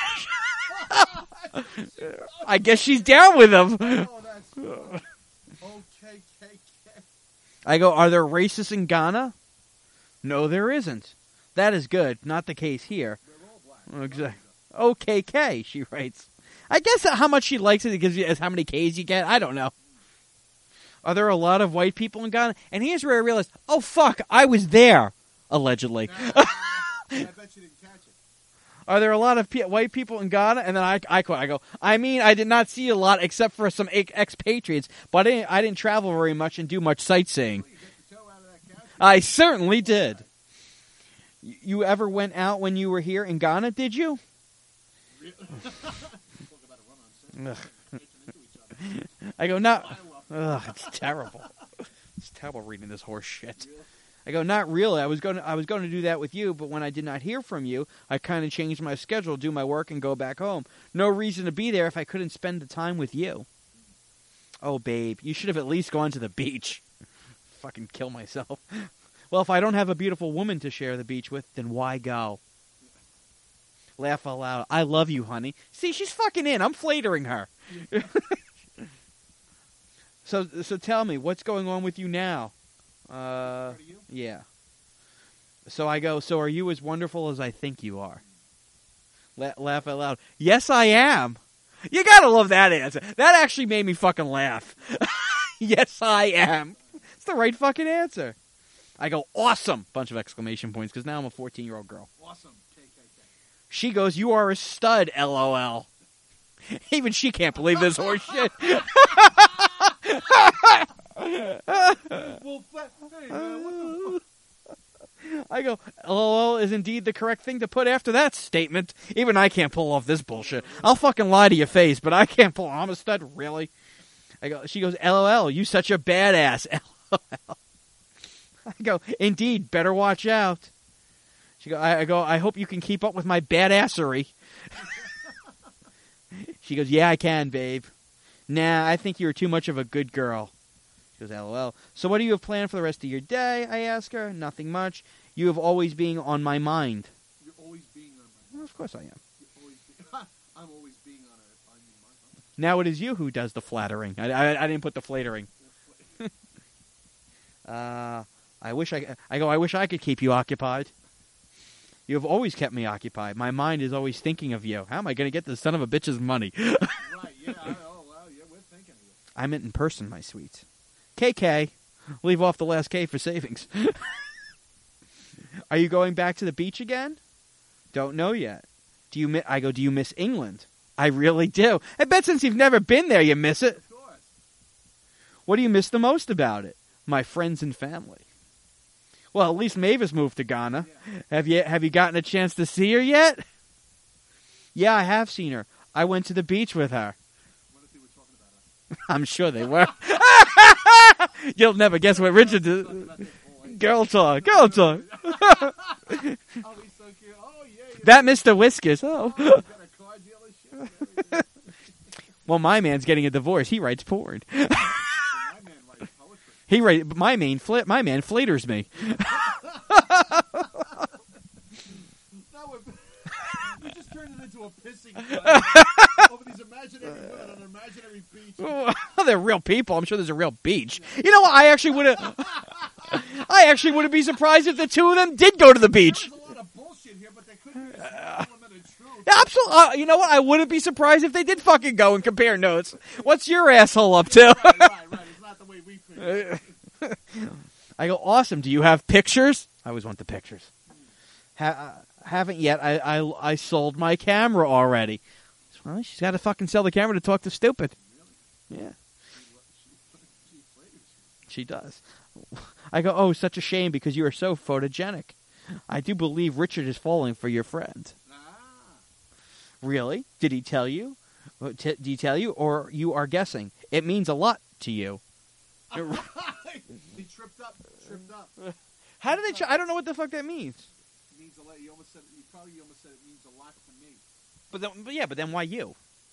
A: I guess she's down with them.
C: Oh, that's cool. Oh, K K K.
A: I go, are there racists in Ghana? No, there isn't. That is good. Not the case here. Exactly. O K K, she writes. I guess how much she likes it because it's how many K's you get. I don't know. Are there a lot of white people in Ghana? And here's where I realized, oh, fuck, I was there, allegedly.
C: I bet you didn't catch it.
A: Are there a lot of pe- white people in Ghana? And then I, I, quote, I go, I mean, I did not see a lot except for some ex- expatriates, but I didn't, I didn't travel very much and do much sightseeing. I certainly did. You ever went out when you were here in Ghana, did you? I go, not. Ugh, it's terrible. It's terrible reading this horse shit. I go, not really. I was going to, I was going to do that with you, but when I did not hear from you, I kind of changed my schedule, do my work, and go back home. No reason to be there if I couldn't spend the time with you. Oh, babe, you should have at least gone to the beach. Fucking kill myself. Well, if I don't have a beautiful woman to share the beach with, then why go? Laugh out loud. I love you, honey. See, she's fucking in. I'm flattering her. so, so tell me, what's going on with you now? Uh, yeah. So I go, so are you as wonderful as I think you are? La- laugh out loud. Yes, I am. You gotta love that answer. That actually made me fucking laugh. Yes, I am. It's the right fucking answer. I go, awesome! Bunch of exclamation points, because now I'm a fourteen-year-old girl.
C: Awesome. K K K.
A: She goes, you are a stud, LOL. Even she can't believe this horse shit. I go, LOL is indeed the correct thing to put after that statement. Even I can't pull off this bullshit. I'll fucking lie to your face, but I can't pull. I'm a stud, really. I go. She goes, LOL, you such a badass. LOL. I go, indeed, better watch out. She go, I, I go, I hope you can keep up with my badassery. She goes, yeah, I can, babe. Nah, I think you're too much of a good girl. She goes, LOL. So what do you have planned for the rest of your day? I ask her. Nothing much. You have always been on my mind.
C: You're always being on my mind.
A: Well, of course I am.
C: You're always be- I'm always being on her. On your mind.
A: Now it is you who does the flattering. I, I, I didn't put the flattering. uh, I wish I, I go, I wish I could keep you occupied. You have always kept me occupied. My mind is always thinking of you. How am I going to get this son of a bitch's money?
C: Right, yeah. I, oh, well, yeah, we're thinking of you.
A: I meant in person, my sweet. K K. Leave off the last K for savings. Are you going back to the beach again? Don't know yet. Do you? Mi- I go, do you miss England? I really do. I bet since you've never been there, you miss it.
C: Of course.
A: What do you miss the most about it? My friends and family. Well, at least Mavis moved to Ghana. Yeah. Have you have you gotten a chance to see her yet? Yeah, I have seen her. I went to the beach with her.
C: What if they were talking about us?
A: I'm sure they were. You'll never guess what Richard did. Girl talk. Girl talk.
C: Oh, he's so cute. Oh, yeah.
A: That Mister Whiskers. Oh.
C: Oh, he's got a car dealership.
A: Well, my man's getting a divorce. He writes porn.
C: My man writes poetry.
A: He write my main fl- my man flaters me.
C: No, we just turned it into a pissing contest over these imaginary women on an imaginary beach.
A: Well, they're real people. I'm sure there's a real beach. You know what? I actually would have. I actually wouldn't be surprised if the two of them did go to the beach.
C: There's a lot of bullshit here, but there could be a element of truth.
A: Absolutely. Uh, you know what? I wouldn't be surprised if they did fucking go and compare notes. What's your asshole up to?
C: Right, right, right. It's not the way we feel.
A: I go, awesome. Do you have pictures? I always want the pictures. Ha- uh, haven't yet. I, I I sold my camera already. Well, she's got to fucking sell the camera to talk to stupid. Yeah. She does. I go, oh, such a shame because you are so photogenic. I do believe Richard is falling for your friend. Really? Did he tell you? T- did he tell you? Or you are guessing? It means a lot to you.
C: He tripped up. Tripped up.
A: How did they? Ch- I don't know what the fuck that means.
C: It means a lot. You almost said. You probably almost said it means a lot to me.
A: But then, but yeah, but then why you?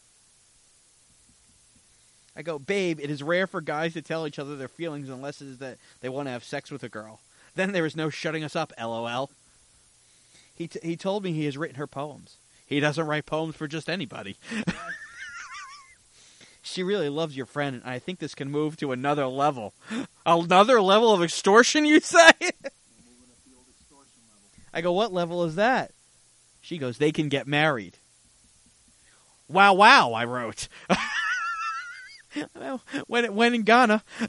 A: I go, babe. It is rare for guys to tell each other their feelings unless it is that they want to have sex with a girl. Then there is no shutting us up. LOL. He t- he told me he has written her poems. He doesn't write poems for just anybody. She really loves your friend, and I think this can move to another level. Another level of extortion, you say? I go, what level is that? She goes, they can get married. Wow, wow, I wrote. Well, when, when in Ghana.
C: Hey,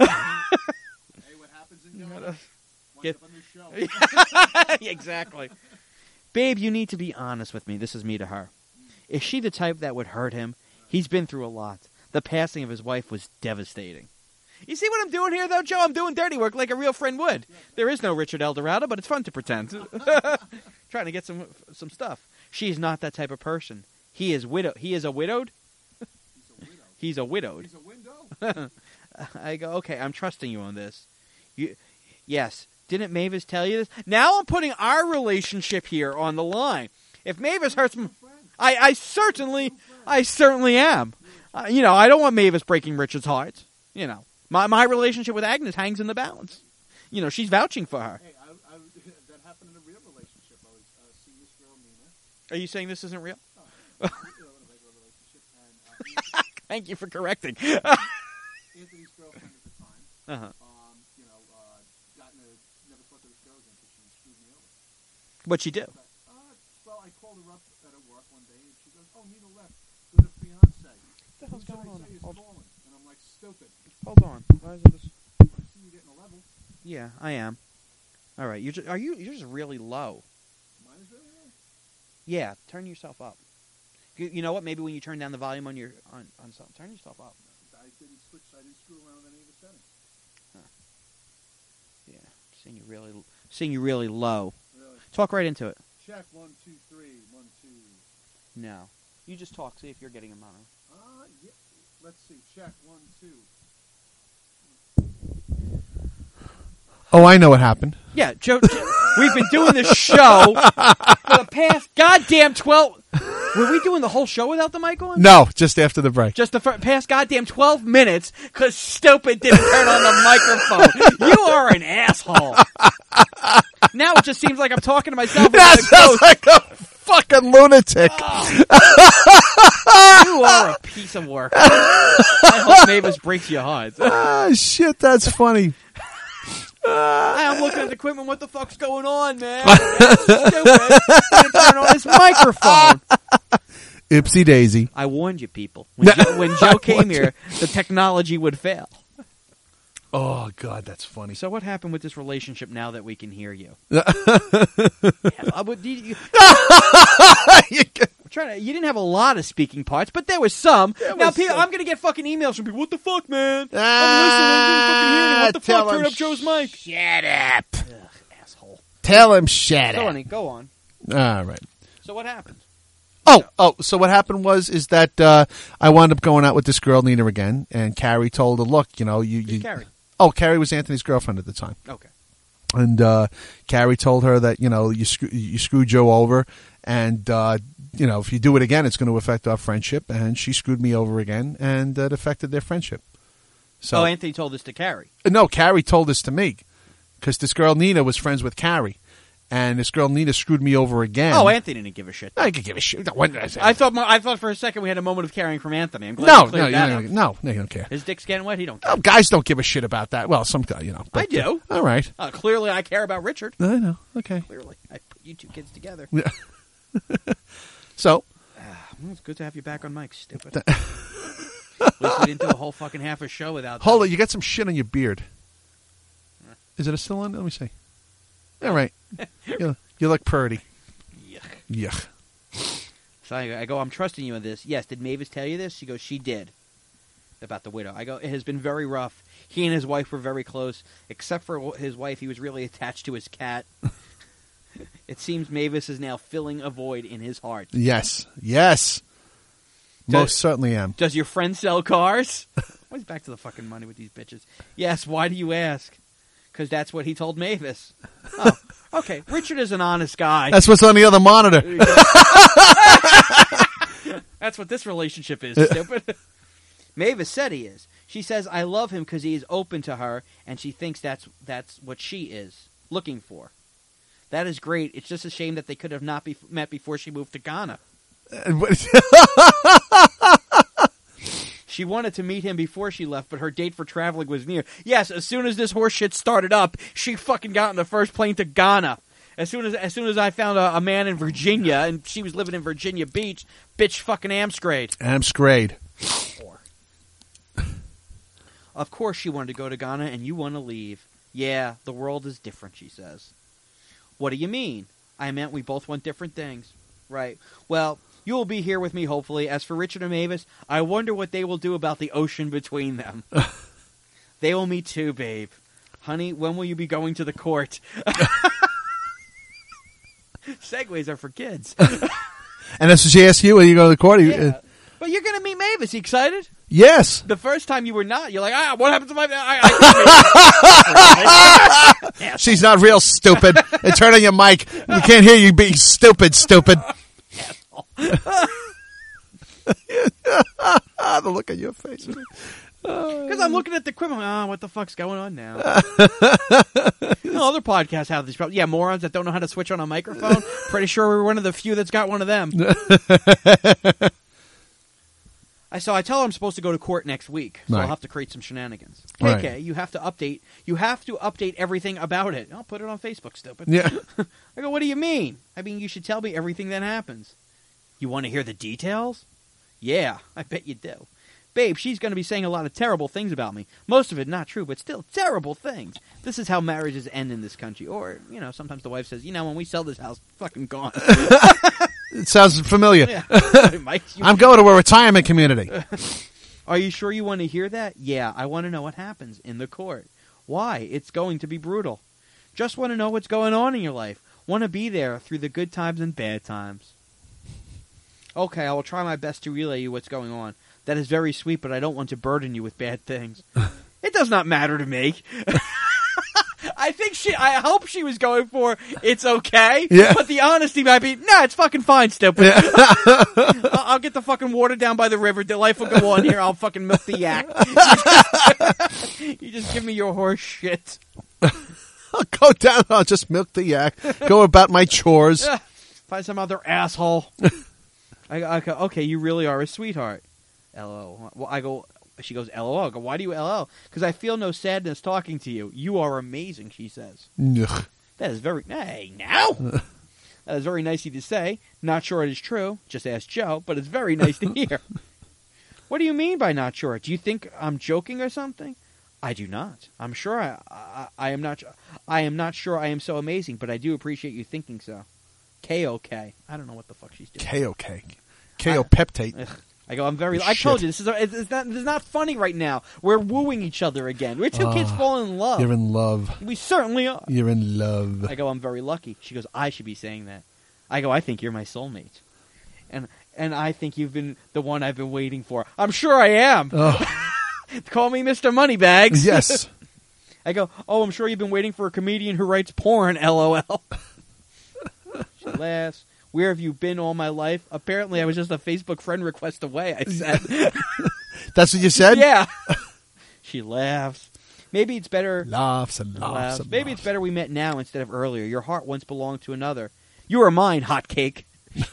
C: what happens in Ghana?
A: Get...
C: On this show.
A: Exactly. Babe, you need to be honest with me. This is me to her. Is she the type that would hurt him? He's been through a lot. The passing of his wife was devastating. You see what I'm doing here, though, Joe? I'm doing dirty work like a real friend would. There is no Richard Eldorado, but it's fun to pretend. Trying to get some some stuff. She's not that type of person. He is widow. He is a widowed? He's a widowed. He's a window. I go, okay, I'm trusting you on this. You, yes. Didn't Mavis tell you this? Now I'm putting our relationship here on the line. If Mavis hurts me, I, I certainly, I certainly am. Uh, you know, I don't want Mavis breaking Richard's heart. You know. My my relationship with Agnes hangs in the balance. You know, she's vouching for her.
C: Hey, I, I, that happened in a real relationship. I was uh, seeing this girl, Nina.
A: Are you saying this isn't real?
C: Oh, in a regular relationship. And, uh,
A: thank you for correcting.
C: Anthony's girlfriend at the time.
A: Uh-huh.
C: Um, you know, uh, got in a, never thought there was girls in because she screwed me over.
A: What'd she do?
C: Uh, well, I called her up at her work one day, and she goes, "Oh, Nina left with her fiance." What the
A: hell's going on?
C: Hold on. And I'm like, stupid.
A: Hold on. Why is it this?
C: I see you getting a level.
A: Yeah, I am. All right, you just, are you? You're just really low.
C: Mine is really low.
A: Yeah, turn yourself up. You, you know what? Maybe when you turn down the volume on your on on something, turn yourself up.
C: I didn't switch. I didn't screw around with any of the settings.
A: Huh. Yeah, seeing you really, seeing you really low.
C: Really?
A: Talk right into it.
C: Check one two three one two.
A: No, you just talk. See if you're getting a mono.
C: Uh, yeah. Let's see. Check one two. Oh, I know what happened.
A: Yeah, Joe. Joe we've been doing this show for the past goddamn twelve. Were we doing the whole show without the mic on?
C: No, just after the break.
A: Just the fir- past goddamn twelve minutes because stupid didn't turn on the microphone. You are an asshole. Now it just seems like I'm talking to myself.
C: That sounds like a fucking lunatic.
A: Oh. You are a piece of work. I hope Mavis breaks your heart.
C: Ah, shit, that's funny.
A: I'm looking at the equipment. What the fuck's going on, man? That's stupid. Didn't turn on his microphone.
C: Ipsy daisy.
A: I warned you, people. When Joe, when Joe came here, the technology would fail.
C: Oh, God, that's funny.
A: So what happened with this relationship now that we can hear you? yeah, I would, you, you, I'm trying to, you didn't have a lot of speaking parts, but there was some.
C: There
A: now,
C: was
A: people,
C: some.
A: I'm going to get fucking emails from people. What the fuck, man?
C: Ah,
A: I'm listening. I'm fucking hearing it. What the
C: tell
A: fuck?
C: him
A: Turn up Joe's mic.
C: Shut up.
A: Ugh, asshole.
C: Tell him shut
A: Go
C: up.
A: on, go on.
C: All right.
A: So what happened?
C: Oh, oh, so what happened was is that uh, I wound up going out with this girl, Nina, again, and Carrie told her, look, you know, you... you
A: Carrie?
C: Oh, Carrie was Anthony's girlfriend at the time.
A: Okay.
C: And uh, Carrie told her that, you know, you, screw, you screwed Joe over, and, uh, you know, if you do it again, it's going to affect our friendship, and she screwed me over again, and it affected their friendship. So,
A: Oh, Anthony told this to Carrie.
C: No, Carrie told this to me, because this girl, Nina, was friends with Carrie. And this girl Nina screwed me over again.
A: Oh, Anthony didn't give a shit.
C: I could give a shit. What did I say?
A: I thought my, I thought for a second we had a moment of caring from Anthony. I'm glad
C: No,
A: you
C: no,
A: cleared
C: you
A: that
C: don't,
A: up.
C: no, no, you don't care.
A: His dick's getting wet. He don't care.
C: Oh, guys don't give a shit about that. Well, some guy, you know.
A: I
C: But,
A: do.
C: uh, all right.
A: Uh, clearly, I care about Richard.
C: I know. Okay.
A: Clearly, I put you two kids together.
C: Yeah. So.
A: Well, it's good to have you back on mic, stupid. At least we didn't do a whole fucking half a show without.
C: Hold
A: that.
C: it. You got some shit on your beard. Is it still on? Let me see. All right. you, you look purty.
A: Yuck.
C: Yuck.
A: So I, I go, I'm trusting you on this. Yes, did Mavis tell you this? She goes, she did. About the widow. I go, it has been very rough. He and his wife were very close. Except for his wife, he was really attached to his cat. It seems Mavis is now filling a void in his heart.
C: Yes. Yes.
A: Does,
C: Most certainly am.
A: Does your friend sell cars? Always back to the fucking money with these bitches. Yes, why do you ask? Because that's what he told Mavis. Oh, okay. Richard is an honest guy.
C: That's what's on the other monitor.
A: That's what this relationship is, stupid. Mavis said he is. She says, I love him because he is open to her, and she thinks that's that's what she is looking for. That is great. It's just a shame that they could have not be met before she moved to Ghana. She wanted to meet him before she left, but her date for traveling was near. Yes, as soon as this horse shit started up, she fucking got on the first plane to Ghana. As soon as as soon as I found a, a man in Virginia, and she was living in Virginia Beach, bitch fucking Amsgrade.
C: Amsgrade.
A: Of course she wanted to go to Ghana, and you want to leave. Yeah, the world is different, she says. What do you mean? I meant we both want different things. Right. Well, you will be here with me, hopefully. As for Richard and Mavis, I wonder what they will do about the ocean between them. They will meet too, babe. Honey, when will you be going to the court? Segways are for kids.
C: And that's what she asked you when you go to the court?
A: Yeah. But you're going to meet Mavis. You excited?
C: Yes.
A: The first time you were not. You're like, ah, what happened to my... I, I
C: She's not real stupid. And turn on your mic. We can't hear you being stupid, stupid. The look on your face.
A: Because I'm looking at the equipment. Oh, what the fuck's going on now? No, other podcasts have these problems. Yeah, morons that don't know how to switch on a microphone. Pretty sure we're one of the few that's got one of them. I so I tell her I'm supposed to go to court next week, so
C: Right.
A: I'll have to create some shenanigans. K K,
C: Right.
A: you have to update. You have to update everything about it. I'll put it on Facebook, stupid.
C: Yeah.
A: I go, what do you mean? I mean, you should tell me everything that happens. You want to hear the details? Yeah, I bet you do. Babe, she's going to be saying a lot of terrible things about me. Most of it not true, but still terrible things. This is how marriages end in this country. Or, you know, sometimes the wife says, you know, when we sell this house, fucking gone.
C: It sounds familiar.
A: Yeah. Mike, you-
C: I'm going to a retirement community.
A: Are you sure you want to hear that? Yeah, I want to know what happens in the court. Why? It's going to be brutal. Just want to know what's going on in your life. Want to be there through the good times and bad times. Okay, I will try my best to relay you what's going on. That is very sweet, but I don't want to burden you with bad things. It does not matter to me. I think she, I hope she was going for, it's okay,
C: Yeah.
A: but the honesty might be, nah, it's fucking fine, stupid.
C: Yeah.
A: I'll, I'll get the fucking water down by the river, the life will go on here, I'll fucking milk the yak. You just give me your horse shit.
C: I'll go down, I'll just milk the yak, go about my chores.
A: Find some other asshole. I, I go, okay, you really are a sweetheart. L O L. Well, I go, she goes, L O L. I go, why do you L O L? Because I feel no sadness talking to you. You are amazing, she says.
C: Ugh.
A: That is very, hey, now? That is very nice of you to say. Not sure it is true. Just ask Joe, but it's very nice to hear. What do you mean by not sure? Do you think I'm joking or something? I do not. I'm sure I, I, I am not. I am not sure I am so amazing, but I do appreciate you thinking so. K O K. I don't know what the fuck she's doing.
C: K O K. K O peptate.
A: Ugh. I go, I'm very... I told you, this is a, it's, it's, not, it's not funny right now. We're wooing each other again. We're two
C: Oh,
A: kids falling in love.
C: You're in love.
A: We certainly are.
C: You're in love.
A: I go, I'm very lucky. She goes, I should be saying that. I go, I think you're my soulmate. And and I think you've been the one I've been waiting for. I'm sure I am.
C: Oh.
A: Call me Mister Moneybags.
C: Yes.
A: I go, oh, I'm sure you've been waiting for a comedian who writes porn, L O L. She laughs. Where have you been all my life? Apparently, I was just a Facebook friend request away, I said.
C: That's what you said?
A: Yeah. She laughs. Maybe it's better...
C: Laughs and laughs
A: laughs.
C: and
A: Maybe
C: laughs.
A: it's better we met now instead of earlier. Your heart once belonged to another. You are mine, hot cake.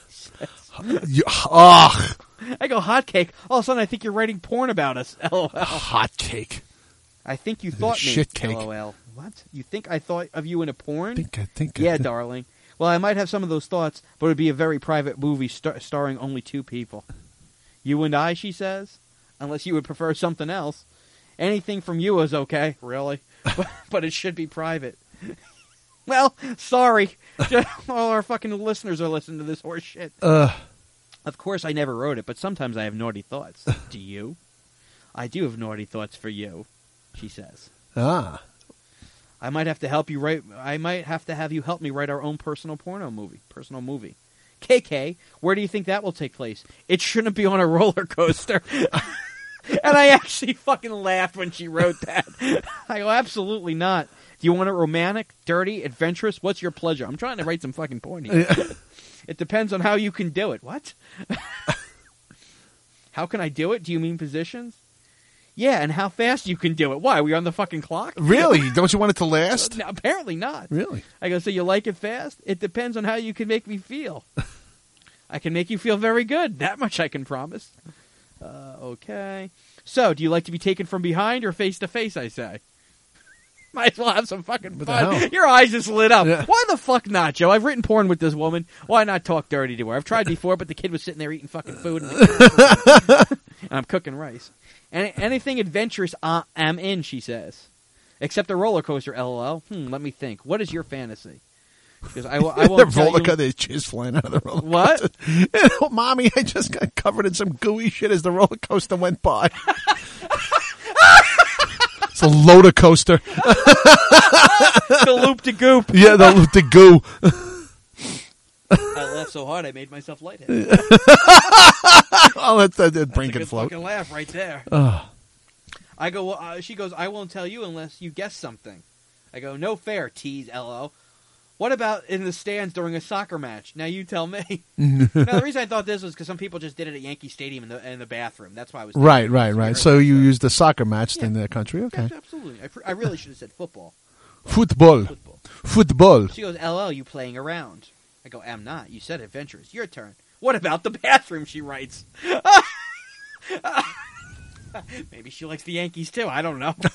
C: You, ugh.
A: I go, hot cake. All of a sudden, I think you're writing porn about us, LOL.
C: Hot cake.
A: I think you thought me,
C: Shit cake.
A: LOL. What? You think I thought of you in a porn?
C: Think, I think.
A: Yeah, darling. Well, I might have some of those thoughts, but it would be a very private movie star- starring only two people. You and I, she says, unless you would prefer something else. Anything from you is okay, really, but, but it should be private. Well, sorry. All our fucking listeners are listening to this horse shit.
C: Uh.
A: Of course, I never wrote it, but sometimes I have naughty thoughts. Do you? I do have naughty thoughts for you, she says.
C: Ah.
A: I might have to help you write. I might have to have you help me write our own personal porno movie. Personal movie. K K, where do you think that will take place? It shouldn't be on a roller coaster. And I actually fucking laughed when she wrote that. I go, absolutely not. Do you want it romantic, dirty, adventurous? What's your pleasure? I'm trying to write some fucking porn here. It depends on how you can do it. What? How can I do it? Do you mean positions? Yeah, and how fast you can do it. Why? Are we on the fucking clock?
C: Really? Don't you want it to last?
A: No, apparently not.
C: Really?
A: I go, so you like it fast? It depends on how you can make me feel. I can make you feel very good. That much I can promise. Uh, okay. So, do you like to be taken from behind or face to face, I say? Might as well have some fucking
C: What the
A: fun.
C: hell?
A: Your eyes just lit up.
C: Yeah.
A: Why the fuck not, Joe? I've written porn with this woman. Why not talk dirty to her? I've tried before, but the kid was sitting there eating fucking food. And, and I'm cooking rice. Any, anything adventurous, uh, I'm in, she says. Except a roller coaster, LOL. Hmm, let me think. What is your fantasy? Because I, w- I
C: the
A: won't tell
C: roller
A: you.
C: coaster, there's jizz flying out of the roller
A: What?
C: coaster. Oh, Mommy, I just got covered in some gooey shit as the roller coaster went by. It's a loader coaster.
A: The loop de goop.
C: Yeah, the loop de goo.
A: I laughed so hard I made myself lightheaded.
C: Oh, that's that, that brain
A: That's a
C: can
A: good
C: float.
A: fucking laugh right there.
C: Ugh.
A: I go. Well, uh, she goes. I won't tell you unless you guess something. I go. No fair. Tease. L O. What about in the stands during a soccer match? Now you tell me. Now the reason I thought this was because some people just did it at Yankee Stadium in the in the bathroom. That's why I was thinking
C: Right,
A: it
C: right,
A: was
C: right.
A: weird.
C: So you used a soccer match in the country? Okay.
A: Yeah, absolutely. I, pr- I really should have said football.
C: Football.
A: Football.
C: Football.
A: She goes, L O, you playing around. I go, I'm not. You said adventurous. Your turn. What about the bathroom, she writes. Maybe she likes the Yankees, too. I don't know.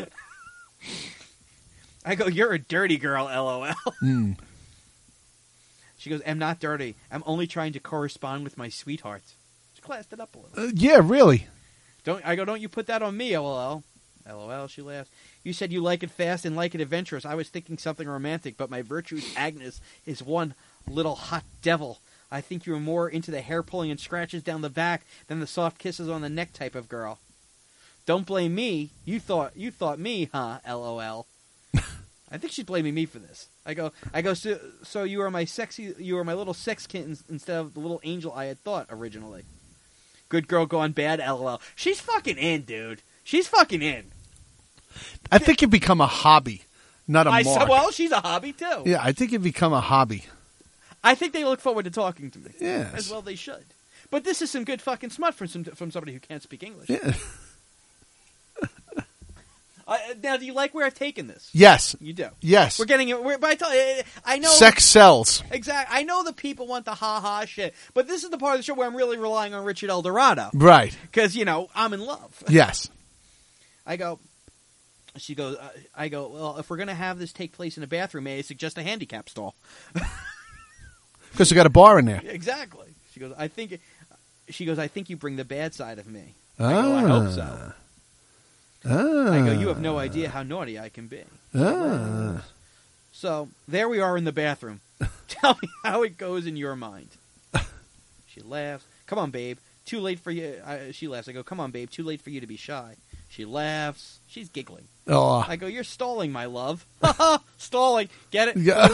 A: I go, you're a dirty girl, LOL.
C: Mm.
A: She goes, I'm not dirty. I'm only trying to correspond with my sweetheart. She classed it up a little.
C: Uh, yeah, really.
A: Don't I go, don't you put that on me, LOL. LOL, she laughs. You said you like it fast and like it adventurous. I was thinking something romantic, but my virtuous Agnes is one little hot devil. I think you were more into the hair pulling and scratches down the back than the soft kisses on the neck type of girl. Don't blame me. You thought you thought me, huh? LOL. I think she's blaming me for this. I go, I go. So, so you are my sexy, you are my little sex kitten instead of the little angel I had thought originally. Good girl gone bad. LOL. She's fucking in, dude. She's fucking in.
C: I think it become a hobby, not a
A: I
C: mark.
A: said, well, she's a hobby too.
C: Yeah, I think it become a hobby.
A: I think they look forward to talking to me.
C: Yes.
A: As well they should. But this is some good fucking smut from some, from somebody who can't speak English.
C: Yeah.
A: Uh, now, do you like where I've taken this?
C: Yes.
A: You do?
C: Yes.
A: We're getting it. We're, but I, tell you, I know.
C: Sex sells.
A: Exactly. I know the people want the ha-ha shit. But this is the part of the show where I'm really relying on Richard El Dorado.
C: Right.
A: Because, you know, I'm in love.
C: Yes.
A: I go, she goes, uh, I go, well, if we're going to have this take place in a bathroom, may I suggest a handicap stall?
C: Because you got a bar in there.
A: Exactly. She goes, I think, she goes, I think you bring the bad side of me.
C: Ah.
A: I go, I hope so.
C: Ah.
A: I go, you have no idea how naughty I can be.
C: Ah.
A: So, there we are in the bathroom. Tell me how it goes in your mind. She laughs. Come on, babe. Too late for you. I, she laughs. I go, come on, babe. Too late for you to be shy. She laughs. She's giggling.
C: Oh.
A: I go, you're stalling, my love. Stalling. Get it?
C: Yeah.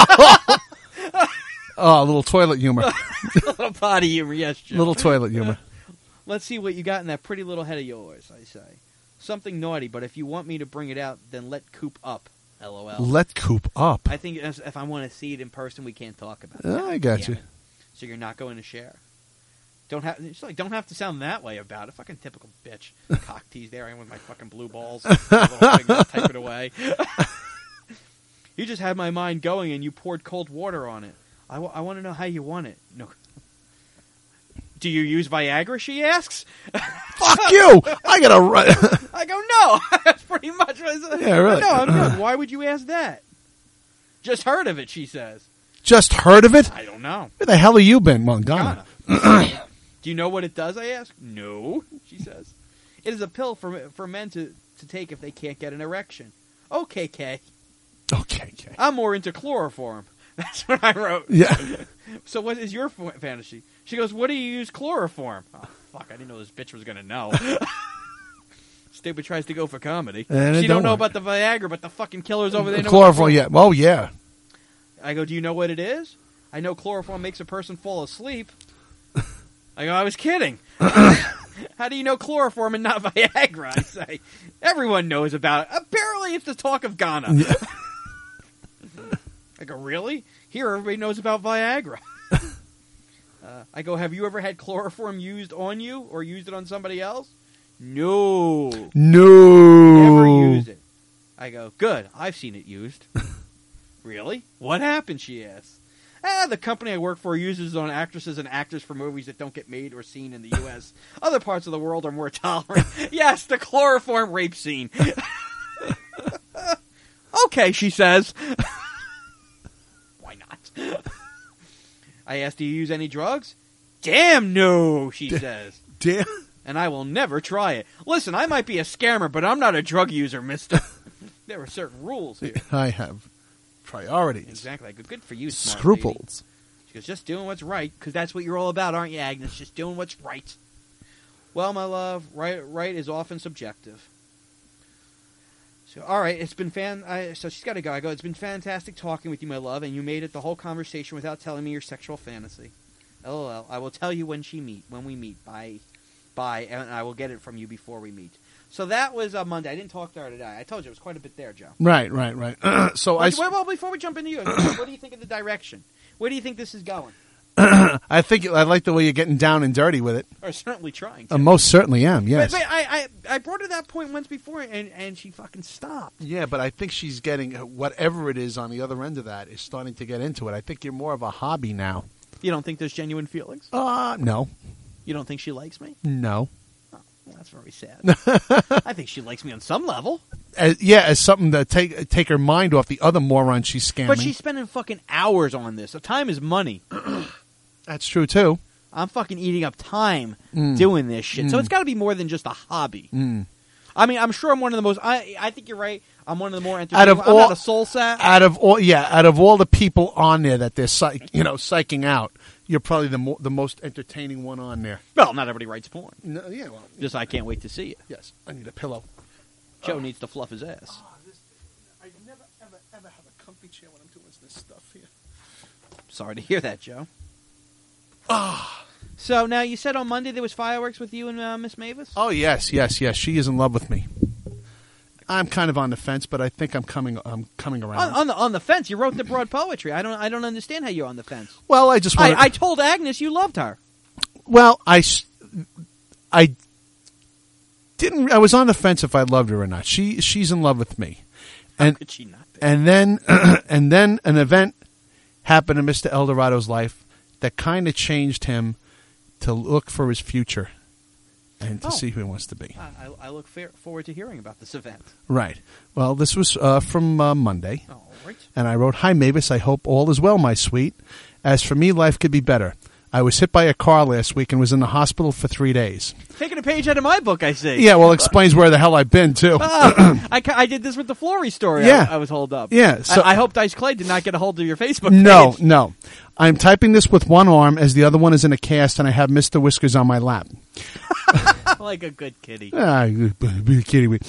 C: Oh, a little toilet humor.
A: A little potty humor, yes, Jim.
C: Little toilet humor.
A: Let's see what you got in that pretty little head of yours, I say. Something naughty, but if you want me to bring it out, then let Coop up. LOL.
C: Let Coop up.
A: I think if if I want to see it in person, we can't talk about it.
C: Oh, I got you.
A: Damn it. So you're not going to share. Don't have it's like don't have to sound that way about it. Fucking typical bitch. Cock tease there. I am with my fucking blue balls. Type it away. You just had my mind going, and you poured cold water on it. I, w- I want to know how you want it. No. Do you use Viagra? She asks.
C: Fuck you! I gotta run.
A: I go, no. That's pretty much what I said.
C: Yeah, really.
A: No, I'm good. Why would you ask that? Just heard of it, she says.
C: Just heard of it?
A: I don't know.
C: Where the hell have you been, Montana?
A: Do you know what it does, I ask? No, she says. It is a pill for for men to, to take if they can't get an erection. Okay, Kay.
C: Okay, Kay.
A: I'm more into chloroform. That's what I wrote.
C: Yeah.
A: So what is your f- fantasy? She goes, what do you use chloroform? Oh, fuck, I didn't know this bitch was going to know. Stupid tries to go for comedy.
C: And
A: she
C: it
A: don't
C: don't
A: know
C: work.
A: about the Viagra, but the fucking killers over there know
C: Chloroform,
A: what
C: yeah. Oh, yeah.
A: I go, do you know what it is? I know chloroform makes a person fall asleep. I go, I was kidding. How do you know chloroform and not Viagra? I say, everyone knows about it. Apparently, it's the talk of Ghana.
C: Yeah.
A: I go, really? Here, everybody knows about Viagra. uh, I go, have you ever had chloroform used on you or used it on somebody else? No.
C: No.
A: Never used it. I go, good. I've seen it used. Really? What happened, she asks. Ah, the company I work for uses it on actresses and actors for movies that don't get made or seen in the U S Other parts of the world are more tolerant. Yes, the chloroform rape scene. Okay, she says. Why not? I asked, do you use any drugs? Damn no, she D- says.
C: Damn.
A: And I will never try it. Listen, I might be a scammer, but I'm not a drug user, mister. There are certain rules here.
C: I have Priorities.
A: Exactly. I go, good for you, smart
C: Scruples.
A: lady. She goes, just doing what's right, because that's what you're all about, aren't you, Agnes? Just doing what's right. Well, my love, right, right is often subjective. So, all right, it's been fan. I, so she's got to go. I go, it's been fantastic talking with you, my love, and you made it the whole conversation without telling me your sexual fantasy. LOL. I will tell you when she meet, when we meet. Bye, bye, and I will get it from you before we meet. So that was uh, Monday. I didn't talk to her today. I told you it was quite a bit there, Joe.
C: Right, right, right. so
A: well,
C: I.
A: Well, well, before we jump into you, what do you think of the direction? Where do you think this is going?
C: I think I like the way you're getting down and dirty with it.
A: Or certainly trying to.
C: Uh, most certainly am, yes.
A: But, but I, I, I brought her that point once before, and, and she fucking stopped.
C: Yeah, but I think she's getting, whatever it is on the other end of that, is starting to get into it. I think you're more of a hobby now.
A: You don't think there's genuine feelings?
C: Uh, no.
A: You don't think she likes me?
C: No.
A: Oh, well, that's very sad. I think she likes me on some level.
C: As, yeah, as something to take take her mind off the other moron she's scamming.
A: But she's spending fucking hours on this. So time is money.
C: That's true, too.
A: I'm fucking eating up time
C: Mm.
A: doing this shit.
C: Mm.
A: So it's got to be more than just a hobby.
C: Mm.
A: I mean, I'm sure I'm one of the most... I I think you're right. I'm one of the more
C: Out
A: entertaining...
C: of
A: I'm
C: all,
A: not a soul sat.
C: Out of all, yeah, out of all the people on there that they're psych, you know, psyching out, you're probably the mo- the most entertaining one on there.
A: Well, not everybody writes porn.
C: No, yeah, well,
A: Just I can't wait to see it.
C: Yes, I need a pillow.
A: Joe needs to fluff his ass.
C: Oh, this, I never, ever, ever have a comfy chair when I'm doing this stuff here.
A: Sorry to hear that, Joe.
C: Ah.
A: So now you said on Monday there was fireworks with you and uh, Miss Mavis?
C: Oh yes, yes, yes. She is in love with me. I'm kind of on the fence, but I think I'm coming. I'm coming around.
A: On, on the on the fence, you wrote the broad poetry. I don't I don't understand how you're on the fence.
C: Well, I just wanted,
A: I, I told Agnes you loved her.
C: Well, I, s- I didn't. I was on the fence if I loved her or not. She she's in love with me, and
A: how could she not be?
C: and then and then an event happened in Mister Eldorado's life that kind of changed him to look for his future and to
A: Oh.
C: see who he wants to be.
A: I, I- I look fair, forward to hearing about this event.
C: Right. Well, this was uh, from uh, Monday.
A: All right.
C: And I wrote, "Hi, Mavis. I hope all is well, my sweet. As for me, life could be better. I was hit by a car last week and was in the hospital for three days.
A: Taking a page out of my book, I see.
C: Yeah, well, it explains where the hell I've been, too.
A: Oh, I, ca- I did this with the Flory story.
C: Yeah.
A: I, I was holed up.
C: Yeah, so-
A: I, I hope Dice Clay did not get a hold of your Facebook
C: No,
A: page.
C: no. I'm typing this with one arm as the other one is in a cast, and I have Mister Whiskers on my lap.
A: Like a good kitty.
C: Ah, be kidding me.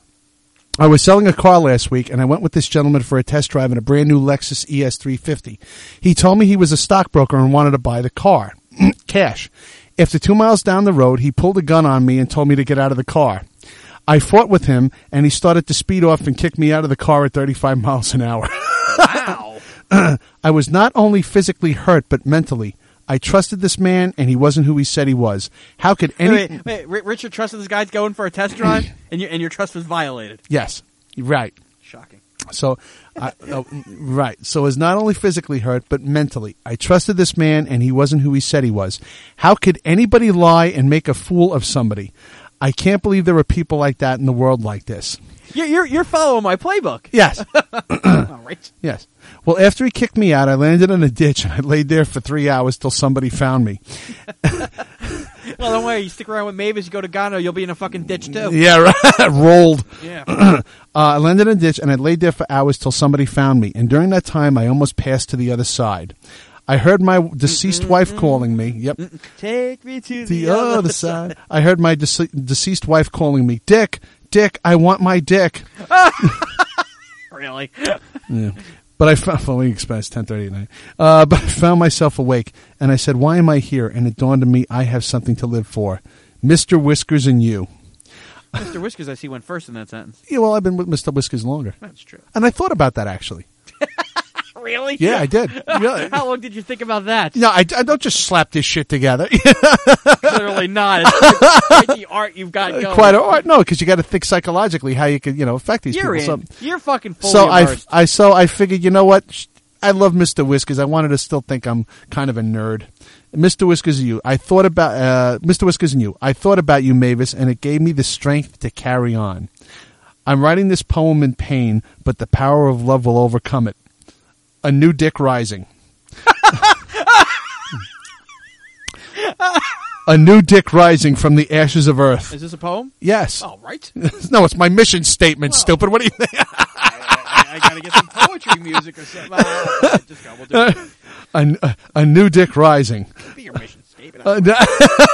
C: I was selling a car last week, and I went with this gentleman for a test drive in a brand new Lexus E S three fifty. He told me he was a stockbroker and wanted to buy the car. Cash. After two miles down the road, he pulled a gun on me and told me to get out of the car. I fought with him, and he started to speed off and kick me out of the car at thirty-five miles an hour.
A: Wow.
C: I was not only physically hurt, but mentally. I trusted this man, and he wasn't who he said he was. How could any...
A: Wait, wait, wait, Ri- Richard trusted this guy's going for a test drive, and your and your trust was violated.
C: Yes, right.
A: Shocking.
C: So, I, uh, right. So, I was not only physically hurt, but mentally. I trusted this man, and he wasn't who he said he was. How could anybody lie and make a fool of somebody? I can't believe there are people like that in the world like this.
A: You're you're, you're following my playbook.
C: Yes.
A: All right.
C: Yes. Well, after he kicked me out, I landed in a ditch, and I laid there for three hours till somebody found me.
A: Well, don't worry. You stick around with Mavis, you go to Ghana, you'll be in a fucking ditch too.
C: Yeah, right. Rolled.
A: Yeah.
C: uh, I landed in a ditch, and I laid there for hours till somebody found me. And during that time, I almost passed to the other side. I heard my deceased
A: Mm-mm-mm.
C: wife calling me. Yep.
A: Take me to
C: The,
A: the,
C: other side. I heard my dece- deceased wife calling me. Dick, Dick, I want my dick.
A: Really?
C: Yeah. But I found, following expense, ten thirty at night. Uh, but I found myself awake, and I said, why am I here? And it dawned on me, I have something to live for. Mister Whiskers and you.
A: Mister Whiskers, I see, went first in that sentence.
C: Yeah, well, I've been with Mister Whiskers longer.
A: That's true.
C: And I thought about that, actually.
A: Really?
C: Yeah, I did. Really.
A: How long did you think about that?
C: No, I, I don't just slap this shit together.
A: Clearly not. It's quite, quite the art you've got going.
C: Quite all right. No, because you got to think psychologically how you could, you know, affect these
A: You're
C: people.
A: in.
C: So,
A: You're fucking fully
C: so I,
A: immersed.
C: I, so I figured, you know what? Sh- I love Mister Whiskers. I wanted to still think I'm kind of a nerd. Mister Whiskers and you. I thought about uh, Mister Whiskers and you. I thought about you, Mavis, and it gave me the strength to carry on. I'm writing this poem in pain, but the power of love will overcome it. A new dick rising. A new dick rising from the ashes of earth.
A: Is this a poem?
C: Yes.
A: All right.
C: No, it's my mission statement, stupid. What do you think?
A: I, I gotta get some poetry music or something. Uh, just go. We'll do it.
C: a, a, a new dick rising.
A: Be your mission statement.
C: Uh,
A: I don't know.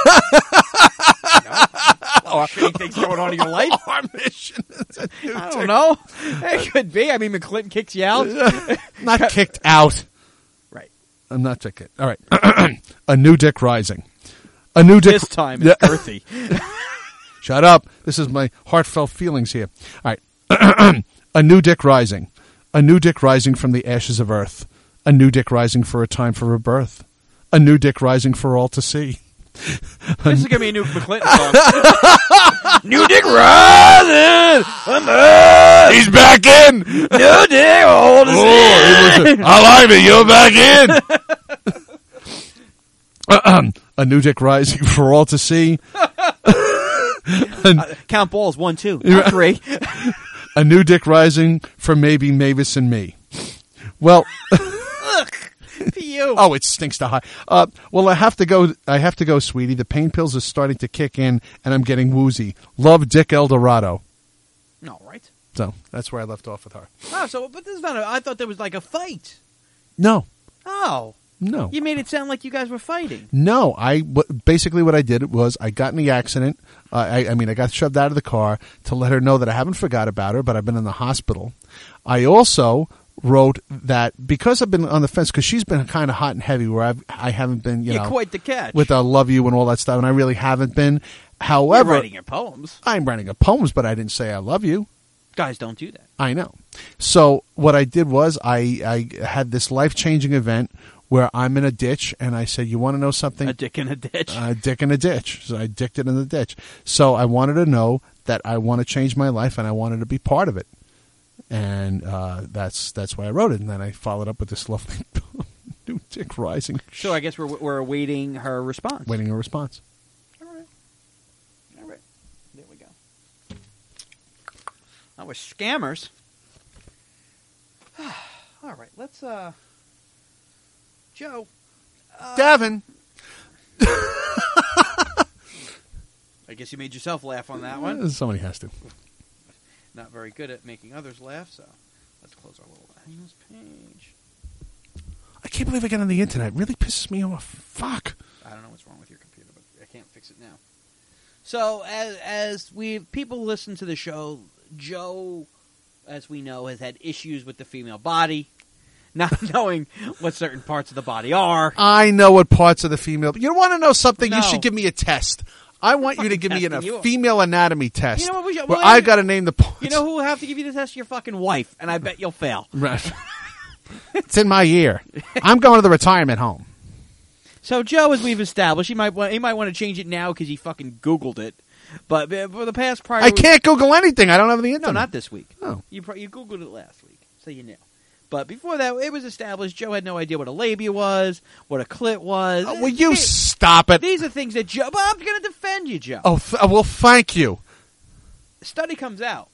A: A lot of shitty things going on in your life.
C: Our mission is a new
A: I don't
C: dick.
A: know. It could be. I mean, McClinton kicks you out.
C: Not kicked out.
A: Right.
C: I'm not kicked. All right. A new dick rising. A new dick.
A: This time it's girthy.
C: Shut up. This is my heartfelt feelings here. All right. A new dick rising. A new dick rising from the ashes of earth. A new dick rising for a time for rebirth. A new dick rising for all to see.
A: This is going to be a new McClinton song. New dick rising.
C: He's back in.
A: New dick all to
C: Oh,
A: see.
C: it was a- I like it. You're back in. Uh-um. A new dick rising for all to see.
A: Uh, count balls. One, two, not three.
C: A new dick rising for maybe Mavis and me. Well,
A: you.
C: Oh, it stinks to high. Uh, well, I have to go. I have to go, sweetie. The pain pills are starting to kick in, and I'm getting woozy. Love, Dick Eldorado.
A: No, right?
C: So that's where I left off with her.
A: Oh, so but this is not. A, I thought there was like a fight.
C: No,
A: Oh,
C: no,
A: you made it sound like you guys were fighting.
C: no. I what, basically what I did was I got in the accident. Uh, I, I mean, I got shoved out of the car to let her know that I haven't forgot about her, but I've been in the hospital. I also wrote that because I've been on the fence because she's been kind of hot and heavy where I've, I haven't been, you
A: You're
C: know,
A: quite the catch.
C: with I love you and all that stuff, and I really haven't been. However,
A: You're writing your poems.
C: I'm writing your poems, but I didn't say I love you.
A: Guys don't do that.
C: I know. So what I did was I, I had this life-changing event where I'm in a ditch, and I said, you want to know something?
A: A dick in a ditch.
C: A dick in a ditch. So I dicked it in the ditch. So I wanted to know that I want to change my life, and I wanted to be part of it. And uh, that's that's why I wrote it. And then I followed up with this lovely new dick rising.
A: So I guess we're we're awaiting her response.
C: Waiting a response.
A: All right. All right. There we go. That was scammers. All right. Let's, uh... Joe. Uh,
C: Davin.
A: I guess you made yourself laugh on that one.
C: Somebody has to.
A: Not very good at making others laugh, so let's close our little news page.
C: I can't believe I got on the internet. It really pisses me off. Fuck.
A: I don't know what's wrong with your computer, but I can't fix it now. So, as as we people listen to the show, Joe, as we know, has had issues with the female body, not knowing what certain parts of the body are.
C: I know what parts of the female. You want to know something?
A: No.
C: You should give me a test. I want you to give me an, a
A: testing you.
C: female anatomy test.
A: You know what we should-
C: where
A: well,
C: I got to name the parts.
A: You know who will have to give you the test? Your fucking wife, and I bet you'll fail.
C: Right. It's in my ear. I'm going to the retirement home.
A: So Joe, as we've established, he might want, he might want to change it now because he fucking Googled it. But uh, for the past prior,
C: I can't Google anything. I don't have the
A: No,
C: internet.
A: not this week.
C: Oh.
A: You pro- you Googled it last week, so you knew. But before that, it was established Joe had no idea what a labia was, what a clit was.
C: Oh, will you stop it?
A: These are things that Joe... But I'm going to defend you, Joe.
C: Oh, th- well, thank you.
A: Study comes out.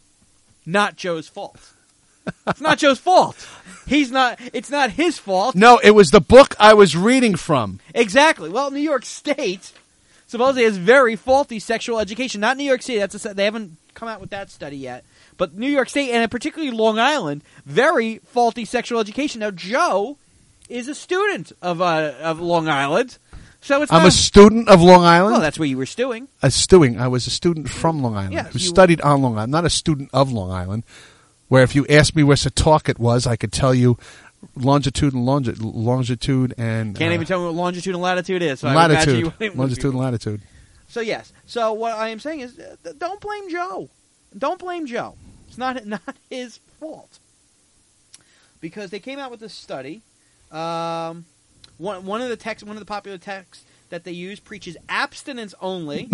A: Not Joe's fault. It's not Joe's fault. He's not... It's not his fault.
C: No, it was the book I was reading from.
A: Exactly. Well, New York State supposedly has very faulty sexual education. Not New York City. That's a, they haven't come out with that study yet. But New York State, and particularly Long Island, very faulty sexual education. Now, Joe is a student of uh, of Long Island, so it's
C: I'm
A: not,
C: a student of Long Island.
A: well, that's where you were stewing.
C: A stewing. I was a student from Long Island.
A: Yes,
C: who
A: you-
C: studied on Long Island. Not a student of Long Island. Where if you asked me where Setauket was, I could tell you longitude and longi- longitude and
A: Can't
C: uh,
A: even tell me what longitude and latitude is. So I would imagine
C: latitude.
A: you wouldn't-
C: Longitude and latitude.
A: So yes. So what I am saying is, uh, don't blame Joe. Don't blame Joe. It's not not his fault. Because they came out with this study. Um, one one of the texts, one of the popular texts that they use preaches abstinence only.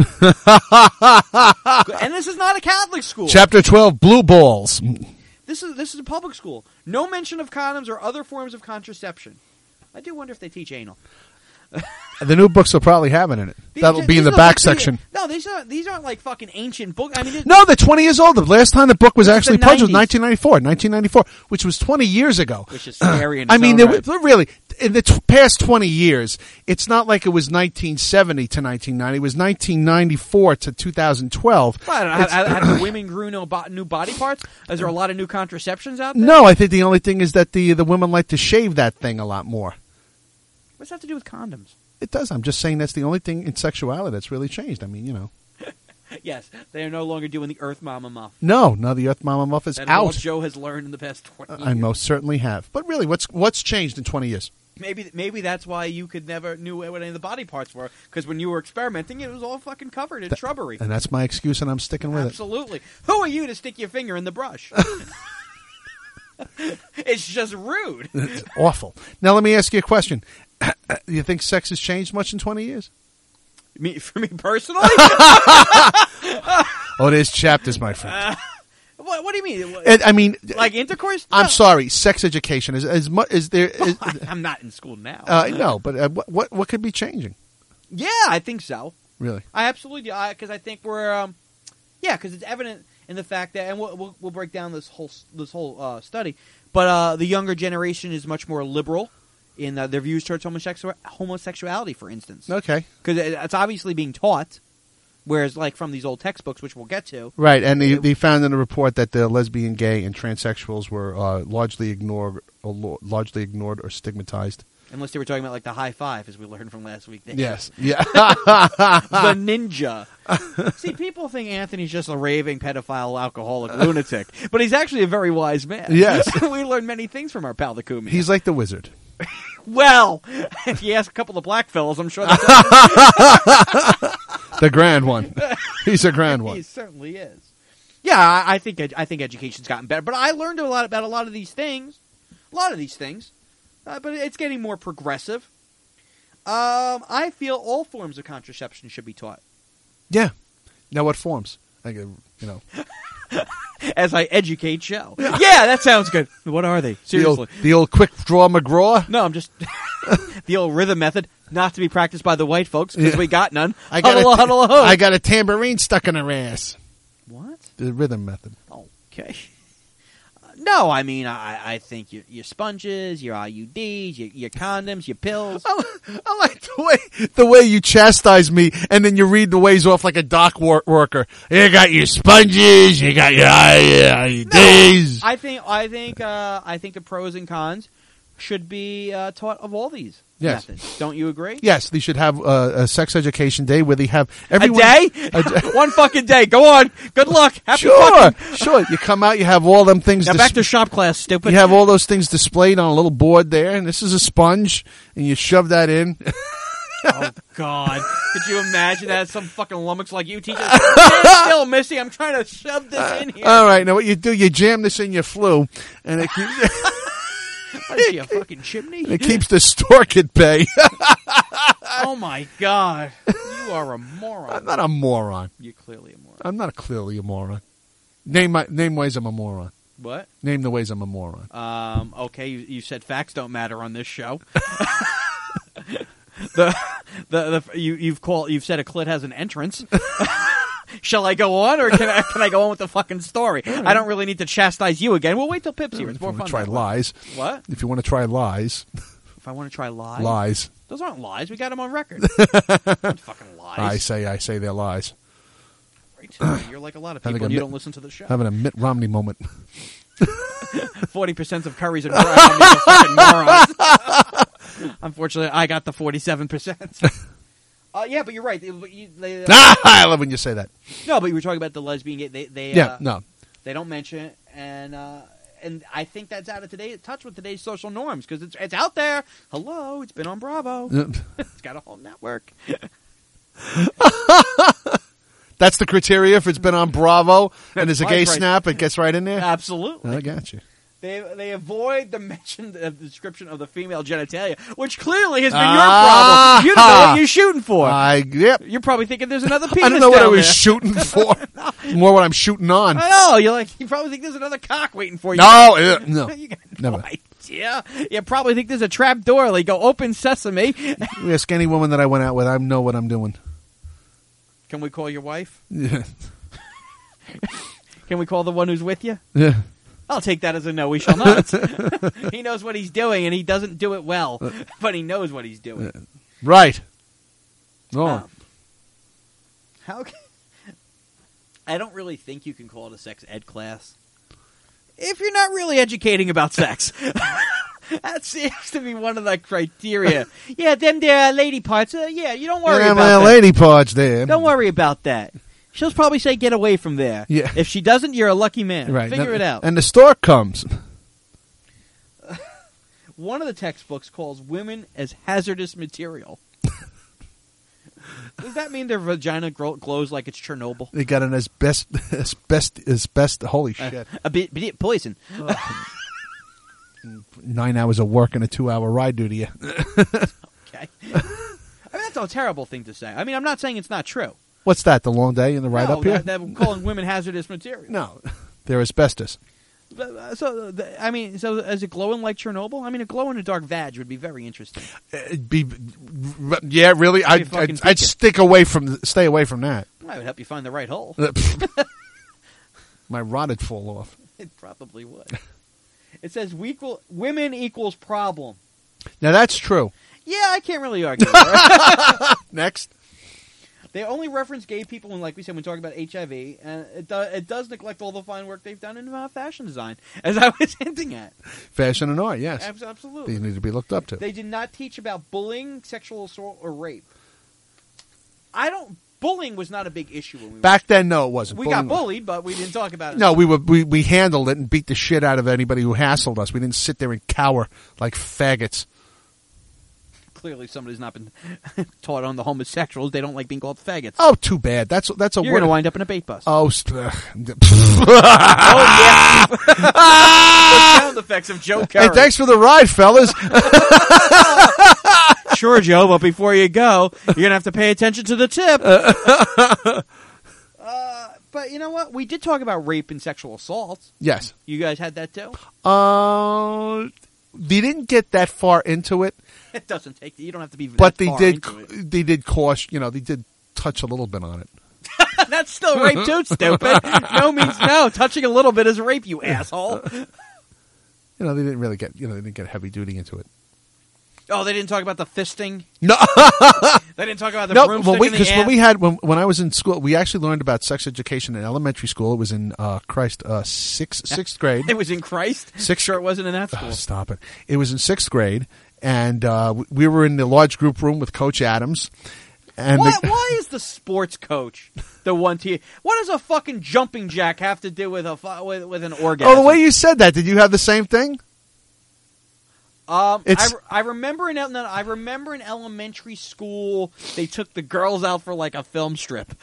A: And this is not a Catholic school.
C: Chapter twelve, blue balls.
A: This is this is a public school. No mention of condoms or other forms of contraception. I do wonder if they teach anal.
C: The new books will probably have it in it.
A: These-
C: That'll be
A: these
C: in the
A: are
C: back
A: like-
C: section.
A: No, these aren't. These aren't like fucking ancient books. I mean, it-
C: No, they're twenty years old. The last time the book was
A: This is
C: actually
A: the
C: published was
A: nineties.
C: nineteen ninety-four. nineteen ninety-four, which was twenty years ago.
A: Which is scary in
C: I
A: its
C: mean,
A: own
C: there
A: right.
C: was- really, in the t- past twenty years, it's not like it was nineteen seventy to nineteen ninety. It was nineteen ninety-four to two thousand twelve.
A: Well, I don't know,
C: It's-
A: have, have the women grew no bo- new body parts? Is there a lot of new contraceptions out there?
C: No, I think the only thing is that the the women like to shave that thing a lot more.
A: What's that have to do with condoms?
C: It does. I'm just saying that's the only thing in sexuality that's really changed. I mean, you know.
A: Yes, they are no longer doing the Earth Mama Muff.
C: No, no, the Earth Mama Muff is
A: That is all
C: out.
A: Joe has learned in the past twenty
C: I
A: years.
C: most certainly have. But really, what's what's changed in twenty years?
A: Maybe maybe that's why you could never knew what any of the body parts were, because when you were experimenting, it was all fucking covered in
C: That-
A: shrubbery.
C: And that's my excuse, and I'm sticking with
A: Absolutely. Who are you to stick your finger in the brush? It's just rude.
C: it. It's awful. Now, let me ask you a question. Do you think sex has changed much in twenty years?
A: Me, for me personally?
C: Oh, there's chapters, my friend.
A: Uh, what, what do you mean? What-
C: And, I mean,
A: like intercourse?
C: I'm
A: No.
C: sorry. Sex education is as much is there. Is,
A: I'm not in school now.
C: uh, no, but uh, what, what what could be changing?
A: Yeah, I think so.
C: Really?
A: I absolutely do, because I think we're, um, yeah, because it's evident in the fact that, and we'll we'll, we'll break down this whole this whole uh, study, but uh, the younger generation is much more liberal in uh, their views towards homosexual homosexuality, for instance.
C: Okay.
A: Because it's obviously being taught, whereas like from these old textbooks, which we'll get to.
C: Right, and they, they found in a report that the lesbian, gay, and transsexuals were uh, largely ignored, or lo- largely ignored or stigmatized.
A: Unless they were talking about like the high five, as we learned from last week.
C: Yes. Yeah.
A: The ninja. See, people think Anthony's just a raving pedophile, alcoholic lunatic, but he's actually a very wise man.
C: Yes.
A: We learned many things from our pal the Kumi.
C: He's like the wizard.
A: Well, if you ask a couple of black fellas, I'm sure that's
C: The grand one. He's a grand one.
A: He certainly is. Yeah, I, I think ed- I think education's gotten better, but I learned a lot about a lot of these things, a lot of these things, uh, but it's getting more progressive. Um, I feel all forms of contraception should be taught.
C: Yeah. Now, what forms? I get, you know.
A: As I educate Joe. Yeah, that sounds good. What are they?
C: The
A: Seriously.
C: old, the old quick draw McGraw?
A: No, I'm just the old rhythm method, not to be practiced by the white folks because
C: Yeah.
A: we got none.
C: I got,
A: huddle,
C: a,
A: huddle, huddle.
C: I got a tambourine stuck in her ass.
A: What?
C: The rhythm method.
A: Okay. Uh, no, I mean, I, I think your, your sponges, your I U Ds, your, your condoms, your pills.
C: I like the way the way you chastise me, and then you read the ways off like a dock wor- worker. You got your sponges, you got your I U Ds.
A: I think I think uh, I think the pros and cons should be uh, taught of all these
C: Yes.
A: methods. Don't you agree?
C: Yes, they should have uh, a sex education day where they have everyone.
A: A day?
C: A d-
A: One fucking day. Go on. Good luck. Happy
C: Sure,
A: fucking.
C: sure. You come out, you have all them things.
A: Now
C: dis-
A: back to shop class, stupid.
C: You have all those things displayed on a little board there, and this is a sponge, and you shove that in.
A: Oh, God. Could you imagine that? Some fucking lummox like you teach us. Stand still, Missy. I'm trying to shove this in here.
C: All right, now what you do, you jam this in your flu, and it keeps,
A: What is she, a fucking chimney?
C: it keeps the stork at bay.
A: Oh, my God. You are a moron.
C: I'm not a moron.
A: You're clearly a moron.
C: I'm not clearly a moron. Name my name ways I'm a moron.
A: What?
C: Name the ways I'm a moron.
A: Um, okay, you, you said facts don't matter on this show. the, the the you you've called you've said a clit has an entrance. Shall I go on, or can I can I go on with the fucking story? I don't really need to chastise you again. We'll wait till Pip's here. It's
C: If
A: more
C: you
A: fun.
C: want to try
A: that way.
C: lies.
A: What?
C: If you want to try lies.
A: If I want to try lies,
C: Lies.
A: Those aren't lies. We got them on record. Not fucking lies.
C: I say, I say they're lies.
A: Right. You're like a lot of people.
C: Having a
A: and you
C: Mitt-
A: don't listen to the show.
C: Having a Mitt Romney moment.
A: Forty percent of curries and fries are fucking morons. Unfortunately, I got the forty-seven percent. Uh, yeah, but you're right. They, you- they, uh,
C: I love when you say that.
A: no, but you were talking about the lesbian gay. They, they,
C: Yeah,
A: uh,
C: no.
A: they don't mention it, and uh, and I think that's out of today touch with today's social norms because it's it's out there. Hello, it's been on Bravo. It's got a whole network.
C: That's the criteria if it's been on Bravo and there's a gay
A: Right, right.
C: snap, it gets right in there?
A: Absolutely.
C: I got you.
A: They they avoid the mention of the description of the female genitalia, which clearly has been
C: Ah.
A: your problem. You don't know what you're shooting for.
C: I, yep.
A: You're probably thinking there's another penis.
C: I don't know what I
A: down
C: was
A: there.
C: shooting for. More what I'm shooting on.
A: I know. You're like you probably think there's another cock waiting for you.
C: No, uh, no.
A: You got no
C: Never.
A: idea. Yeah, you probably think there's a trap door. Like, go open sesame.
C: You ask any woman that I went out with, I know what I'm doing.
A: Can we call your wife?
C: Yeah.
A: Can we call the one who's with you?
C: Yeah.
A: I'll take that as a no. We shall not. He knows what he's doing, and he doesn't do it well, but he knows what he's doing.
C: Right. Oh.
A: Um, how? Can, I don't really think you can call it a sex ed class if you're not really educating about sex. That seems to be one of the criteria. Yeah, them there lady parts. Uh, yeah, you don't worry
C: yeah,
A: about
C: my
A: that.
C: lady parts there.
A: Don't worry about that. She'll probably say, "Get away from there."
C: Yeah.
A: If she doesn't, you're a lucky man.
C: Right.
A: Figure
C: Now-
A: it out.
C: And the stork comes.
A: One of the textbooks calls women as hazardous material. Does that mean their vagina glow- glows like it's Chernobyl?
C: They got an asbest, asbest, asbest. Holy shit!
A: Uh, a bit, bit poison.
C: Nine hours of work and a two-hour ride due to you.
A: Okay. I mean, that's a terrible thing to say. I mean, I'm not saying it's not true.
C: What's that? The long day and the ride
A: no,
C: up here?
A: that, that we're calling women hazardous material.
C: No, they're asbestos.
A: Uh, So, the, I mean, so is it glowing like Chernobyl? I mean, a glow-in-the-dark vag would be very interesting.
C: It'd be, yeah, really. I'd,
A: fucking
C: I'd, I'd
A: peeking.
C: stick away from, stay away from that.
A: That would help you find the right hole.
C: My rod'd fall off.
A: It probably would. It says we equal, women equals problem.
C: Now that's true.
A: Yeah, I can't really argue with that.
C: Next.
A: They only reference gay people when, like we said, when talking about H I V, and it, do, it does neglect all the fine work they've done in uh, fashion design, as I was hinting at.
C: Fashion and art, yes.
A: Abs- absolutely.
C: These need to be looked up to.
A: They did not teach about bullying, sexual assault, or rape. I don't. Bullying was not a big issue when we
C: Back then, no, it wasn't.
A: we
C: Bullying-
A: got bullied, but we didn't talk about it.
C: No, we were we, we handled it and beat the shit out of anybody who hassled us. We didn't sit there and cower like faggots.
A: Clearly, somebody's not been taught on the homosexuals. They don't like being called faggots.
C: Oh, too bad. That's that's a
A: You're
C: word.
A: going to wind up in a bait bus.
C: Oh, st-
A: Oh, yeah. The sound effects of Joe Curry.
C: Hey, thanks for the ride, fellas.
A: Sure, Joe, but before you go, you're going to have to pay attention to the tip. uh, but you know what? We did talk about rape and sexual assault.
C: Yes.
A: You guys had that too?
C: Uh, they didn't get that far into it,
A: It doesn't take. You don't have to be.
C: but
A: that
C: they
A: far
C: did.
A: into it.
C: They did caution. You know, they did touch a little bit on it.
A: That's still rape too, stupid. No means no. Touching a little bit is rape, you asshole.
C: You know, they didn't really get. You know, they didn't get heavy duty into it.
A: Oh, they didn't talk about the fisting.
C: No,
A: They didn't talk about the
C: no.
A: broomstick
C: Well,
A: in the
C: because when
A: ass?
C: we had when when I was in school, we actually learned about sex education in elementary school. It was in uh, Christ uh, sixth sixth grade.
A: It was in Christ.
C: Sixth.
A: Sure, it wasn't in that school.
C: Oh, stop it! It was in sixth grade, and uh, we- we were in the large group room with Coach Adams. And
A: Why,
C: the-
A: why is the sports coach the one to? What does a fucking jumping jack have to do with a fu- with, with an orgasm?
C: oh, the way you said that, did you have the same thing?
A: Um, I,
C: It's-
A: re- I remember in el- no, I remember in elementary school they took the girls out for like a film strip,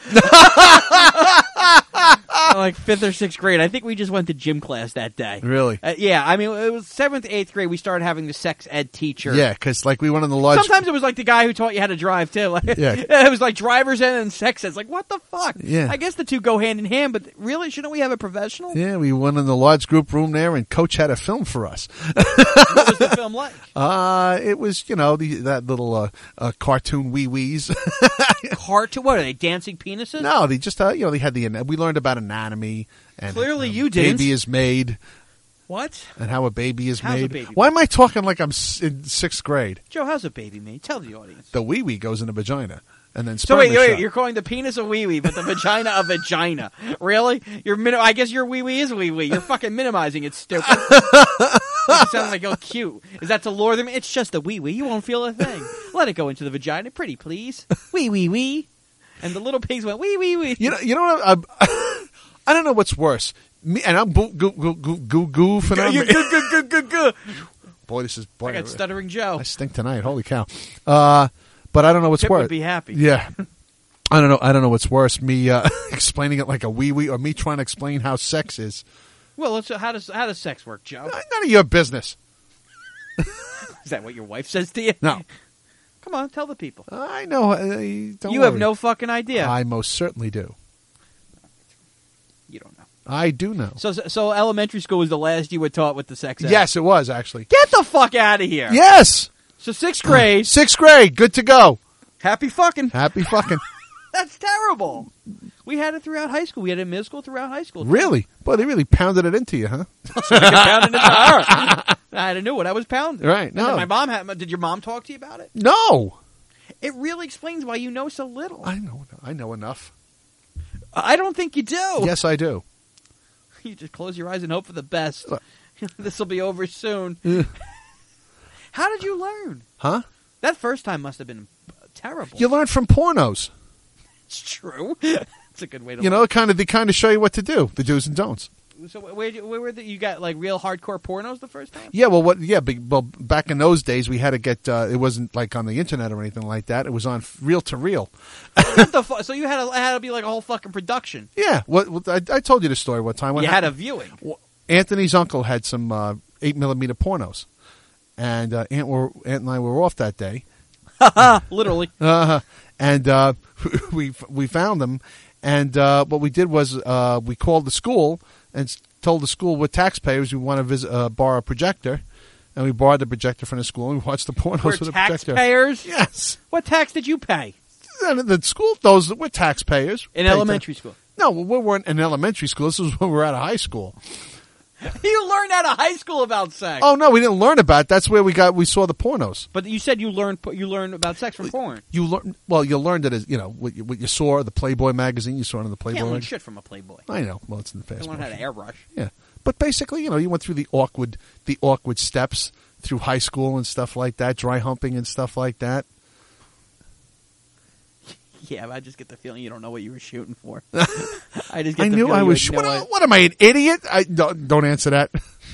A: like fifth or sixth grade. I think we just went to gym class that day.
C: Really?
A: Uh, yeah, I mean it was seventh, eighth grade. We started having the sex ed teacher.
C: Yeah, because like we went in the large.
A: Sometimes it was like the guy who taught you how to drive too. Like,
C: Yeah.
A: it was like driver's ed and sex ed. It's like what the fuck?
C: Yeah.
A: I guess the two go hand in hand, but really, shouldn't we have a professional?
C: Yeah, we went in the large group room there, and Coach had a film for us.
A: What was the film like?
C: Uh, it was, you know, the, that little uh, uh, cartoon wee wees.
A: Cartoon? What are they? Dancing penises?
C: No, they just, uh, you know, they had the, we learned about anatomy and
A: Clearly
C: um,
A: you didn't.
C: baby is made
A: What?
C: and how a baby is
A: How's a
C: made.
A: baby
C: Why am I talking like I'm s- in sixth grade?
A: Joe, how's a baby made? Tell the audience.
C: The wee wee goes in the vagina, and then
A: So
C: sperm
A: wait,
C: is
A: wait,
C: shot.
A: you're calling the penis a wee wee, but the vagina a vagina? Really? You're min- I guess your wee wee is a wee wee. You're fucking minimizing it, stupid. You sound like oh cute. Is that to lure them? It's just a wee wee. You won't feel a thing. Let it go into the vagina, pretty please. Wee wee wee. And the little pigs went wee wee wee.
C: You know, you know what? I'm, I don't know what's worse. Me and I'm goo goo goo goo goo goofing on.
A: You're
C: me.
A: good, good, good, good, good.
C: Boy, this is boy.
A: I got stuttering Joe.
C: I stink tonight. Holy cow! Uh, but I don't know what's
A: Tip
C: worse.
A: would be happy.
C: Yeah, I don't know. I don't know what's worse. Me uh, explaining it like a wee wee, or me trying to explain how sex is.
A: Well, let's, how does how does sex work, Joe?
C: None of your business.
A: Is that what your wife says to you?
C: No.
A: Come on, tell the people.
C: I know. Uh, don't
A: you have
C: worry.
A: no fucking idea.
C: I most certainly do.
A: You don't know.
C: I do know.
A: So, so, so elementary school was the last you were taught with the sex ed?
C: Yes, it was, actually.
A: Get the fuck out of here.
C: Yes.
A: So sixth grade.
C: Sixth grade. Good to go.
A: Happy fucking.
C: Happy fucking.
A: That's terrible. We had it throughout high school. We had it in middle school, throughout high school.
C: Really? Boy, they really pounded it into you, huh?
A: So we could pound it into her. I had to know what I was pounding.
C: Right,
A: And
C: no.
A: then my mom had. Did your mom talk to you about it?
C: No.
A: It really explains why you know so little.
C: I know. I know enough.
A: I don't think you do.
C: Yes, I do.
A: You just close your eyes and hope for the best. This will be over soon. How did you learn?
C: Huh?
A: That first time must have been terrible.
C: You learn from pornos.
A: It's true. It's a good way to
C: You
A: learn.
C: know, kind of they kind of show you what to do, the do's and don'ts.
A: So where, where were the, you got like real hardcore pornos the first time?
C: Yeah, well, what? Yeah, big, well, back in those days, we had to get. Uh, it wasn't like on the internet or anything like that. It was on reel to reel.
A: What the fu- so you had to, it had to be like a whole fucking production.
C: Yeah, what, what I, I told you the story one time. What
A: You had a
C: happened-
A: viewing.
C: Well, Anthony's uncle had some uh, eight millimeter pornos, and uh, Aunt, were, Aunt and I were off that day.
A: Literally.
C: Uh, and uh, we we found them, and uh, what we did was uh, we called the school and s- told the school we're taxpayers. We want to visit, uh, borrow a projector, and we borrowed the projector from the school and we watched the pornos
A: We're
C: with the projector.
A: taxpayers?
C: Yes.
A: What tax did you pay?
C: And the school knows that we're taxpayers.
A: In
C: Pay
A: elementary
C: ta-
A: school?
C: No, we weren't in elementary school. This was when we were out of high school.
A: You learned out of high school about sex.
C: Oh no, we didn't learn about it. That's where we got we saw the pornos.
A: But you said you learned you learned about sex from porn.
C: You learn well. You learned it as you know what you, what you saw the Playboy magazine. You saw it in the Playboy.
A: Can't learn
C: magazine.
A: shit from a Playboy.
C: I know. Well, it's in the
A: I
C: fast.
A: learned how to
C: motion.
A: airbrush.
C: Yeah, but basically, you know, you went through the awkward the awkward steps through high school and stuff like that, dry humping and stuff like that.
A: Yeah, but I just get the feeling you don't know what you were shooting for. I just get
C: I
A: the
C: knew
A: feeling
C: I
A: you
C: was.
A: had
C: sh-
A: no
C: what,
A: idea.
C: what am I, an idiot? I don't, don't answer that.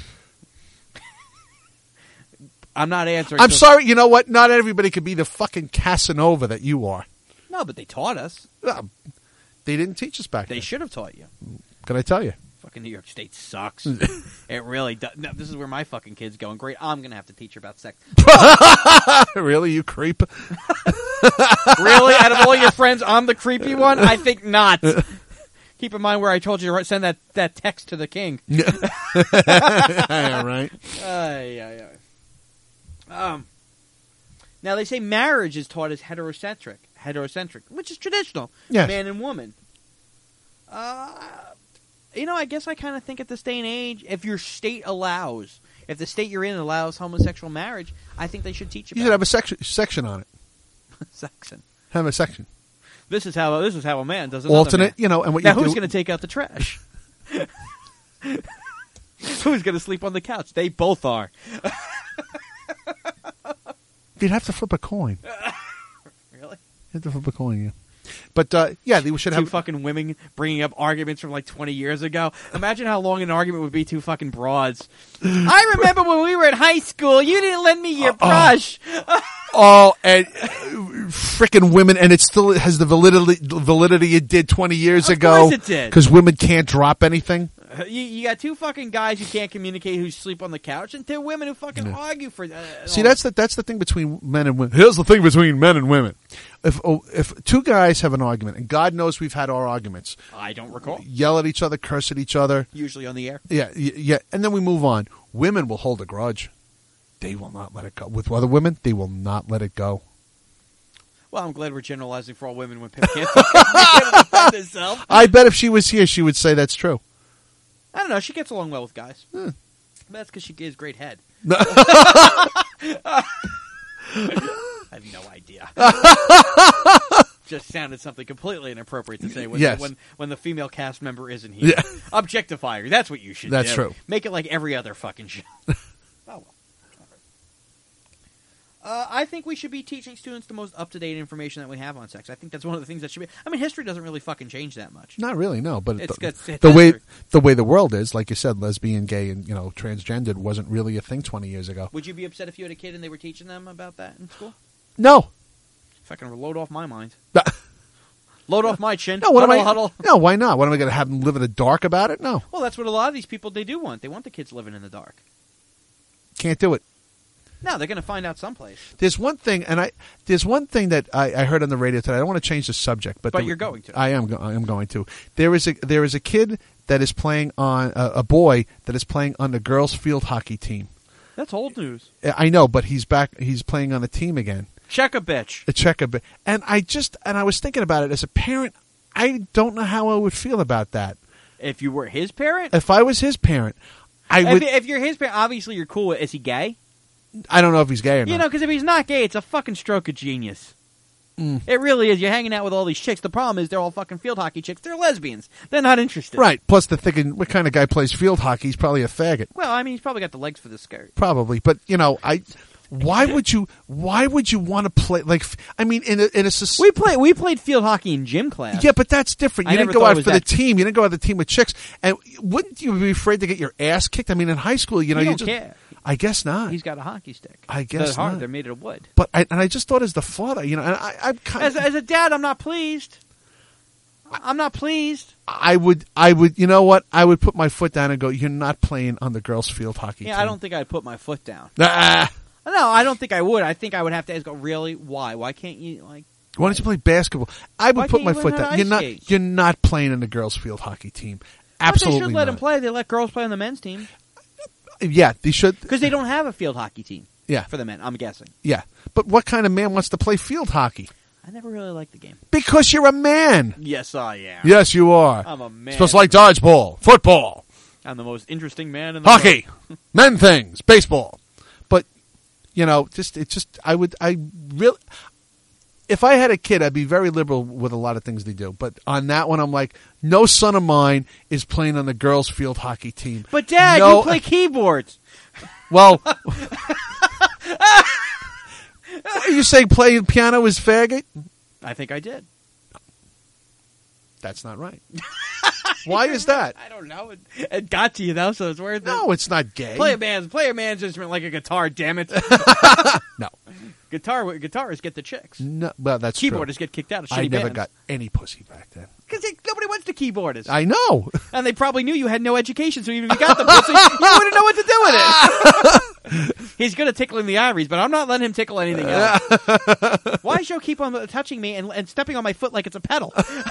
A: I'm not answering.
C: I'm
A: so-
C: sorry. You know what? Not everybody could be the fucking Casanova that you are.
A: No, but they taught us.
C: Well, they didn't teach us back
A: They
C: then.
A: should have taught you.
C: Can I tell you?
A: Fucking New York State sucks. It really does. No, this is where my fucking kid's going. Great. I'm going to have to teach her about sex.
C: Really, you creep?
A: Really? Out of all your friends, I'm the creepy one? I think not. Keep in mind where I told you to write- send that, that text to the king.
C: Yeah, right.
A: Ay, ay, ay. Um, now, they say marriage is taught as heterocentric, heterocentric, which is traditional.
C: Yes.
A: Man and woman. Uh, you know, I guess I kind of think at this day and age, if your state allows, if the state you're in allows homosexual marriage, I think they should teach
C: You
A: about
C: should have a section section on it.
A: it. Section.
C: Have a section.
A: This is how this is how a man does another
C: Alternate,
A: man.
C: you know, and what
A: now
C: you
A: who's
C: do-
A: going to take out the trash? Who's going to sleep on the couch? They both are.
C: You'd have to flip a coin.
A: Really?
C: You have to flip a coin, yeah. But uh, yeah, they should
A: Two
C: have.
A: fucking women bringing up arguments from like twenty years ago. Imagine how long an argument would be. Two fucking broads. I remember when we were in high school. You didn't lend me your brush.
C: Oh, and uh, freaking women, and it still has the validity validity it did twenty years
A: Of
C: ago.
A: course it did.
C: Because women can't drop anything.
A: You, you got two fucking guys who can't communicate who sleep on the couch, and two women who fucking
C: Yeah.
A: argue for. Uh,
C: See, that's the that's the thing between men and women. Here's the thing between men and women. If oh, if two guys have an argument, and God knows we've had our arguments,
A: I don't recall.
C: yell at each other, curse at each other,
A: Usually on the air.
C: yeah, y- yeah, and then we move on. Women will hold a grudge. They will not let it go. With other women, they will not let it go.
A: Well, I'm glad we're generalizing for all women when Pip can't defend herself.
C: I bet if she was here, she would say that's true.
A: I don't know. She gets along well with guys. But that's because she gives great head. I have no idea. Just sounded something completely inappropriate to say when,
C: Yes.
A: when when the female cast member isn't here.
C: Yeah.
A: Objectify her. That's what you should
C: That's
A: do.
C: true.
A: Make it like every other fucking show. Oh, well. Uh, I think we should be teaching students the most up-to-date information that we have on sex. I think that's one of the things that should be... I mean, history doesn't really fucking change that much.
C: Not really, no. But
A: It's-
C: the,
A: it's- it's
C: the way
A: history.
C: the way the world is, like you said, lesbian, gay, and you know, transgendered wasn't really a thing twenty years ago.
A: Would you be upset if you had a kid and they were teaching them about that in school?
C: No,
A: Fucking load off my mind. Load off my chin.
C: no. What
A: huddle,
C: am I?
A: huddle.
C: No, why not? What am I going to have them live in the dark about it? No,
A: Well, that's what a lot of these people, they do want. They want the kids living in the dark.
C: can't do it.
A: No, they're going to find out someplace.
C: There's one thing, and I there's one thing that I, I heard on the radio today. I don't want to change the subject, but
A: But
C: the-
A: you're going to.
C: I am. Go, I am going to. There is a there is a kid that is playing on uh, a boy that is playing on the girls' field hockey team.
A: That's old news.
C: I know, but he's back. He's playing on the team again.
A: Check a bitch.
C: A check a bit, and I just and I was thinking about it as a parent. I don't know how I would feel about that.
A: If you were his parent?
C: If I was his parent, I
A: if,
C: would.
A: if you're his parent, obviously you're cool with Is he gay?
C: I don't know if he's gay or
A: You
C: not.
A: know, because if he's not gay, it's a fucking stroke of genius.
C: Mm.
A: It really is. You're hanging out with all these chicks. The problem is they're all fucking field hockey chicks. They're lesbians. They're not interested.
C: Right. Plus, they're thinking, what kind of guy plays field hockey? He's probably a faggot.
A: Well, I mean, he's probably got the legs for the skirt.
C: Probably, but you know, I. Why would you? Why would you want to play? Like, I mean, in a, in a soc-
A: We play. We played field hockey in gym class.
C: Yeah, but that's different.
A: I
C: You didn't
A: never
C: go
A: thought it
C: out
A: was
C: for the
A: that-
C: team. You didn't go out the team with chicks. And wouldn't you be afraid to get your ass kicked? I mean, in high school, you know,
A: You
C: you,
A: don't
C: just.
A: care.
C: I guess not.
A: He's got a hockey stick.
C: I guess
A: They're hard.
C: not.
A: They're made of wood.
C: But I, and I just thought as the father, you know, and I, I'm kind
A: As, as a dad, I'm not pleased. I'm not pleased.
C: I would, I would, you know what? I would put my foot down and go. You're not playing on the girls' field hockey
A: Yeah,
C: team.
A: I don't think I'd put my foot down.
C: Ah.
A: No, I don't think I would. I think I would have to ask, really, why? Why can't you, like...
C: Why don't you play basketball? I would
A: Why
C: put
A: can't
C: my
A: you learn
C: foot
A: how
C: down.
A: to
C: You're
A: ice
C: not.
A: skate?
C: You're not playing in the girls' field hockey team.
A: But
C: Absolutely
A: they should let
C: not.
A: them play. They let girls play on the men's team.
C: Yeah, they should.
A: Because they don't have a field hockey team.
C: Yeah.
A: For the men, I'm guessing.
C: Yeah, but what kind of man wants to play field hockey?
A: I never really liked the game.
C: Because you're a man.
A: Yes, I am.
C: Yes, you are.
A: I'm a man.
C: Supposed to like dodgeball, football,
A: I'm the most interesting man in the
C: hockey,
A: world.
C: men things, baseball. But you know, just it just I would I really. If I had a kid, I'd be very liberal with a lot of things they do. But on that one, I'm like, no son of mine is playing on the girls' field hockey team.
A: But Dad,
C: No-
A: you play keyboards.
C: Well, are you saying playing piano is faggot?
A: I think I did.
C: That's not right. Why is that?
A: I don't know. It, it got to you though, so it's worth it.
C: No, it's not gay.
A: Play a man's play a man's instrument like a guitar. Damn it.
C: No.
A: Guitar guitarists get the chicks.
C: No, well, that's true.
A: Keyboardists get kicked out of shitty
C: I never
A: bands.
C: got any pussy back then.
A: Because nobody wants the keyboardist.
C: I know.
A: And they probably knew you had no education, so even if you got the pussy, you wouldn't know what to do with it. He's good at tickling the ivories, but I'm not letting him tickle anything else. Why does Joe keep on touching me and, and stepping on my foot like it's a pedal?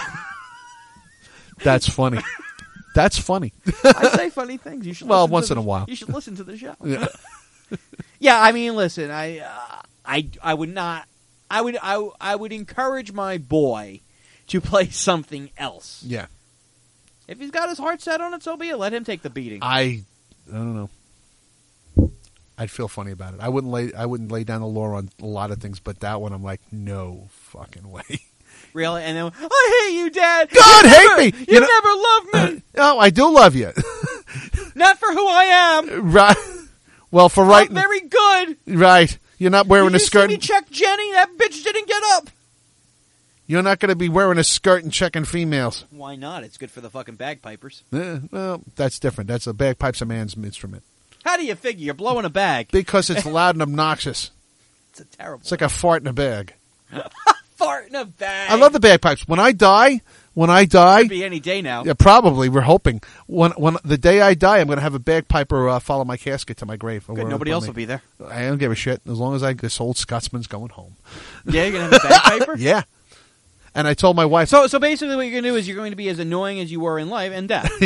C: That's funny. That's funny.
A: I say funny things. You should
C: Well,
A: listen
C: once
A: to
C: in
A: the-
C: a while.
A: You should listen to the show.
C: Yeah.
A: Yeah, I mean, listen, I, uh, I, I would not, I would, I, I would encourage my boy to play something else.
C: Yeah.
A: If he's got his heart set on it, so be it. Let him take the beating.
C: I, I don't know. I'd feel funny about it. I wouldn't lay. I wouldn't lay down the law on a lot of things, but that one, I'm like, no fucking way.
A: Really? And then, I hate you, Dad.
C: God
A: you
C: hate
A: never,
C: me.
A: You,
C: You know-
A: never loved me.
C: No, I do love you.
A: Not for who I am.
C: Right. Well, for right.
A: I'm very good.
C: Right. You're not wearing
A: Did
C: a
A: you
C: skirt.
A: see me check Jenny? That bitch didn't get up.
C: You're not going to be wearing a skirt and checking females.
A: Why not? It's good for the fucking bagpipers.
C: Eh, well, that's different. That's a bagpipe's a man's instrument.
A: How do you figure? You're blowing a bag.
C: Because it's loud and obnoxious.
A: It's a terrible.
C: It's like a fart in a bag.
A: Fart in a bag.
C: I love the bagpipes. When I die, when I die,
A: Could be any day now.
C: yeah, probably we're hoping when when the day I die, I'm going to have a bagpiper uh, follow my casket to my grave.
A: Good, nobody else will be there.
C: I don't give a shit as long as I this old Scotsman's going home.
A: Yeah, you're gonna have a bagpiper.
C: Yeah, and I told my wife.
A: So, so basically, what you're gonna do is you're going to be as annoying as you were in life and death.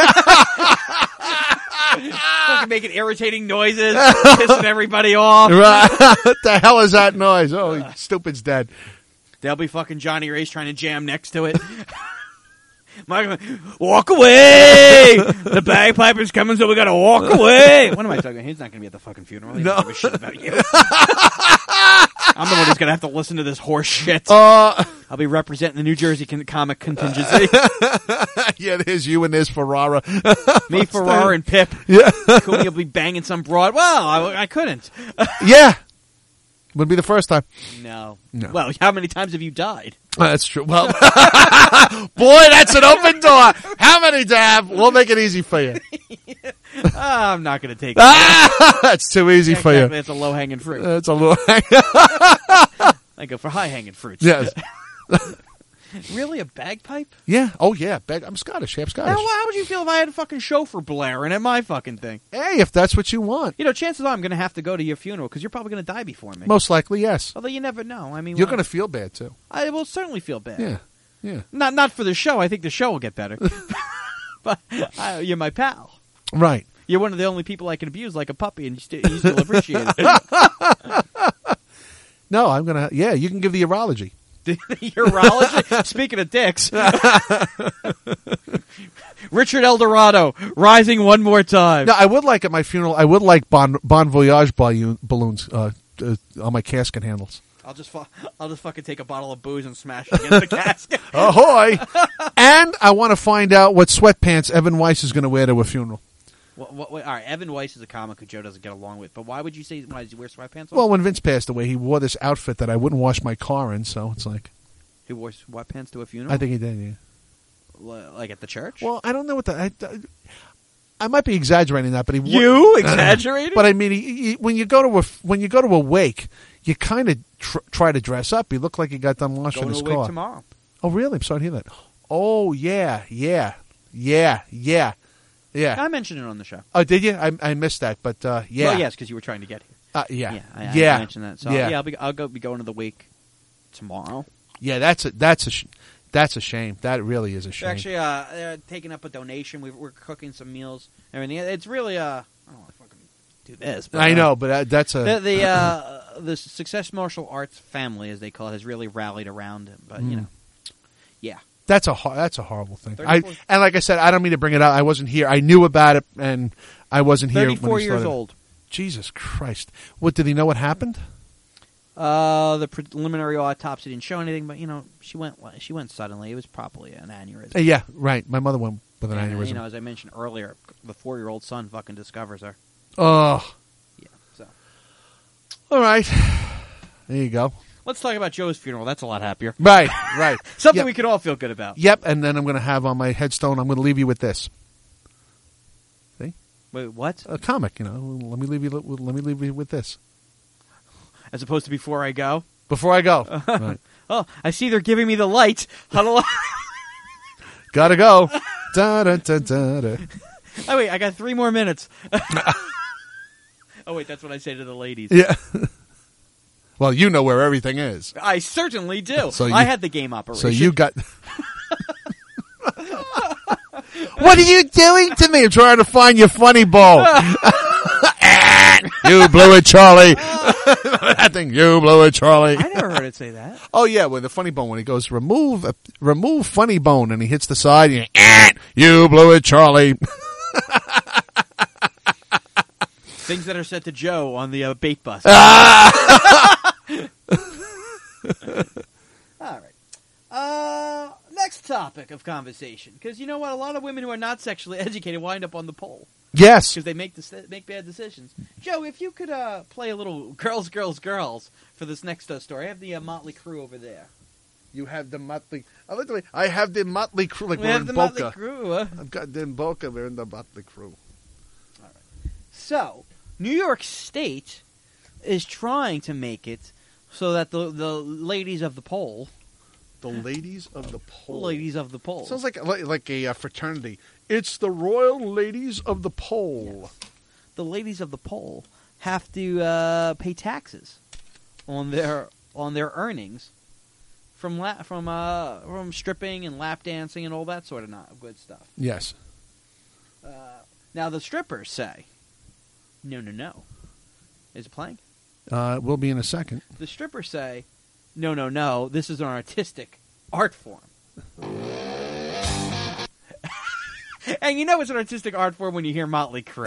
A: Fucking making irritating noises, pissing everybody off.
C: Right. What the hell is that noise? Oh, stupid's dead.
A: There'll be fucking Johnny Ray's trying to jam next to it. Michael, walk away! The bagpiper's coming, so we gotta walk away. What am I talking about? He's not gonna be at the fucking funeral. He doesn't give a shit about you. I'm the one who's gonna have to listen to this horse shit.
C: Uh,
A: I'll be representing the New Jersey con- comic contingency.
C: yeah, there's you and there's Ferrara.
A: Me, Ferrara, and Pip.
C: Yeah.
A: Could we be banging some broad? Well, I, I couldn't.
C: Yeah. Wouldn't be the first time.
A: No.
C: No.
A: Well, how many times have you died?
C: Uh, that's true. Well, boy, that's an open door. How many, Dab? We'll make it easy for you.
A: uh, I'm not going to take it.
C: Ah, that's too easy for
A: Exactly,
C: you.
A: It's a low-hanging fruit.
C: That's a little.
A: I go for high-hanging fruits.
C: Yes.
A: Really, a bagpipe?
C: Yeah. Oh, yeah. Bag- I'm Scottish. I'm Scottish.
A: Now, how would you feel if I had a fucking chauffeur blaring at my fucking thing?
C: Hey, if that's what you want.
A: You know, chances are I'm going to have to go to your funeral because you're probably going to die before me.
C: Most likely, yes.
A: Although you never know. I mean,
C: You're
A: well,
C: going to feel bad, too.
A: I will certainly feel bad.
C: Yeah. Yeah.
A: Not not for the show. I think the show will get better. But I, you're my pal.
C: Right.
A: You're one of the only people I can abuse like a puppy, and you, st- you still appreciate it.
C: No, I'm going to... Yeah, you can give the urology.
A: Urology? Speaking of dicks. Richard Eldorado, rising one more time.
C: No, I would like at my funeral, I would like Bon, bon Voyage balloon, balloons uh, uh, on my casket handles.
A: I'll just fu- I'll just fucking take a bottle of booze and smash it against the casket.
C: Ahoy! And I want to find out what sweatpants Evan Weiss is going to wear to a funeral.
A: What, what, what, all right, Evan Weiss is a comic who Joe doesn't get along with, but why would you say why does he wear sweatpants?
C: Well, when Vince passed away, he wore this outfit that I wouldn't wash my car in, so it's like...
A: He wore sweatpants to a funeral?
C: I think he did, yeah.
A: L- like at the church?
C: Well, I don't know what the... I, I might be exaggerating that, but he...
A: You exaggerating?
C: But I mean, he, he, when you go to a when you go to a wake, you kind of tr- try to dress up. He looked like he got done washing
A: Going
C: his
A: to a wake
C: car.
A: tomorrow.
C: Oh, really? I'm sorry to hear that. Oh, yeah, yeah, yeah, yeah, yeah.
A: I mentioned it on the show.
C: Oh, did you? I, I missed that, but uh, yeah.
A: Well, yes, because you were trying to get here.
C: Uh, yeah,
A: yeah, I,
C: yeah.
A: I mentioned that. So
C: yeah,
A: yeah I'll, be, I'll go be going to the wake tomorrow.
C: Yeah, that's a that's a sh- that's a shame. That really is a shame.
A: They're actually uh, they're taking up a donation. We've, we're cooking some meals. Everything. It's really uh, I don't want to fucking do this. But,
C: I
A: uh,
C: know, but that, that's a
A: the the, uh, the Success Martial Arts family, as they call it, has really rallied around him. But
C: Mm.
A: you know, yeah.
C: That's a ho- that's a horrible thing. I,
A: thirty-four
C: and like I said, I don't mean to bring it up. I wasn't here. I knew about it, and I wasn't here. when
A: Thirty-four
C: he
A: years
C: started.
A: old.
C: Jesus Christ! What did he know? What happened?
A: Uh, the preliminary autopsy didn't show anything, but you know, she went she went suddenly. It was probably an aneurysm.
C: Uh, yeah, right. My mother went with an
A: And,
C: aneurysm.
A: You know, as I mentioned earlier, the four-year-old son fucking discovers her.
C: Oh,
A: yeah. So,
C: all right. There you go.
A: Let's talk about Joe's funeral. That's a lot happier.
C: Right, right.
A: Something
C: Yep.
A: we can all feel good about.
C: Yep. And then I'm going to have on my headstone. I'm going to leave you with this. See?
A: Wait, what?
C: A comic. You know. Let me leave you. Let me leave you with this.
A: As opposed to before I go.
C: Before I go. Right.
A: Oh, I see they're giving me the light. Huddle.
C: Gotta go. Da, da, da, da, da.
A: Oh wait, I got three more minutes. Oh wait, that's what I say to the ladies.
C: Yeah. Well, you know where everything is.
A: I certainly do.
C: So you,
A: I had the game operation.
C: So you got... What are you doing to me? I'm trying to find your funny bone. You blew it, Charlie. That thing, you blew it, Charlie.
A: I never heard it say that.
C: Oh, yeah, with the funny bone. When he goes, remove uh, remove funny bone, and he hits the side, and you, you blew it, Charlie.
A: Things that are said to Joe on the uh, bait bus. All right. Uh, next topic of conversation, because you know what, a lot of women who are not sexually educated wind up on the pole.
C: Yes,
A: because they make the, make bad decisions. Joe, if you could uh, play a little girls, girls, girls for this next uh, story, I have the uh, Motley Crue over there.
C: You have the Motley. I literally, I have the Motley Crue. Like
A: we
C: we're
A: have
C: in
A: the
C: Boca.
A: Motley Crue. Uh.
C: I've got in Boca. We're in the Motley Crue.
A: All right. So, New York State is trying to make it so that the the ladies of the pole,
C: the ladies of the pole,
A: ladies of the pole,
C: sounds like like, like a uh, fraternity. It's the Royal Ladies of the Pole.
A: Yes. The ladies of the pole have to uh, pay taxes on their on their earnings from la- from uh, from stripping and lap dancing and all that sort of not good stuff.
C: Yes.
A: Uh, now the strippers say, "No, no, no." Is it playing?
C: Uh, it will be in a second.
A: The strippers say, "No, no, no. This is an artistic art form." And you know it's an artistic art form when you hear Motley Crue.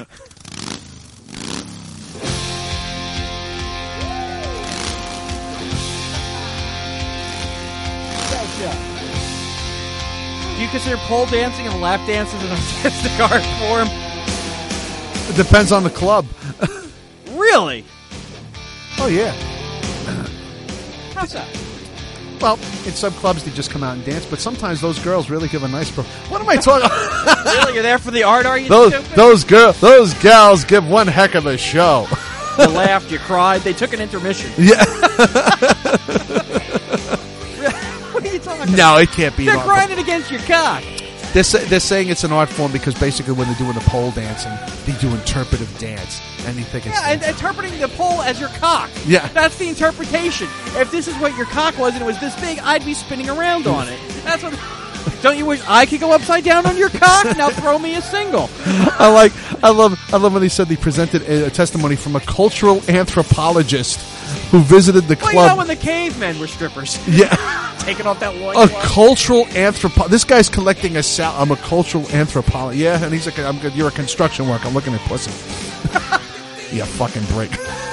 A: Do you consider pole dancing and lap dances an artistic art form?
C: It depends on the club.
A: Really?
C: Oh, yeah.
A: How's that?
C: Well, in some clubs they just come out and dance, but sometimes those girls really give a nice... Pro- what am I talking about?
A: Really? You're there for the art, are you?
C: Those
A: stupid?
C: those girls, those gals give one heck of a show.
A: You laughed, you cried. They took an intermission.
C: Yeah.
A: What are you talking
C: No, it can't be.
A: They're
C: an art
A: grinding against your cock.
C: They're, sa- they're saying it's an art form because basically when they're doing the pole dancing, they do interpretive dance, and you think it's
A: Yeah, and interpreting the pole as your cock.
C: Yeah.
A: That's the interpretation. If this is what your cock was and it was this big, I'd be spinning around on it. That's what. Don't you wish I could go upside down on your cock? Now throw me a single.
C: I like. I love. I love when they said they presented a, a testimony from a cultural anthropologist who visited the
A: Well,
C: club.
A: you know when the cavemen were strippers.
C: Yeah.
A: Taking off that
C: A
A: loincloth.
C: cultural anthropo. This guy's collecting a sal. I'm a cultural anthropologist. Yeah, and he's like, I'm good. You're a construction worker. I'm looking at pussy. You fucking prick.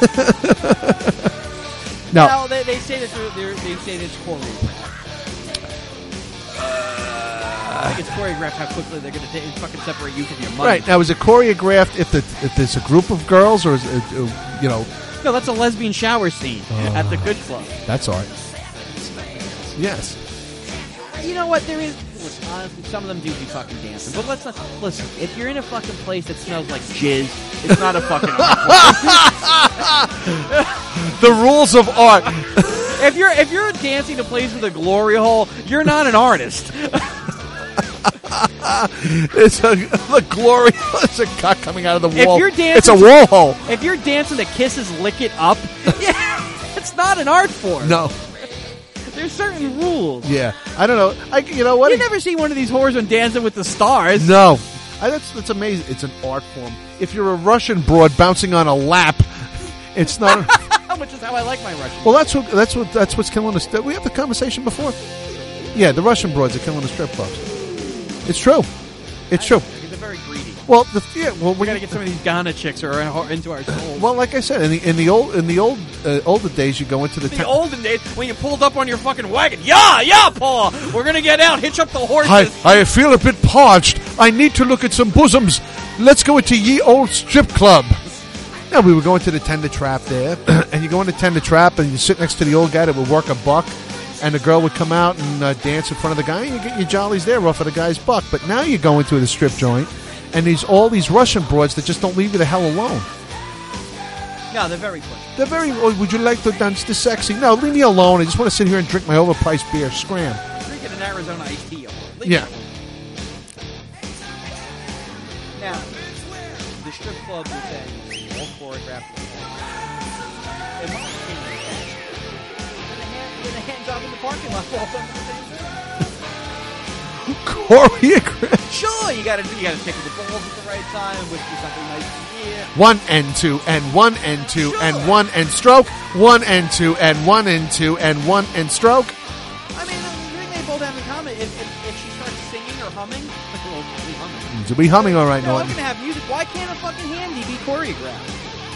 C: No.
A: Well, they, they say that they're, they're, they say that it's choreographed. I think it's choreographed how quickly they're going to fucking separate you from your money.
C: Right now, is it choreographed if the if there's a group of girls or is it, uh, you know?
A: No, that's a lesbian shower scene
C: Oh.
A: at the Good Club.
C: That's art. Yes.
A: You know what? There is. Listen, honestly, some of them do be fucking dancing. But let's not. Listen, if you're in a fucking place that smells like jizz, it's not a fucking art.
C: The rules of art.
A: If you're if you're dancing to a place with a glory hole, you're not an artist.
C: It's a the glory. It's a cock coming out of the wall.
A: If you're dancing,
C: it's a wall hole.
A: If you're dancing to Kisses "Lick It Up," yeah, it's not an art form.
C: No.
A: There's certain rules.
C: Yeah, I don't know. I you know what?
A: You never see one of these whores on Dancing with the Stars.
C: No, I, that's that's amazing. It's an art form. If you're a Russian broad bouncing on a lap, it's not.
A: Which is how I like my Russian.
C: Well, that's what that's what that's what's killing us. We had the conversation before. Yeah, the Russian broads are killing the strip clubs. It's true. It's true.
A: They're very greedy.
C: Well, the yeah, well,
A: We got to get some of these Ghana chicks who are into our souls.
C: Well, like I said, in the in the old in the old uh, older days, you go into the,
A: The
C: town-
A: olden days when you pulled up on your fucking wagon. Yeah, yeah, Paul. We're gonna get out, hitch up the horses.
C: I I feel a bit parched. I need to look at some bosoms. Let's go into ye old strip club. Now we were going to the Tender Trap there, and you go into Tender Trap, and you sit next to the old guy that would work a buck, and the girl would come out and uh, dance in front of the guy, and you get your jollies there off of the guy's buck. But now you go into the strip joint, and there's all these Russian broads that just don't leave you the hell alone.
A: No, they're very quick.
C: They're very. Oh, would you like to dance the sexy? No, leave me alone. I just want to sit here and drink my overpriced beer. Scram.
A: Drinking an Arizona iced tea.
C: Yeah.
A: Now, the strip club you're saying is all choreographed. In my opinion, did a hand, did a hand job in the parking lot fall over the same
C: Choreographed.
A: Sure, you gotta you gotta tickle the balls at the right time, whisper something nice in the ear.
C: One and two and one and two
A: Sure.
C: and one and stroke. One and two and one and two and one and stroke.
A: I mean, the thing they both have in common, if, if, if she starts singing or humming, well, she'll be humming.
C: To be humming all right,
A: No, I'm
C: Norton.
A: gonna have music. Why can't a fucking handy be choreographed?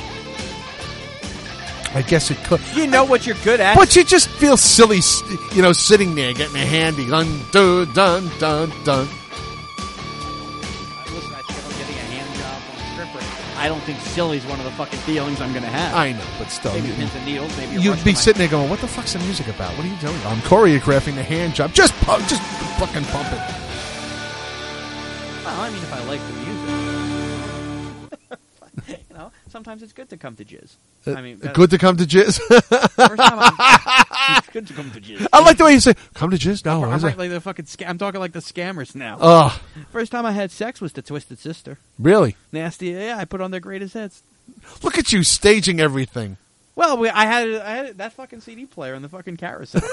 C: I guess it could.
A: You know what you're good at.
C: But you just feel silly, s- you know, sitting there getting a handy. Dun, dun, dun, dun, dun.
A: Listen, I think if I'm getting a hand job on a stripper, I don't think silly's one of the fucking feelings I'm gonna have.
C: I know, but still.
A: Maybe
C: you-
A: pins and needles, maybe a
C: You'd
A: rush
C: be
A: to my-
C: sitting there going, what the fuck's the music about? What are you doing? I'm choreographing the hand job. Just pump, just fucking pump it.
A: Well, I mean, if I like the music. You know, sometimes it's good to come to jizz. I mean,
C: Uh, good to come to jizz.
A: First time I'm, it's good to come to jizz.
C: I like the way you say, come to jizz? No,
A: I'm,
C: is
A: right,
C: it?
A: like the fucking sca- I'm talking like the scammers now.
C: Ugh.
A: First time I had sex was the Twisted Sister.
C: Really?
A: Nasty. Yeah, I put on their greatest hits.
C: Look at you staging everything.
A: Well, we, I had I had that fucking C D player in the fucking carousel.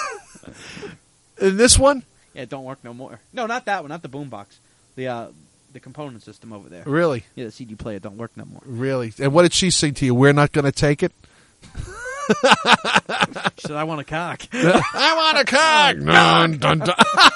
C: In this one?
A: Yeah, it don't work no more. No, not that one. Not the boombox. The uh, the component system over there.
C: Really?
A: Yeah, the C D player don't work no more.
C: Really? And what did she sing to you? We're not going to take it?
A: She said, "I want a cock."
C: I want a cock. Dun, dun, dun.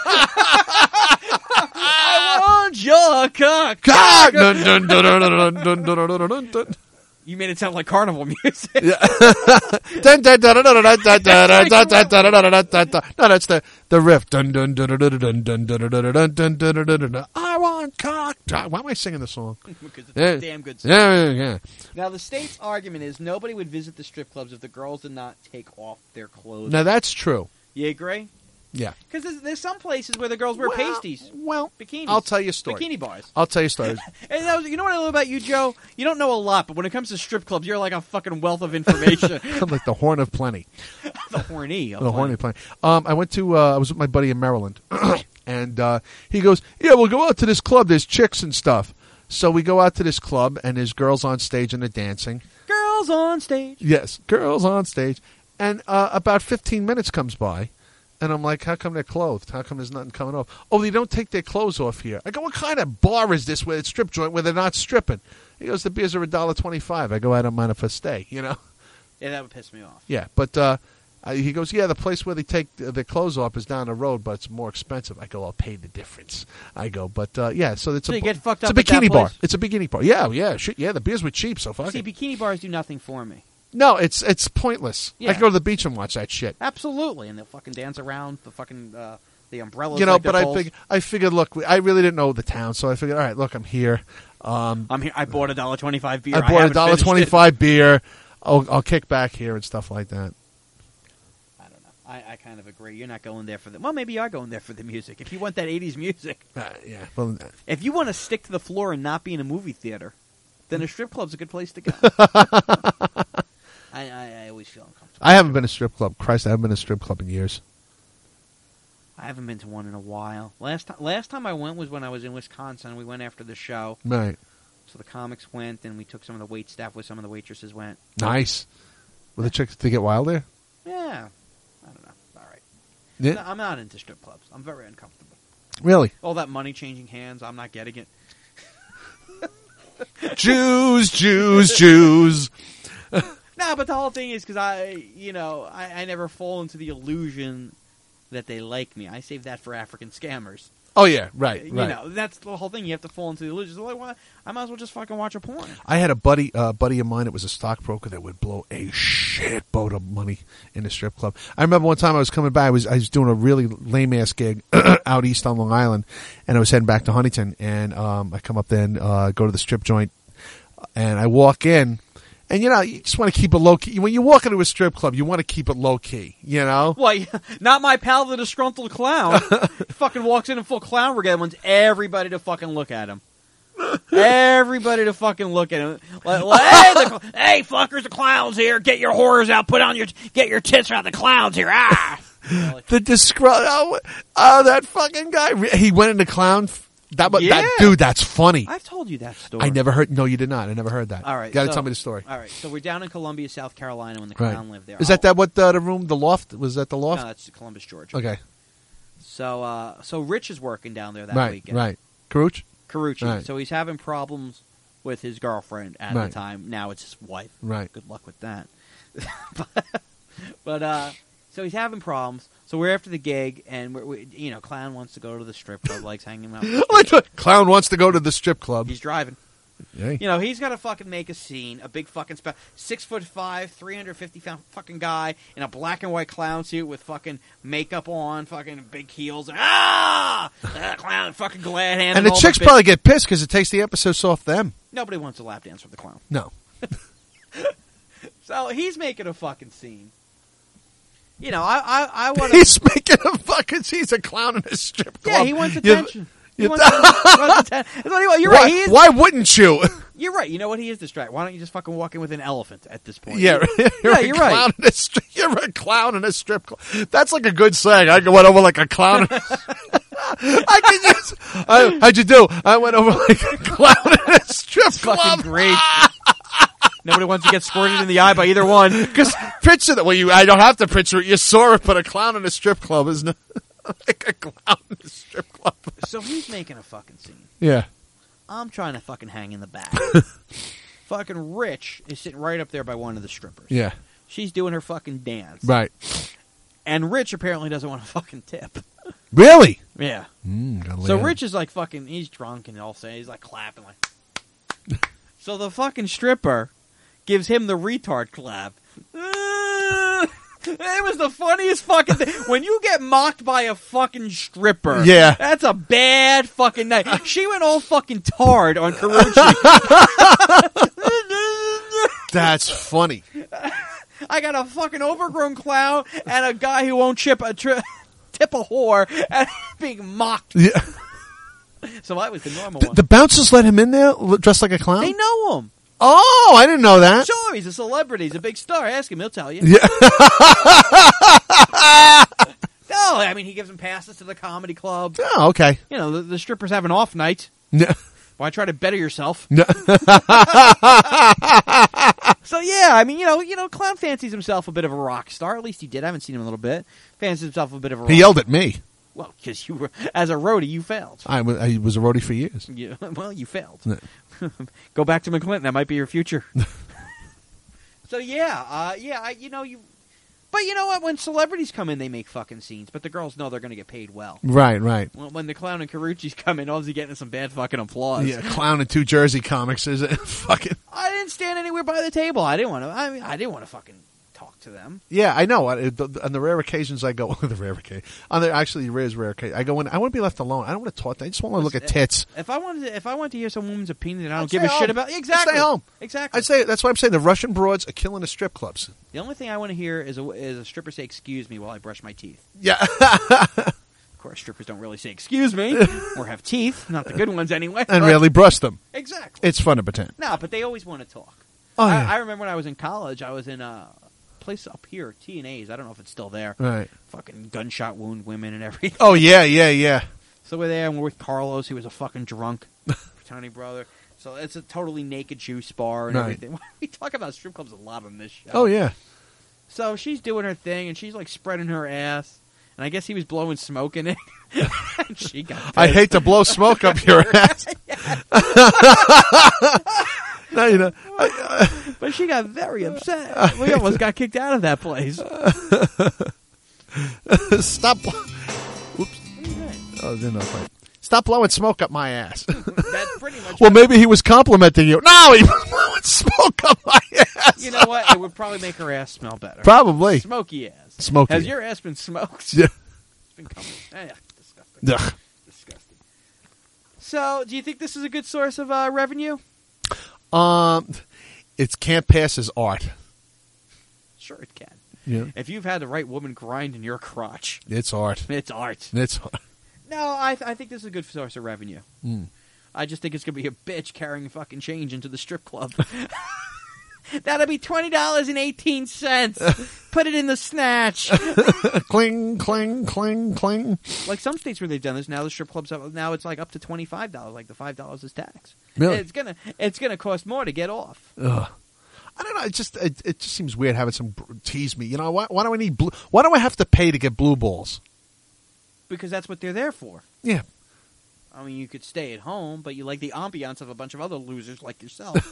A: I want your cock.
C: Cock. Dun, dun, dun, dun, dun, dun, dun, dun, dun, dun.
A: You made it sound like carnival music.
C: Dun, dun, dun, dun, dun, dun, dun, dun, dun, dun, dun, dun, dun, dun, dun, dun. No, that's the the riff. Dun, dun, dun, dun, dun, dun, dun, dun, dun, dun, dun, dun, dun, dun, dun. I want cock. Why am I singing the song?
A: Because it's
C: Yeah.
A: a damn good song.
C: Yeah, yeah, yeah.
A: Now, the state's argument is nobody would visit the strip clubs if the girls did not take off their clothes.
C: Now that's true.
A: You agree?
C: Yeah.
A: Because there's, there's some places where the girls wear
C: Well,
A: pasties.
C: Well,
A: bikinis.
C: I'll tell you a story.
A: Bikini bars.
C: I'll tell you a story.
A: And that was, you know what I love about you, Joe? You don't know a lot, but when it comes to strip clubs, you're like a fucking wealth of information.
C: I'm like the horn of plenty.
A: the horny.
C: The horny of plenty. Um, I went to. Uh, I was with my buddy in Maryland, and uh, he goes, "Yeah, we'll go out to this club. There's chicks and stuff." So we go out to this club, and there's girls on stage and they're dancing.
A: Girls on stage.
C: Yes, girls on stage. And uh, about fifteen minutes comes by, and I'm like, how come they're clothed? How come there's nothing coming off? Oh, they don't take their clothes off here. I go, what kind of bar is this where it's strip joint where they're not stripping? He goes, the beers are a dollar twenty-five. I go, I don't mind if I stay, you know?
A: Yeah, that would piss me off.
C: Yeah, but uh, I, he goes, yeah, the place where they take uh, their clothes off is down the road, but it's more expensive. I go, I'll pay the difference. I go, but uh, yeah, so it's
A: So
C: a
A: you get fucked
C: it's
A: up
C: a
A: at that
C: bikini bar.
A: place?
C: It's a bikini bar. Yeah, yeah, shit, yeah. The beers were cheap, so fuck
A: See,
C: it.
A: bikini bars do nothing for me.
C: No, it's it's pointless.
A: Yeah.
C: I can go to the beach and watch that shit.
A: Absolutely, and they'll fucking dance around the fucking uh, the umbrellas.
C: You know,
A: like they're
C: but I
A: poles.
C: fig- I figured, look, I really didn't know the town, so I figured, all right, look, I'm here. Um,
A: I'm here. I bought a dollar twenty-five beer.
C: I bought a
A: haven't
C: dollar
A: finished it.
C: twenty-five beer. I'll, I'll kick back here and stuff like that.
A: I don't know. I, I kind of agree. You're not going there for the. Well, maybe you are going there for the music. If you want that eighties music.
C: Uh, yeah. Well, uh,
A: if you want to stick to the floor and not be in a movie theater, then a strip club's a good place to go. I, I, I always feel uncomfortable.
C: I haven't been to a strip club. Christ, I haven't been to a strip club in years.
A: I haven't been to one in a while. Last time, last time I went was when I was in Wisconsin. We went after the show.
C: Right.
A: So the comics went, and we took some of the wait staff with some of the waitresses went.
C: Nice. Were the chicks, did they get wild there?
A: Yeah. I don't know. All right.
C: Yeah.
A: No, I'm not into strip clubs. I'm very uncomfortable.
C: Really?
A: All that money changing hands, I'm not getting it.
C: Jews, Jews, Jews.
A: No, but the whole thing is because I, you know, I, I never fall into the illusion that they like me. I save that for African scammers.
C: Oh, yeah, right,
A: You
C: right.
A: know, that's the whole thing. You have to fall into the illusion. So like, well, I might as well just fucking watch a porn.
C: I had a buddy, uh, buddy of mine that was a stockbroker that would blow a shitboat of money in the strip club. I remember one time I was coming back. I was I was doing a really lame ass gig out east on Long Island, and I was heading back to Huntington. And um, I come up there and uh, go to the strip joint, and I walk in. And, you know, you just want to keep it low-key. When you walk into a strip club, you want to keep it low-key, you know?
A: Well, yeah, not my pal, the disgruntled clown. He fucking walks in in full clown brigade and wants everybody to fucking look at him. Everybody to fucking look at him. Like, like, hey, the, hey, fuckers, the clown's here. Get your horrors out. Put on your, get your tits out. The clown's here. Ah.
C: The disgru- oh, oh, that fucking guy. He went into clown. F- that,
A: Yeah.
C: that dude, that's funny.
A: I've told you that story.
C: I never heard. No, you did not. I never heard that.
A: All right.
C: Got to
A: so-
C: tell me the story.
A: All right. So we're down in Columbia, South Carolina when the
C: Right.
A: clown lived there.
C: Is that that what uh, the room, the loft? Was that the loft?
A: No, that's Columbus, Georgia.
C: Okay.
A: So, uh, so Rich is working down there that
C: Right,
A: weekend.
C: right. Karuch?
A: Carucci.
C: Right.
A: So he's having problems with his girlfriend at
C: Right.
A: the time. Now it's his wife.
C: Right.
A: Good luck with that. but, but uh, so he's having problems. So we're after the gig, and we're, we, you know, clown wants to go to the strip club, likes hanging out. With
C: I thought clown wants to go to the strip club.
A: He's driving.
C: Hey.
A: You know, he's got to fucking make a scene. A big fucking spe- six foot five, three hundred fifty pound fucking guy in a black and white clown suit with fucking makeup on, fucking big heels. And, ah, uh, clown, fucking glad hand.
C: And the chicks probably get pissed because it takes the episodes off them.
A: Nobody wants a lap dance with the clown.
C: No.
A: So he's making a fucking scene. You know, I I, I want
C: He's making a fucking. He's a clown in a strip club.
A: Yeah, he wants
C: You-
A: attention. He
C: you-
A: wants, he wants attention. That's what he wants. You're
C: why,
A: right. He is,
C: why wouldn't you?
A: You're right. You know what? He is distracted. Why don't you just fucking walk in with an elephant at this point?
C: Yeah, you're,
A: yeah,
C: a
A: you're
C: clown
A: right.
C: In a stri- you're a clown in a strip club. That's like a good saying. I went over like a clown. in- I can use. I, how'd you do? I went over like a clown in a strip
A: It's
C: club.
A: fucking great. Nobody wants to get squirted in the eye by either one.
C: Because picture that. Well, you. I don't have to picture it. You saw it, but a clown in a strip club is not like a clown in a strip club.
A: So he's making a fucking scene.
C: Yeah.
A: I'm trying to fucking hang in the back. Fucking Rich is sitting right up there by one of the strippers.
C: Yeah.
A: She's doing her fucking dance.
C: Right.
A: And Rich apparently doesn't want to fucking tip.
C: Really?
A: Yeah.
C: Mm, gotta lay
A: So
C: out.
A: Rich is like fucking, he's drunk and all saying, he's like clapping like. So the fucking stripper gives him the retard clap. It was the funniest fucking thing. When you get mocked by a fucking stripper,
C: Yeah.
A: that's a bad fucking night. She went all fucking tard on Carucci.
C: That's funny.
A: I got a fucking overgrown clown and a guy who won't chip a tri- tip a whore and being mocked.
C: Yeah.
A: So I was the normal
C: The,
A: one.
C: the bouncers let him in there l- dressed like a clown?
A: They know him.
C: Oh, I didn't know that.
A: Sure, he's a celebrity. He's a big star. Ask him. He'll tell you.
C: Yeah.
A: No, I mean, he gives them passes to the comedy club.
C: Oh, okay.
A: You know, the, the strippers have an off night.
C: Yeah.
A: Why try to better yourself?
C: No.
A: So yeah, I mean, you know, you know, Clown fancies himself a bit of a rock star. At least he did. I haven't seen him in a little bit. Fancies himself a bit of a.
C: He
A: rock
C: yelled at me.
A: Well, because you were, as a roadie, you failed.
C: I was, I was a roadie for years.
A: Yeah, well, you failed.
C: No.
A: Go back to McClinton. That might be your future. So yeah, uh, yeah, I, you know you. But you know what? When celebrities come in, they make fucking scenes. But the girls know they're going to get paid well.
C: Right, right.
A: Well, when the Clown and Carucci's come in, all he getting is some bad fucking applause.
C: Yeah, Clown and two Jersey comics is it? Fucking.
A: I didn't stand anywhere by the table. I didn't want to. I mean, I didn't want to fucking talk to them.
C: Yeah, I know. I- the- On the rare occasions I go, the rare occasion, on the actually rare is rare occasion, I go in. I want to be left alone. I don't want to talk. I just want to look at tits.
A: If I wanted, to, if I wanted to hear some woman's opinion that I don't
C: I'd
A: give a
C: stay
A: shit
C: home.
A: about,
C: I'd
A: exactly,
C: Stay home.
A: exactly.
C: I'd say that's why I'm saying the Russian broads are killing the strip clubs.
A: The only thing I want to hear is a, is a stripper say "excuse me" while I brush my teeth.
C: Yeah.
A: Of course, strippers don't really say "excuse me" or have teeth, not the good ones anyway.
C: And
A: but-
C: really brush them.
A: Exactly.
C: It's fun to pretend.
A: No, but they always want to talk.
C: Oh,
A: I,
C: yeah.
A: I remember when I was in college, I was in a place up here, T and A's. I don't know if it's still there.
C: Right.
A: Fucking gunshot wound women and everything.
C: Oh yeah, yeah, yeah.
A: So we're there, and we're with Carlos, who was a fucking drunk fraternity brother. So it's a totally naked juice bar and
C: Right.
A: everything. We talk about strip clubs a lot on this show.
C: Oh yeah.
A: So she's doing her thing, and she's like spreading her ass. And I guess he was blowing smoke in it. And she got
C: I
A: pissed.
C: hate to blow smoke up your ass. No, you know. I,
A: But she got very upset. We almost got kicked out of that place.
C: uh, stop. Bl- Oops. Oh, they're not quite. Stop blowing smoke up my ass.
A: That's pretty much.
C: Well, maybe he was complimenting you. No, he was blowing smoke up my ass.
A: You know what? It would probably make her ass smell better.
C: Probably.
A: Smoky ass.
C: Smoky.
A: Has your ass been smoked?
C: Yeah.
A: It's been coming. Eh, disgusting.
C: Ugh.
A: Disgusting. So, do you think this is a good source of uh, revenue?
C: Um, it can't pass as art.
A: Sure, it can.
C: Yeah.
A: If you've had the right woman grind in your crotch,
C: It's art.
A: it's art.
C: It's art.
A: No, I, th- I think this is a good source of revenue.
C: Mm.
A: I just think it's going to be a bitch carrying fucking change into the strip club. That'll be twenty dollars and eighteen cents. Put it in the snatch.
C: Cling, cling, cling, cling.
A: Like some states where they've done this, now the strip clubs, up, now it's like up to twenty-five dollars. Like the five dollars is tax.
C: Really?
A: It's going to it's gonna cost more to get off.
C: Ugh. I don't know. It just it, it just seems weird having some br- tease me. You know why? Why do I need blue? Why do I have to pay to get blue balls?
A: Because that's what they're there for.
C: Yeah.
A: I mean, you could stay at home, but you like the ambiance of a bunch of other losers like yourself.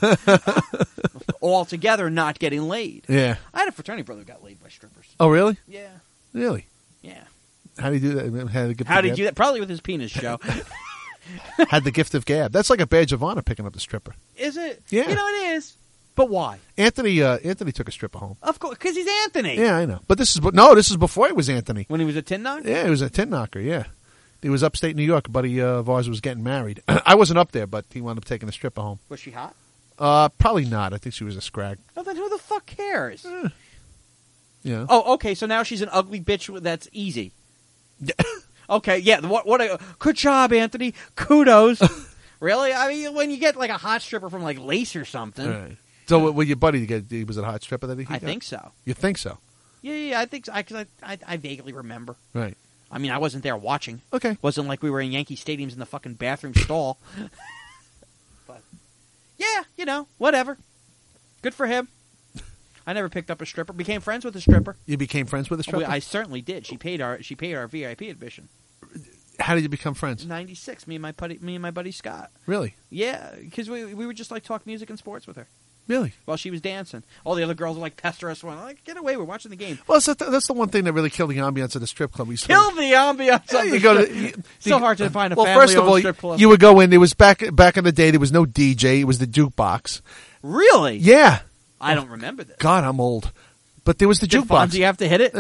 A: All together not getting laid.
C: Yeah.
A: I had a fraternity brother who got laid by strippers.
C: Oh, really?
A: Yeah.
C: Really?
A: Yeah.
C: How do you do that? Had the gift
A: How
C: of
A: did
C: gab?
A: you do that? Probably with his penis show.
C: Had the gift of gab. That's like a badge of honor picking up the stripper.
A: Is it?
C: Yeah.
A: You know it is. But why?
C: Anthony uh, Anthony took a stripper home.
A: Of course, because he's Anthony.
C: Yeah, I know. But this is bu- no, this is before he was Anthony.
A: When he was a tin knocker?
C: Yeah, he was a tin knocker. Yeah, he was upstate New York. A buddy uh, of ours was getting married. I wasn't up there, but he wound up taking a stripper home.
A: Was she hot?
C: Uh, probably not. I think she was a scrag.
A: Oh, then who the fuck cares?
C: Yeah.
A: Oh, okay, so now she's an ugly bitch that's easy. Okay, yeah, what, what a, good job, Anthony. Kudos. Really? I mean, when you get like a hot stripper from like Lace or something.
C: Right. So, what, what your buddy get? He was a hot stripper that he.
A: I
C: got?
A: think so.
C: You think so?
A: Yeah, yeah, I think so. I, 'cause I, I, I vaguely remember.
C: Right.
A: I mean, I wasn't there watching.
C: Okay.
A: Wasn't like we were in Yankee Stadiums in the fucking bathroom stall. But, yeah, you know, whatever. Good for him. I never picked up a stripper. Became friends with a stripper.
C: You became friends with a
A: Oh,
C: stripper.
A: I certainly did. She paid our she paid our V I P admission.
C: How did you become friends?
A: ninety-six. Me and my buddy, me and my buddy Scott.
C: Really?
A: Yeah, because we we would just like talk music and sports with her
C: Really?
A: while she was dancing. All the other girls would like pester us. One like, get away, we're watching the game.
C: Well, that's the, that's the one thing that really killed the ambiance of the strip club. We used to-
A: Kill the ambiance.
C: Yeah,
A: of
C: you
A: the
C: go to-
A: strip-
C: you-
A: so
C: you-
A: hard to find a
C: well,
A: family
C: first of all,
A: strip club.
C: you would go in. It was back back in the day. There was no D J. It was the jukebox.
A: Really?
C: Yeah.
A: I don't remember this.
C: God, I'm old. But there was the
A: Did
C: jukebox.
A: Fonzie have to hit it?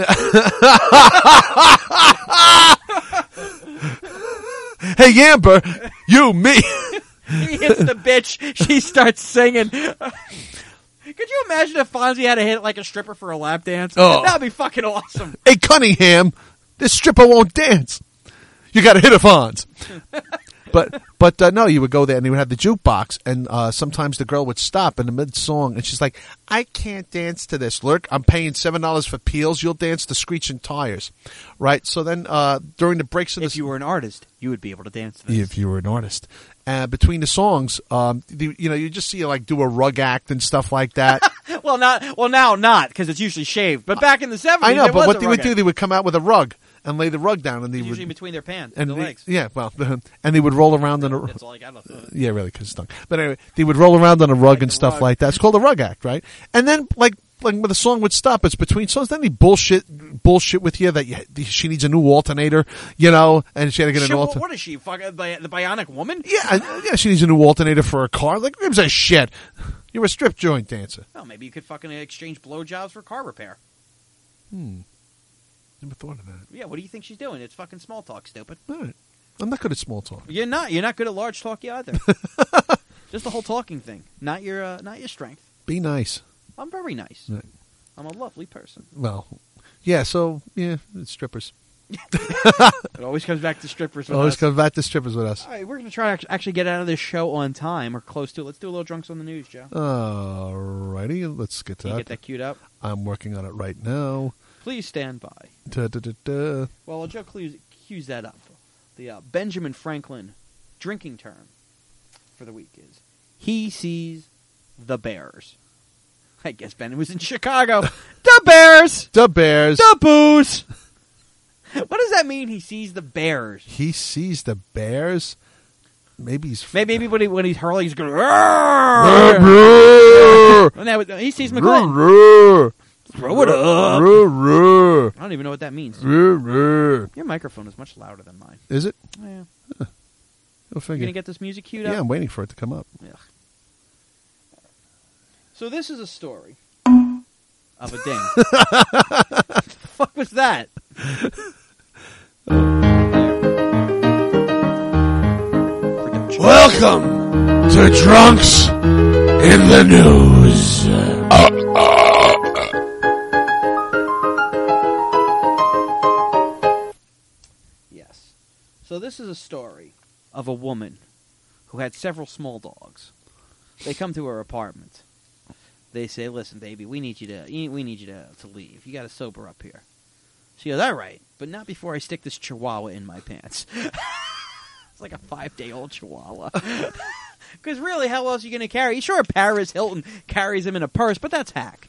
C: Hey, Amber, you, me.
A: He hits the bitch. She starts singing. Could you imagine if Fonzie had to hit like a stripper for a lap dance?
C: Oh.
A: That would be fucking awesome.
C: Hey, Cunningham, This stripper won't dance. You got to hit her, Fonz. But but uh, no, you would go there and they would have the jukebox, and uh, sometimes the girl would stop in the mid song, and she's like, "I can't dance to this. Look, I'm paying seven dollars for peels. You'll dance to screeching tires, right?" So then uh, during the breaks of
A: If
C: the
A: you were an artist, you would be able to dance to this.
C: if you were an artist, uh, between the songs, um, the, you know, you just see you like do a rug act and stuff like that.
A: Well, not well now, not because it's usually shaved. But back in the seventies,
C: I know,
A: there
C: but
A: was
C: what
A: a
C: they
A: rug
C: would do,
A: act.
C: they would come out with a rug and lay the rug down, and they
A: usually
C: would
A: between their pants
C: and
A: and the
C: they-
A: legs.
C: yeah, well, and they would roll around on a
A: That's all I got. Left.
C: yeah, really, because it stunk. But anyway, they would roll around on a rug and stuff
A: rug.
C: like that. It's called a rug act, right? And then, like, like when the song would stop, it's between songs. Then they bullshit, bullshit with you that you, she needs a new alternator, you know, and she had to get an
A: Shit, what,
C: alternator.
A: what is she? Fucking the, the bionic woman?
C: Yeah, uh, yeah, she needs a new alternator for her car. Like, gives a shit. You're a strip joint dancer.
A: Well, maybe you could fucking exchange blowjobs for car repair.
C: Hmm. Never thought of that.
A: Yeah, what do you think she's doing? It's fucking small talk, stupid.
C: All right. I'm not good at small talk.
A: You're not. You're not good at large talk either. Just the whole talking thing, not your, uh, not your strength.
C: Be nice.
A: I'm very nice.
C: Right.
A: I'm a lovely person.
C: Well, yeah, so, yeah, it's strippers.
A: It always comes back to strippers. With
C: Always
A: us.
C: comes back to strippers with us.
A: All right, we're going to try to act- actually get out of this show on time or close to it. Let's do a little drunks on the news, Joe.
C: Alrighty, let's get to
A: Can you
C: that.
A: get that queued up?
C: I'm working on it right now.
A: Please stand by.
C: Da, da, da, da.
A: Well, while Joe cues, cues that up, the uh, Benjamin Franklin drinking term for the week is he sees the Bears. I guess Ben was in Chicago. The Bears!
C: The Bears.
A: The booze! What does that mean, he sees the Bears?
C: He sees the Bears. Maybe he's...
A: Maybe, maybe when, he, when he's hurling, he's going... When that was- he sees McGlynn. Throw it up. I don't even know what that means. Your microphone is much louder than mine.
C: Is it?
A: Yeah.
C: Huh. Go
A: You
C: figure.
A: going to get this music queued up?
C: Yeah, I'm waiting for it to come up.
A: Ugh. So this is a story of a ding. What the fuck was that?
E: Welcome to Drunks in the News. Uh,
A: Yes. So this is a story of a woman who had several small dogs. They come to her apartment. They say, "Listen, baby, we need you to we need you to, to leave. You got to sober up here." She goes, "All right, but not before I stick this chihuahua in my pants." It's like a five-day-old chihuahua. Because really, how else are you going to carry? Sure, Paris Hilton carries him in a purse, but that's hack.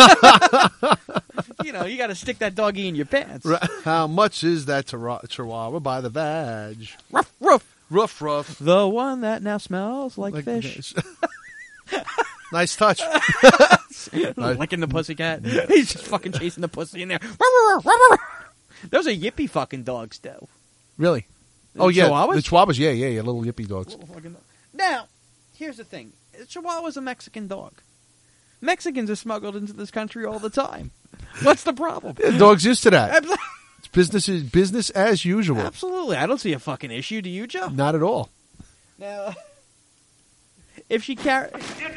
A: You know, you got to stick that doggy in your pants.
C: Right. How much is that chira- chihuahua by the vag?
A: Ruff, ruff.
C: Ruff, ruff.
A: The one that now smells like,
C: Like
A: fish.
C: Nice touch.
A: Licking the pussycat. He's just fucking chasing the pussy in there. Those are yippy fucking dogs, though.
C: Really?
A: The
C: Oh, yeah.
A: Chihuahuas?
C: The Chihuahuas, yeah, yeah, yeah. Little yippy dogs.
A: Little fucking dog. Now, here's the thing. A Chihuahua's a Mexican dog. Mexicans are smuggled into this country all the time. What's the problem?
C: Yeah, dogs used to that.
A: Abso-
C: It's business, as- business as usual.
A: Absolutely. I don't see a fucking issue. Do you, Joe?
C: Not at all.
A: Now, if she carries...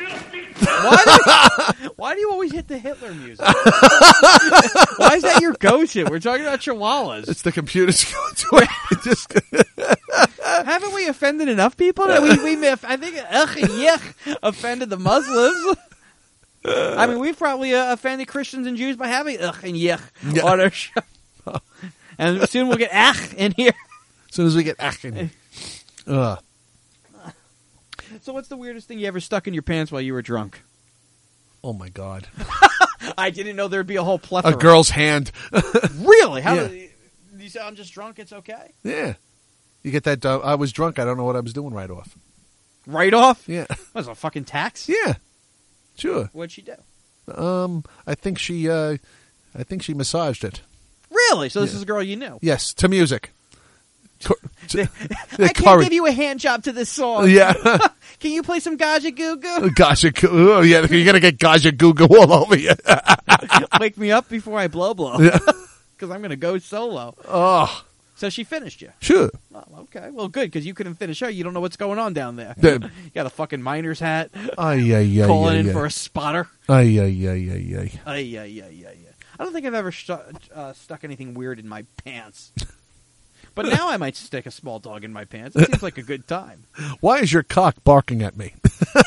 A: Why, do- why do you always hit the Hitler music? Why is that your go-to? We're talking about Chihuahuas.
C: It's the computer's going to it. It just...
A: Haven't we offended enough people? That we, we, I think ugh, yuck, offended the Muslims. I mean, we've probably uh, offended Christians and Jews by having ugh and yuck
C: Yeah.
A: on our show. And soon we'll get ach in here.
C: As soon as we get acting. Ugh.
A: So what's the weirdest thing you ever stuck in your pants while you were drunk?
C: Oh, my God.
A: I didn't know there'd be a whole plethora.
C: A girl's hand.
A: Really? How
C: Yeah.
A: do you say I'm just drunk, it's okay?
C: Yeah. You get that, uh, I was drunk, I don't know what I was doing right off.
A: Right off?
C: Yeah.
A: Was it a fucking tax?
C: Yeah. Sure.
A: What'd she do?
C: Um, I think she, uh, I think she massaged it.
A: Really? So this
C: Yeah.
A: is a girl you knew?
C: Yes, to music. Co- to-
A: I can't
C: Corey-
A: give you a hand job to this song.
C: Yeah.
A: Can you play some Gaja Goo Goo?
C: Oh, Gaja, oh, yeah, you're gonna get Gaja Goo Goo all over you.
A: Wake me up before I blow blow.
C: Yeah.
A: Because I'm going to go solo.
C: Oh,
A: So she finished you.
C: sure.
A: Oh, okay. Well, good, because you couldn't finish her. You don't know what's going on down there.
C: The-
A: You got a fucking miner's hat.
C: Ay, ay, ay,
A: Calling
C: ay,
A: in
C: ay.
A: for a spotter.
C: Ay, ay, ay, ay, ay.
A: Ay, ay, ay, ay, ay. I I don't think I've ever stu- uh, stuck anything weird in my pants. But now I might stick a small dog in my pants. It seems like a good time.
C: Why is your cock barking at me?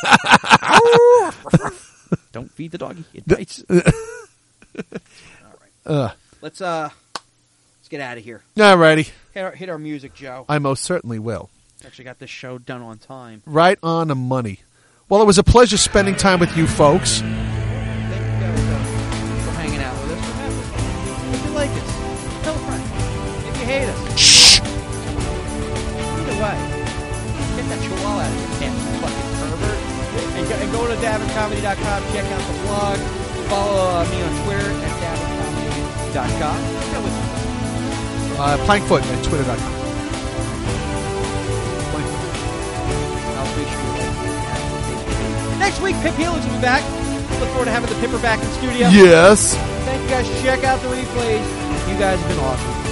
A: Don't feed the doggy. It bites. All right.
C: Uh,
A: Let's uh, let's get out of here.
C: all righty.
A: Hit our, hit our music, Joe.
C: I most certainly will.
A: Actually got this show done on time.
C: Right on the money. Well, it was a pleasure spending time with you folks.
A: Thank you guys uh, for hanging out with us. Remember, if you like us, tell a friend. If you hate us, shh. Either way, get that chihuahua out of your pants, you fucking pervert. And go, and go to davin comedy dot com. Check out the blog. Follow uh, me on Twitter at davin comedy dot com. Go with me.
C: Uh, Plankfoot at twitter dot com.
A: I'll be sure you like it. Next week, Pip Helix will be back. Look forward to having the Pipper back in studio.
C: Yes.
A: Thank you guys. Check out the replays. You guys have been awesome.